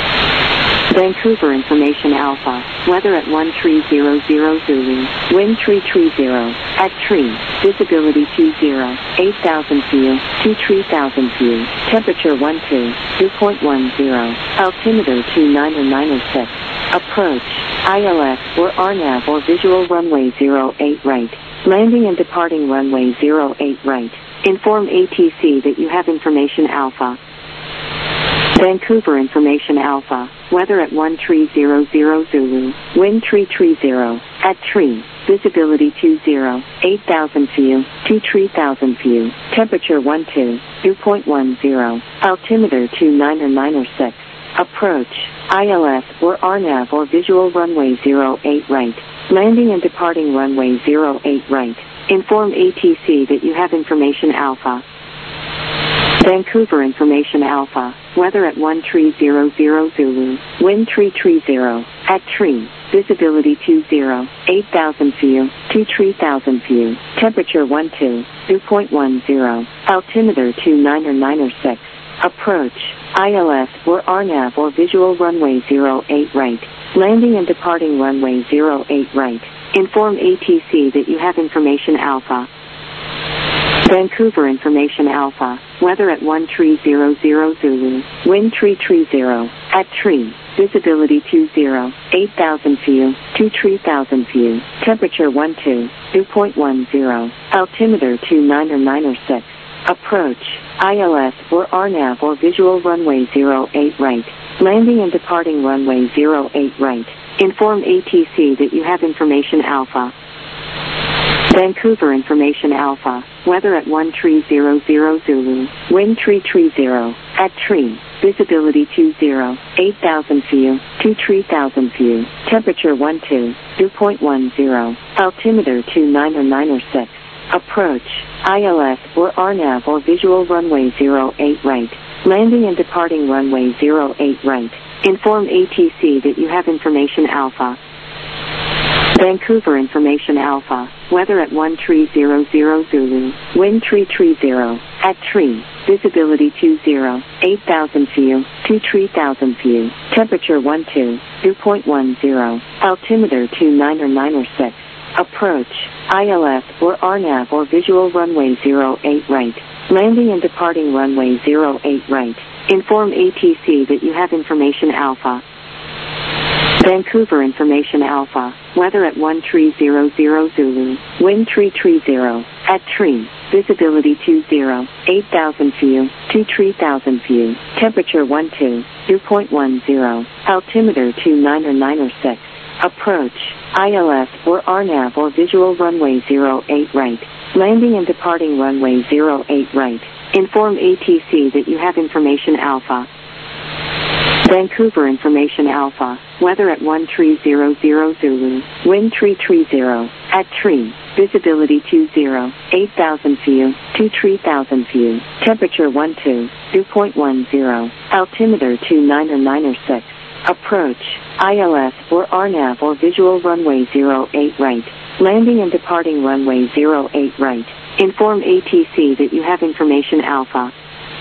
Vancouver Information Alpha, weather at one three zero zero Zulu, wind three three zero, at tree, visibility two zero, eight thousand view, two three thousand view, temperature one two, dew point one zero, altimeter two nine nine six, approach, I L S or R NAV or visual runway zero eight right, landing and departing runway zero eight right, inform A T C that you have information Alpha. Vancouver Information Alpha, weather at one three zero zero Zulu, wind three three zero, at tree, visibility two zero, eight thousand view, two three thousand view, temperature one two, dew point one zero, altimeter two nine nine six, approach, I L S or R NAV or visual runway zero eight right, landing and departing runway zero eight right, inform A T C that you have information Alpha. Vancouver Information Alpha, weather at one three zero zero Zulu, wind three three zero, at tree, visibility two zero, eight thousand view, two three thousand view, temperature one two, dew point one zero, altimeter two nine nine six, approach, I L S or R NAV or visual runway zero eight right, landing and departing runway zero eight right, inform A T C that you have information Alpha. Vancouver Information Alpha, weather at one three zero zero Zulu, wind three three zero, at tree, visibility two zero, eight thousand view, two three thousand view, temperature one two, dew point one zero, altimeter two nine nine six, approach, I L S or R NAV or visual runway zero eight right, landing and departing runway zero eight right, inform A T C that you have information Alpha. Vancouver Information Alpha, weather at one three zero zero Zulu, wind three three zero, at tree, visibility two zero, eight thousand view, two three thousand view, temperature one two, dew point one zero, altimeter two nine nine six, approach, I L S or R NAV or visual runway zero eight right, landing and departing runway zero eight right, inform A T C that you have information Alpha. Vancouver Information Alpha, weather at one three zero zero Zulu, wind three three zero, at tree, visibility two zero, eight thousand view, two three thousand view, temperature one two, dew point one zero, altimeter two nine nine six, approach, I L S or R NAV or visual runway zero eight right, landing and departing runway zero eight right, inform A T C that you have information Alpha. Vancouver Information Alpha, weather at one three zero zero Zulu, wind three three zero, at tree, visibility two zero, eight thousand view, two three thousand view, temperature one two, dew point one zero, altimeter two nine nine six, approach, I L S or R NAV or visual runway zero eight right, landing and departing runway zero eight right, inform A T C that you have information Alpha. Vancouver Information Alpha, weather at one three zero zero Zulu, wind three three zero, at tree, visibility two zero, eight thousand view, two three thousand view, temperature one two, dew point one zero, altimeter two nine nine six, approach, I L S or R NAV or visual runway zero eight right, landing and departing runway zero eight right, inform A T C that you have information Alpha.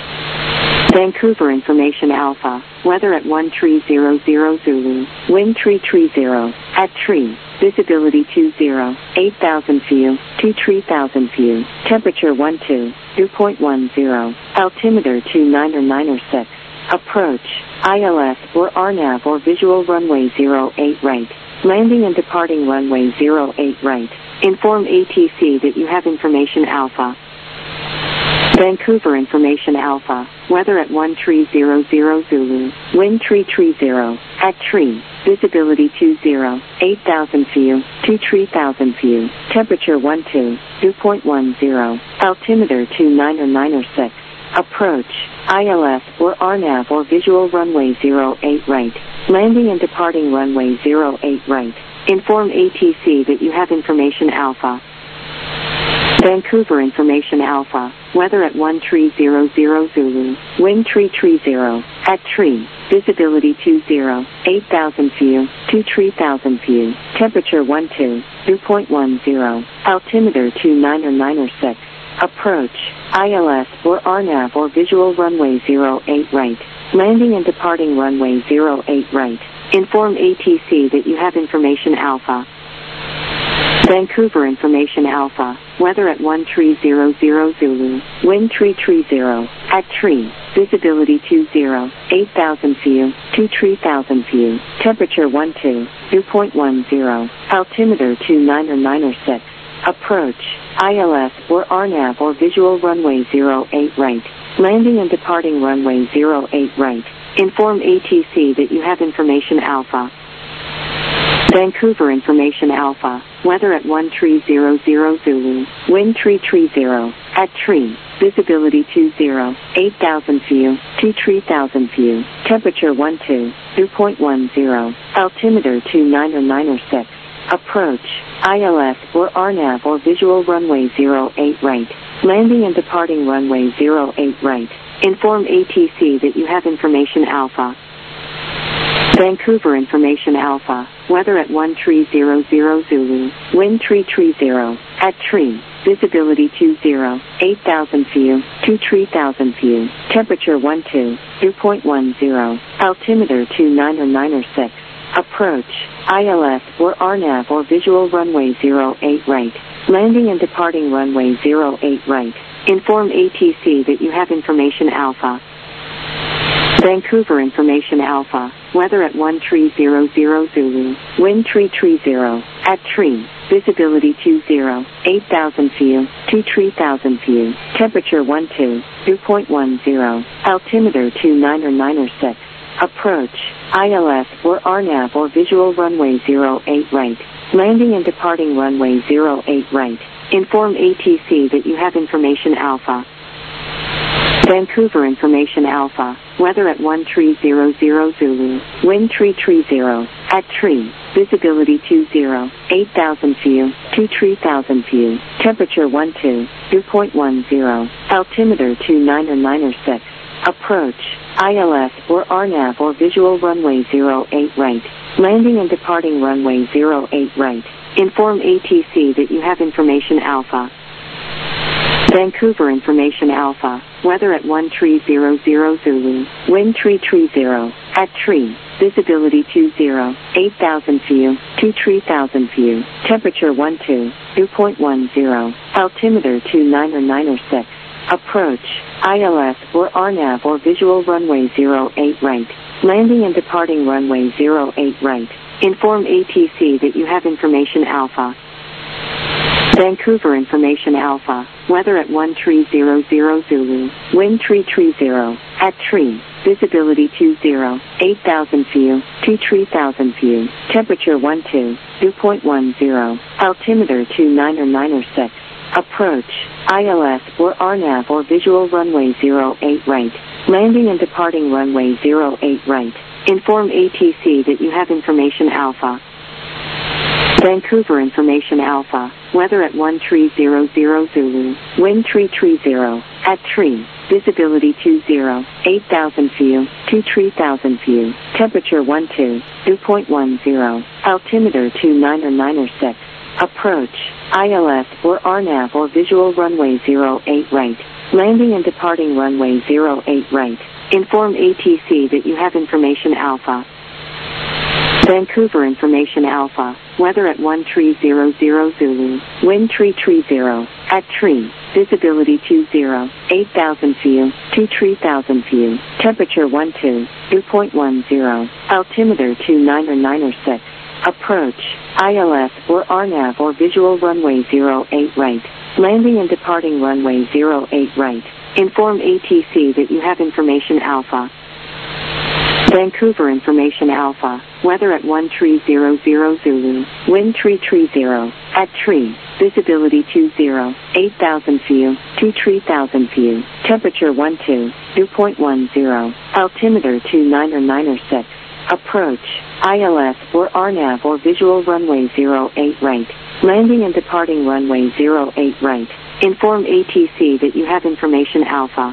Vancouver Information Alpha, weather at one three zero zero Zulu, wind three three zero, at tree, visibility two zero, eight thousand view, two three thousand view, temperature one two, dew point one zero, altimeter two nine nine six, Approach, I L S or R NAV or visual runway zero eight right. Landing and departing runway zero eight right. Inform A T C that you have information Alpha. Vancouver information Alpha. Weather at one three zero zero Zulu. Wind three three zero. At tree. Visibility two zero. eight thousand view. two three thousand view. Temperature one two. dew point one zero. Altimeter two nine nine six. Approach, I L S or R NAV or visual runway zero eight right. Landing and departing runway zero eight right. Inform A T C that you have information Alpha. Vancouver information Alpha. Weather at one three zero zero Zulu. Wind three three zero. At tree. Visibility two zero. eight thousand view. two three thousand view. Temperature one two. dew point one zero. Altimeter two nine nine six. Approach, I L S or R NAV or visual runway zero eight right. Landing and departing runway zero eight right. Inform A T C that you have information Alpha. Vancouver information Alpha. Weather at one three zero zero Zulu. Wind three three zero. At tree. Visibility two zero. eight thousand view. two three thousand view. Temperature one two. dew point one zero. Altimeter two nine nine six. Approach, I L S or R NAV or visual runway zero eight right. Landing and departing runway zero eight right. Inform A T C that you have information Alpha. Vancouver information Alpha. Weather at one three zero zero Zulu. Wind three three zero. At tree. Visibility two zero. eight thousand view. two three thousand view. Temperature one two. dew point one zero. Altimeter two nine nine six. Approach, I L S or R NAV or visual runway zero eight right. Landing and departing runway zero eight right. Inform A T C that you have information Alpha. Vancouver information Alpha. Weather at one three zero zero Zulu. Wind three three zero. At tree. Visibility two zero. eight thousand view. two three thousand view. Temperature one two. dew point one zero. Altimeter two nine nine six. Approach, I L S or R NAV or visual runway zero eight right. Landing and departing runway zero eight right. Inform A T C that you have information Alpha. Vancouver information Alpha. Weather at one three zero zero Zulu. Wind three three zero. At tree. Visibility two zero. eight thousand view. two three thousand view. Temperature one two. dew point one zero. Altimeter two nine nine six. Approach, I L S or R NAV or visual runway zero eight right. Landing and departing runway zero eight right. Inform A T C that you have information Alpha. Vancouver information Alpha. Weather at one three zero zero Zulu. Wind three three zero. At tree. Visibility two zero. eight thousand view. two three thousand view. Temperature one two. dew point one zero. Altimeter two nine nine six. Approach, I L S or R NAV or visual runway zero eight right. Landing and departing runway zero eight right. Inform A T C that you have information Alpha. Vancouver information Alpha. Weather at one three zero zero Zulu. Wind three three zero. At tree. Visibility two zero. eight thousand view. two three thousand view. Temperature one two. dew point one zero. Altimeter two nine nine six. Approach, I L S or R NAV or visual runway zero eight right. Landing and departing runway zero eight right. Inform A T C that you have information Alpha. Vancouver information Alpha. Weather at one three zero zero Zulu. Wind three three zero. At tree. Visibility two zero. eight thousand view. two three thousand view. Temperature one two. dew point one zero. Altimeter two nine nine six. Approach, I L S or R NAV or visual runway zero eight right. Landing and departing runway zero eight right. Inform A T C that you have information Alpha. Vancouver information Alpha. Weather at one three zero zero Zulu. Wind three three zero. At tree. Visibility two zero. eight thousand view. two three thousand view. Temperature one two. dew point one zero. Altimeter two nine nine six. Approach, I L S or R NAV or visual runway zero eight right. Landing and departing runway zero eight right. Inform A T C that you have information Alpha. Vancouver Information Alpha, weather at one three zero zero Zulu, wind three three zero, at tree, visibility two zero, eight thousand view, two three thousand view, temperature one two, dew point one zero, altimeter two nine nine six, approach, I L S or R NAV or visual runway zero eight right, landing and departing runway zero eight right, inform A T C that you have information Alpha. Vancouver Information Alpha, weather at one three zero zero Zulu, wind three three zero, at tree, visibility two zero, eight thousand view, two three thousand view, temperature one two, dew point one zero, altimeter two nine nine six, approach, I L S or R NAV or visual runway zero eight right, landing and departing runway zero eight right, inform A T C that you have information Alpha.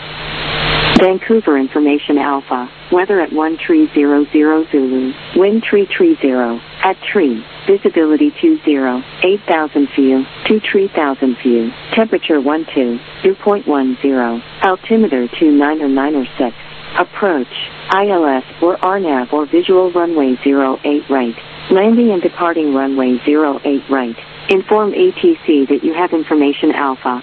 Vancouver Information Alpha, weather at one three zero zero Zulu, wind three three zero, at tree, visibility two zero, eight thousand view, two three thousand view, temperature one two, dew point one zero, altimeter two nine nine six, approach, I L S or R NAV or visual runway zero eight right, landing and departing runway zero eight right, inform A T C that you have information Alpha.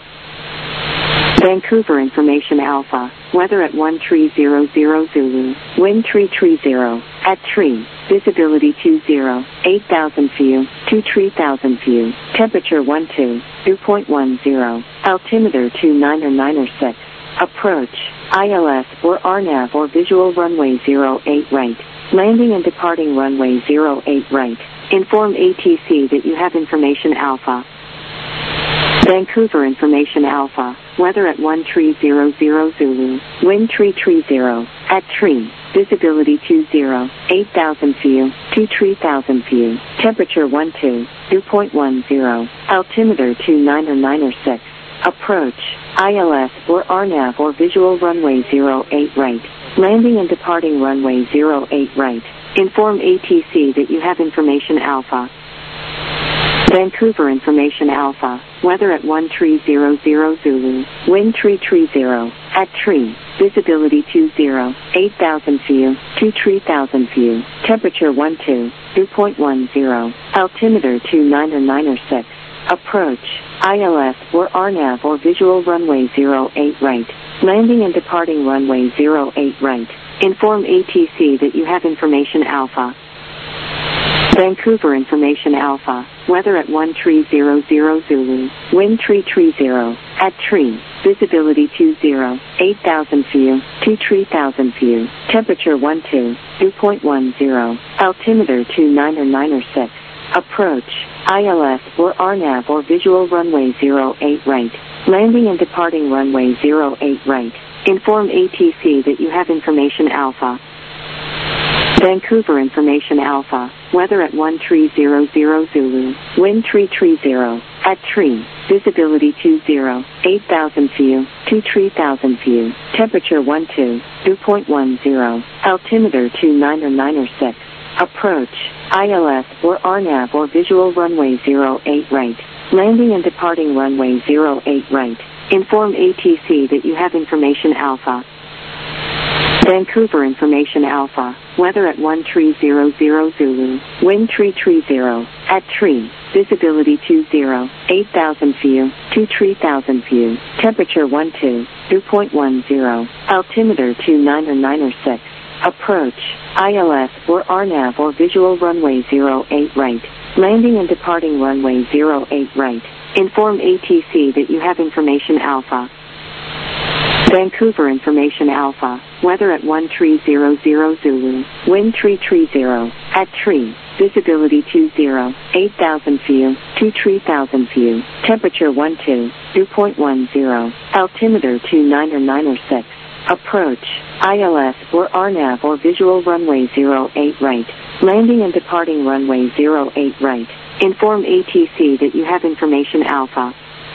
Vancouver Information Alpha, weather at one three zero zero Zulu, wind three three zero, at tree, visibility two zero, eight thousand view, two three thousand view, temperature one two, dew point one zero, altimeter two nine nine six, approach, I L S or R NAV or visual runway zero eight right, landing and departing runway zero eight right, inform A T C that you have information Alpha. Vancouver Information Alpha, weather at one three zero zero Zulu, wind three three zero, at tree, visibility two zero, eight thousand view, two three thousand view, temperature one two, dew point one zero, altimeter two nine nine six, approach, I L S or R NAV or visual runway zero eight right, landing and departing runway zero eight right, inform A T C that you have information Alpha. Vancouver Information Alpha, weather at one three zero zero Zulu, wind three three zero, at tree, visibility two zero, eight thousand view, two three thousand view, temperature one two, dew point one zero, altimeter two nine nine six, approach, I L S or R NAV or visual runway zero eight right, landing and departing runway zero eight right, inform A T C that you have information Alpha. Vancouver Information Alpha, weather at one three zero zero Zulu, wind three three zero, at tree, visibility two zero, eight thousand view, two three thousand view, temperature one two, dew point one zero, altimeter two nine nine six, approach, I L S or R NAV or visual runway zero eight right, landing and departing runway zero eight right, inform A T C that you have information Alpha. Vancouver Information Alpha, weather at one three zero zero Zulu, wind three three zero, at tree, visibility two zero, eight thousand view, two three thousand view, temperature one two, dew point one zero, altimeter two nine nine six, approach, I L S or R NAV or visual runway zero eight right, landing and departing runway zero eight right, inform A T C that you have information Alpha. Vancouver Information Alpha, weather at one three zero zero Zulu, wind three three zero, at tree, visibility two zero, eight thousand view, two three thousand view, temperature one two, dew point one zero, altimeter two nine nine six, approach, I L S or R NAV or visual runway zero eight right, landing and departing runway zero eight right, inform A T C that you have information Alpha. Vancouver Information Alpha, weather at one three zero zero Zulu, wind three three zero, at tree, visibility two zero, eight thousand view, two three thousand view, temperature one two, dew point one zero, altimeter two nine nine six, approach, I L S or R NAV or visual runway zero eight right, landing and departing runway zero eight right, inform A T C that you have information Alpha.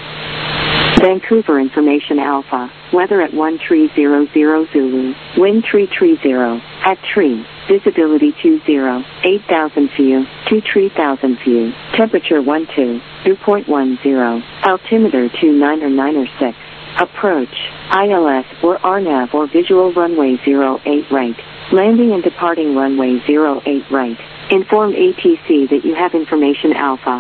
Vancouver Information Alpha, weather at one three zero zero Zulu, wind three three zero, at tree, visibility two zero, eight thousand view, two three thousand view, temperature one two, dew point one zero, altimeter two nine nine six, approach, I L S or R NAV or visual runway zero eight right, landing and departing runway zero eight right, Inform A T C that you have information alpha.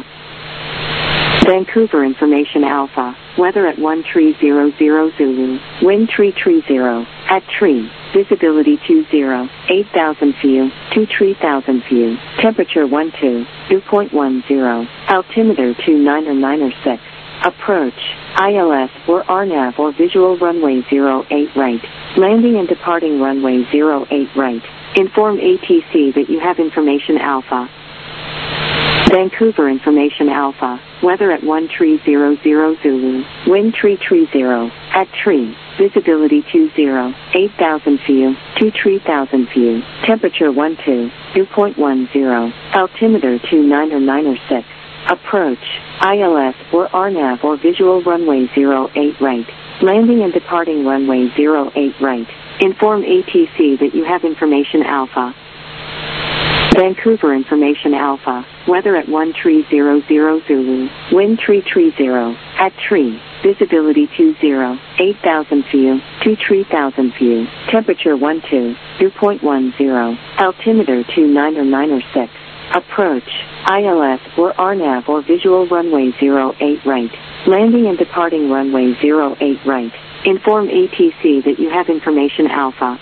Vancouver Information Alpha, weather at one three zero zero Zulu, wind three three zero, at tree, visibility two zero, eight thousand view, two three thousand view, temperature one two, dew point one zero, altimeter two nine or nine or six, approach, I L S or R NAV or visual runway zero eight right, landing and departing runway zero eight right, inform A T C that you have information alpha. Vancouver Information Alpha, weather at one three zero zero Zulu, wind three three zero, at tree, visibility two zero, eight thousand view, two three thousand view, temperature one two, dew point one zero, altimeter two nine or nine or six, approach, I L S or R NAV or visual runway zero eight right, landing and departing runway zero eight right, inform A T C that you have information alpha. Vancouver Information Alpha, weather at one three zero zero Zulu, wind three three zero, at tree, visibility two zero, eight thousand view, two three thousand view, temperature one two, dew point one zero, altimeter two nine or nine or six, approach, I L S or R NAV or visual runway zero eight right, landing and departing runway zero eight right, inform A T C that you have information alpha.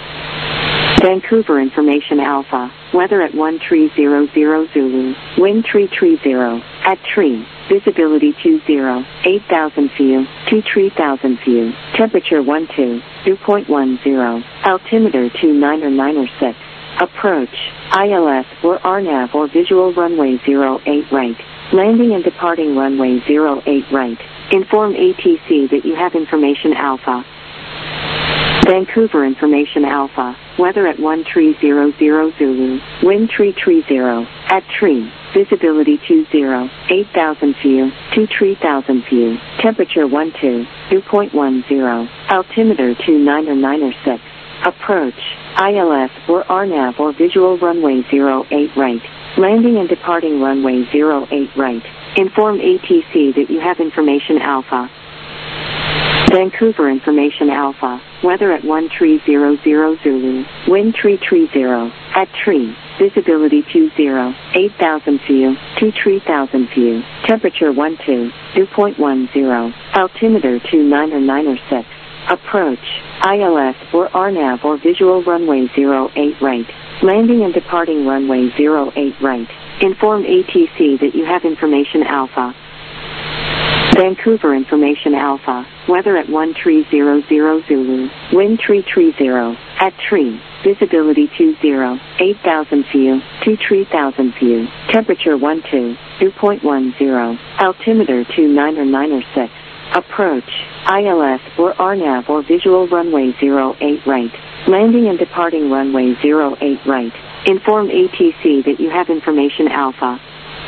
Vancouver Information Alpha, weather at one three zero zero Zulu, wind three three zero, at tree, visibility two zero, eight thousand view, two three thousand view, temperature one two, dew point one zero, altimeter two nine or nine or six, approach, I L S or R NAV or visual runway zero eight right, landing and departing runway zero eight right, inform A T C that you have information alpha. Vancouver Information Alpha, weather at one three zero zero Zulu, wind three three zero, at tree, visibility two zero, eight thousand view, two three thousand view, temperature one two, dew point one zero, altimeter two nine or nine or six, approach, I L S or R NAV or visual runway zero eight right, landing and departing runway zero eight right, inform A T C that you have information alpha. Vancouver Information Alpha, weather at one three zero zero Zulu, wind three three zero, at tree, visibility two zero, eight thousand view, two three thousand view, temperature one two, dew point one zero, altimeter two nine or nine or six, approach, I L S or R NAV or visual runway zero eight right, landing and departing runway zero eight right, inform A T C that you have information alpha. Vancouver Information Alpha, weather at one three zero zero Zulu, wind three three zero, at tree, visibility two zero, eight thousand view, two three thousand view, temperature one two, dew point one zero, altimeter two nine or nine or six, approach, I L S or R NAV or visual runway zero eight right, landing and departing runway zero eight right, inform A T C that you have information alpha.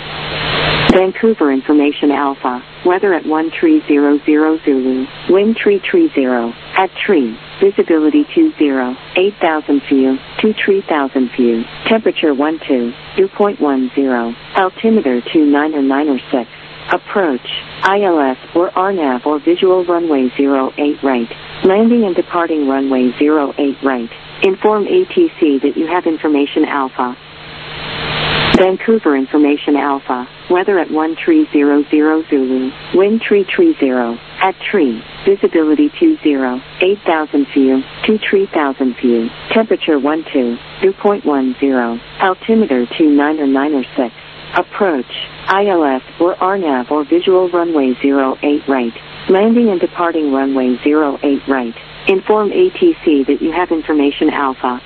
Vancouver Information Alpha, weather at one three zero zero Zulu, wind three three zero, at tree, visibility two zero, eight thousand view, two three thousand view, temperature one two, dew point one zero, altimeter two nine or nine or six, approach, I L S or R NAV or visual runway zero eight right, landing and departing runway zero eight right, inform A T C that you have information alpha. Vancouver Information Alpha, weather at one three zero zero Zulu, wind three three zero, at tree, visibility two zero, eight thousand view, two three thousand view, temperature one two, dew point one zero, altimeter two nine or nine or six, approach, I L S or R NAV or visual runway zero eight right, landing and departing runway zero eight right, inform A T C that you have information alpha.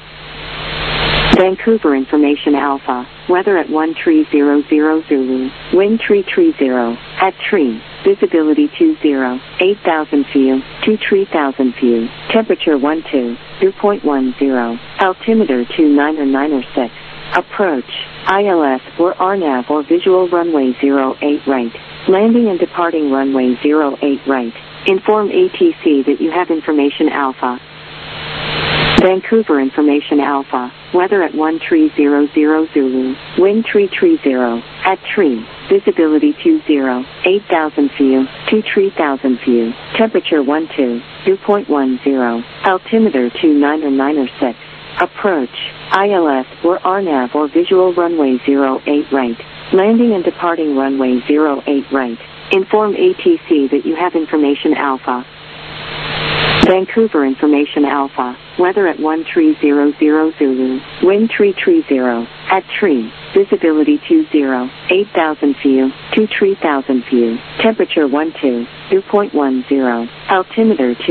Vancouver Information Alpha, weather at one three zero zero Zulu, wind three three zero, at tree, visibility two zero, eight thousand view, two three thousand view, temperature one two, dew point one zero, altimeter two nine or nine or six, approach, I L S or R NAV or visual runway zero eight right, landing and departing runway zero eight right, inform A T C that you have information alpha. Vancouver Information Alpha, weather at one three zero zero Zulu, wind three three zero, at tree, visibility two zero, eight thousand view, two three thousand view, temperature one two, dew point one zero, altimeter two nine or nine or six, Approach, I L S or R NAV or visual runway zero eight right. Landing and departing runway zero eight right. Inform A T C that you have information alpha. Vancouver information alpha. Weather at one three zero zero Zulu. Wind three three zero. At tree. Visibility two zero. eight thousand view. two three thousand view. Temperature one two. Dew point one zero. Altimeter two.